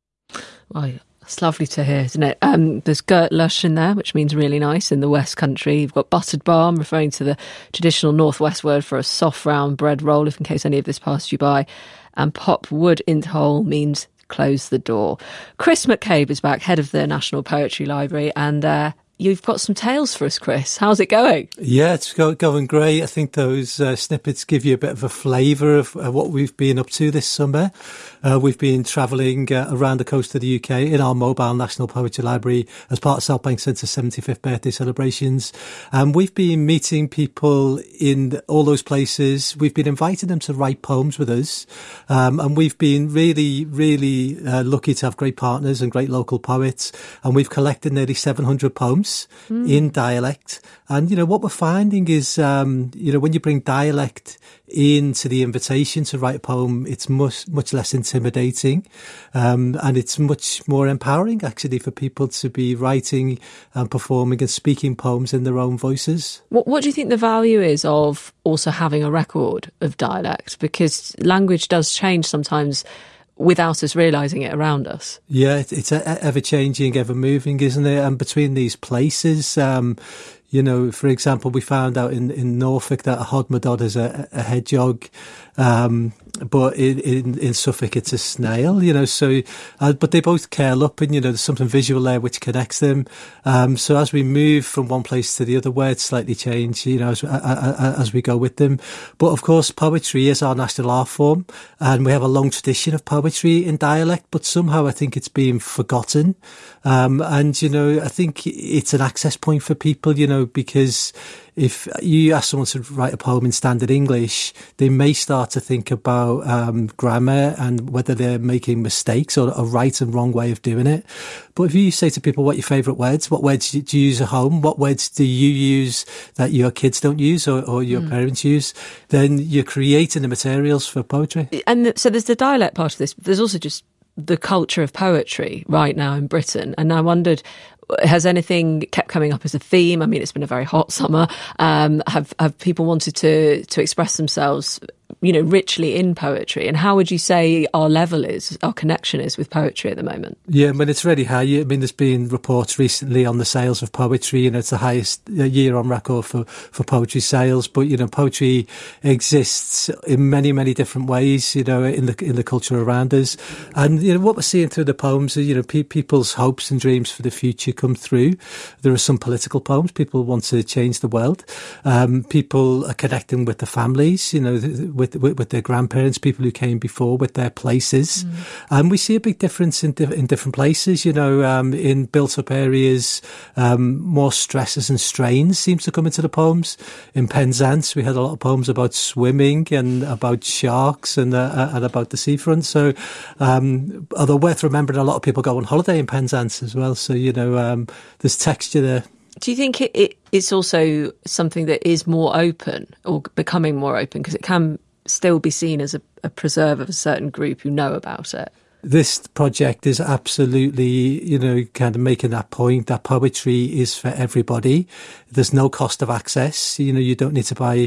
Speaker 4: Well, it's lovely to hear, isn't it? Um, there's Gert Lush in there, which means really nice in the West Country. You've got buttered balm, referring to the traditional Northwest word for a soft round bread roll, if in case any of this passed you by. And pop wood in hole means close the door. Chris McCabe is back, head of the National Poetry Library, and uh, you've got some tales for us, Chris. How's it going?
Speaker 25: Yeah, it's go- going great. I think those uh, snippets give you a bit of a flavour of uh, what we've been up to this summer. Uh, we've been travelling uh, around the coast of the U K in our mobile National Poetry Library as part of South Bank Centre's seventy-fifth birthday celebrations. And we've been meeting people in all those places. We've been inviting them to write poems with us. Um, and we've been really, really uh, lucky to have great partners and great local poets. And we've collected nearly seven hundred poems mm. in dialect. And, you know, what we're finding is, um, you know, when you bring dialect into the invitation to write a poem, it's much, much less intimidating. Um, and it's much more empowering, actually, for people to be writing and performing and speaking poems in their own voices.
Speaker 4: What, what do you think the value is of also having a record of dialect? Because language does change sometimes without us realising it around us.
Speaker 25: Yeah, it, it's ever-changing, ever-moving, isn't it? And between these places, um, you know, for example, we found out in, in Norfolk that a hodmadod is a, a hedgehog, um, but in, in, in Suffolk it's a snail, you know, so, uh, but they both curl up and, you know, there's something visual there which connects them. Um, so as we move from one place to the other, words slightly change, you know, as, as we go with them. But of course, poetry is our national art form, and we have a long tradition of poetry in dialect, but somehow I think it's being forgotten. Um, and, you know, I think it's an access point for people, you know, because if you ask someone to write a poem in standard English, they may start to think about um, grammar and whether they're making mistakes or a right and wrong way of doing it. But if you say to people, what are your favourite words? What words do you use at home? What words do you use that your kids don't use or, or your mm. parents use? Then you're creating the materials for poetry.
Speaker 4: And so there's the dialect part of this. But there's also just the culture of poetry right now in Britain. And I wondered, has anything kept coming up as a theme? I mean, it's been a very hot summer. Um, have have people wanted to to express themselves, you know, richly in poetry? And how would you say our level is, our connection is with poetry at the moment?
Speaker 25: Yeah, I mean, it's really high. I mean, there's been reports recently on the sales of poetry, and it's the highest year on record for, for poetry sales. But, you know, poetry exists in many, many different ways, you know, in the in the culture around us. And, you know, what we're seeing through the poems is, you know, pe- people's hopes and dreams for the future come through. There are some political poems. People want to change the world. Um, people are connecting with the families, you know, with, with with their grandparents, people who came before, with their places. Mm. And we see a big difference in, di- in different places, you know, um, in built-up areas, um, more stresses and strains seems to come into the poems. In Penzance, we had a lot of poems about swimming and about sharks and, uh, and about the seafront. So, um, although worth remembering, a lot of people go on holiday in Penzance as well. So, you know, um, there's texture there.
Speaker 4: Do you think it, it, it's also something that is more open or becoming more open, because it can still be seen as a, a preserve of a certain group who know about it?
Speaker 25: This project is absolutely, you know, kind of making that point that poetry is for everybody. There's no cost of access. You know, you don't need to buy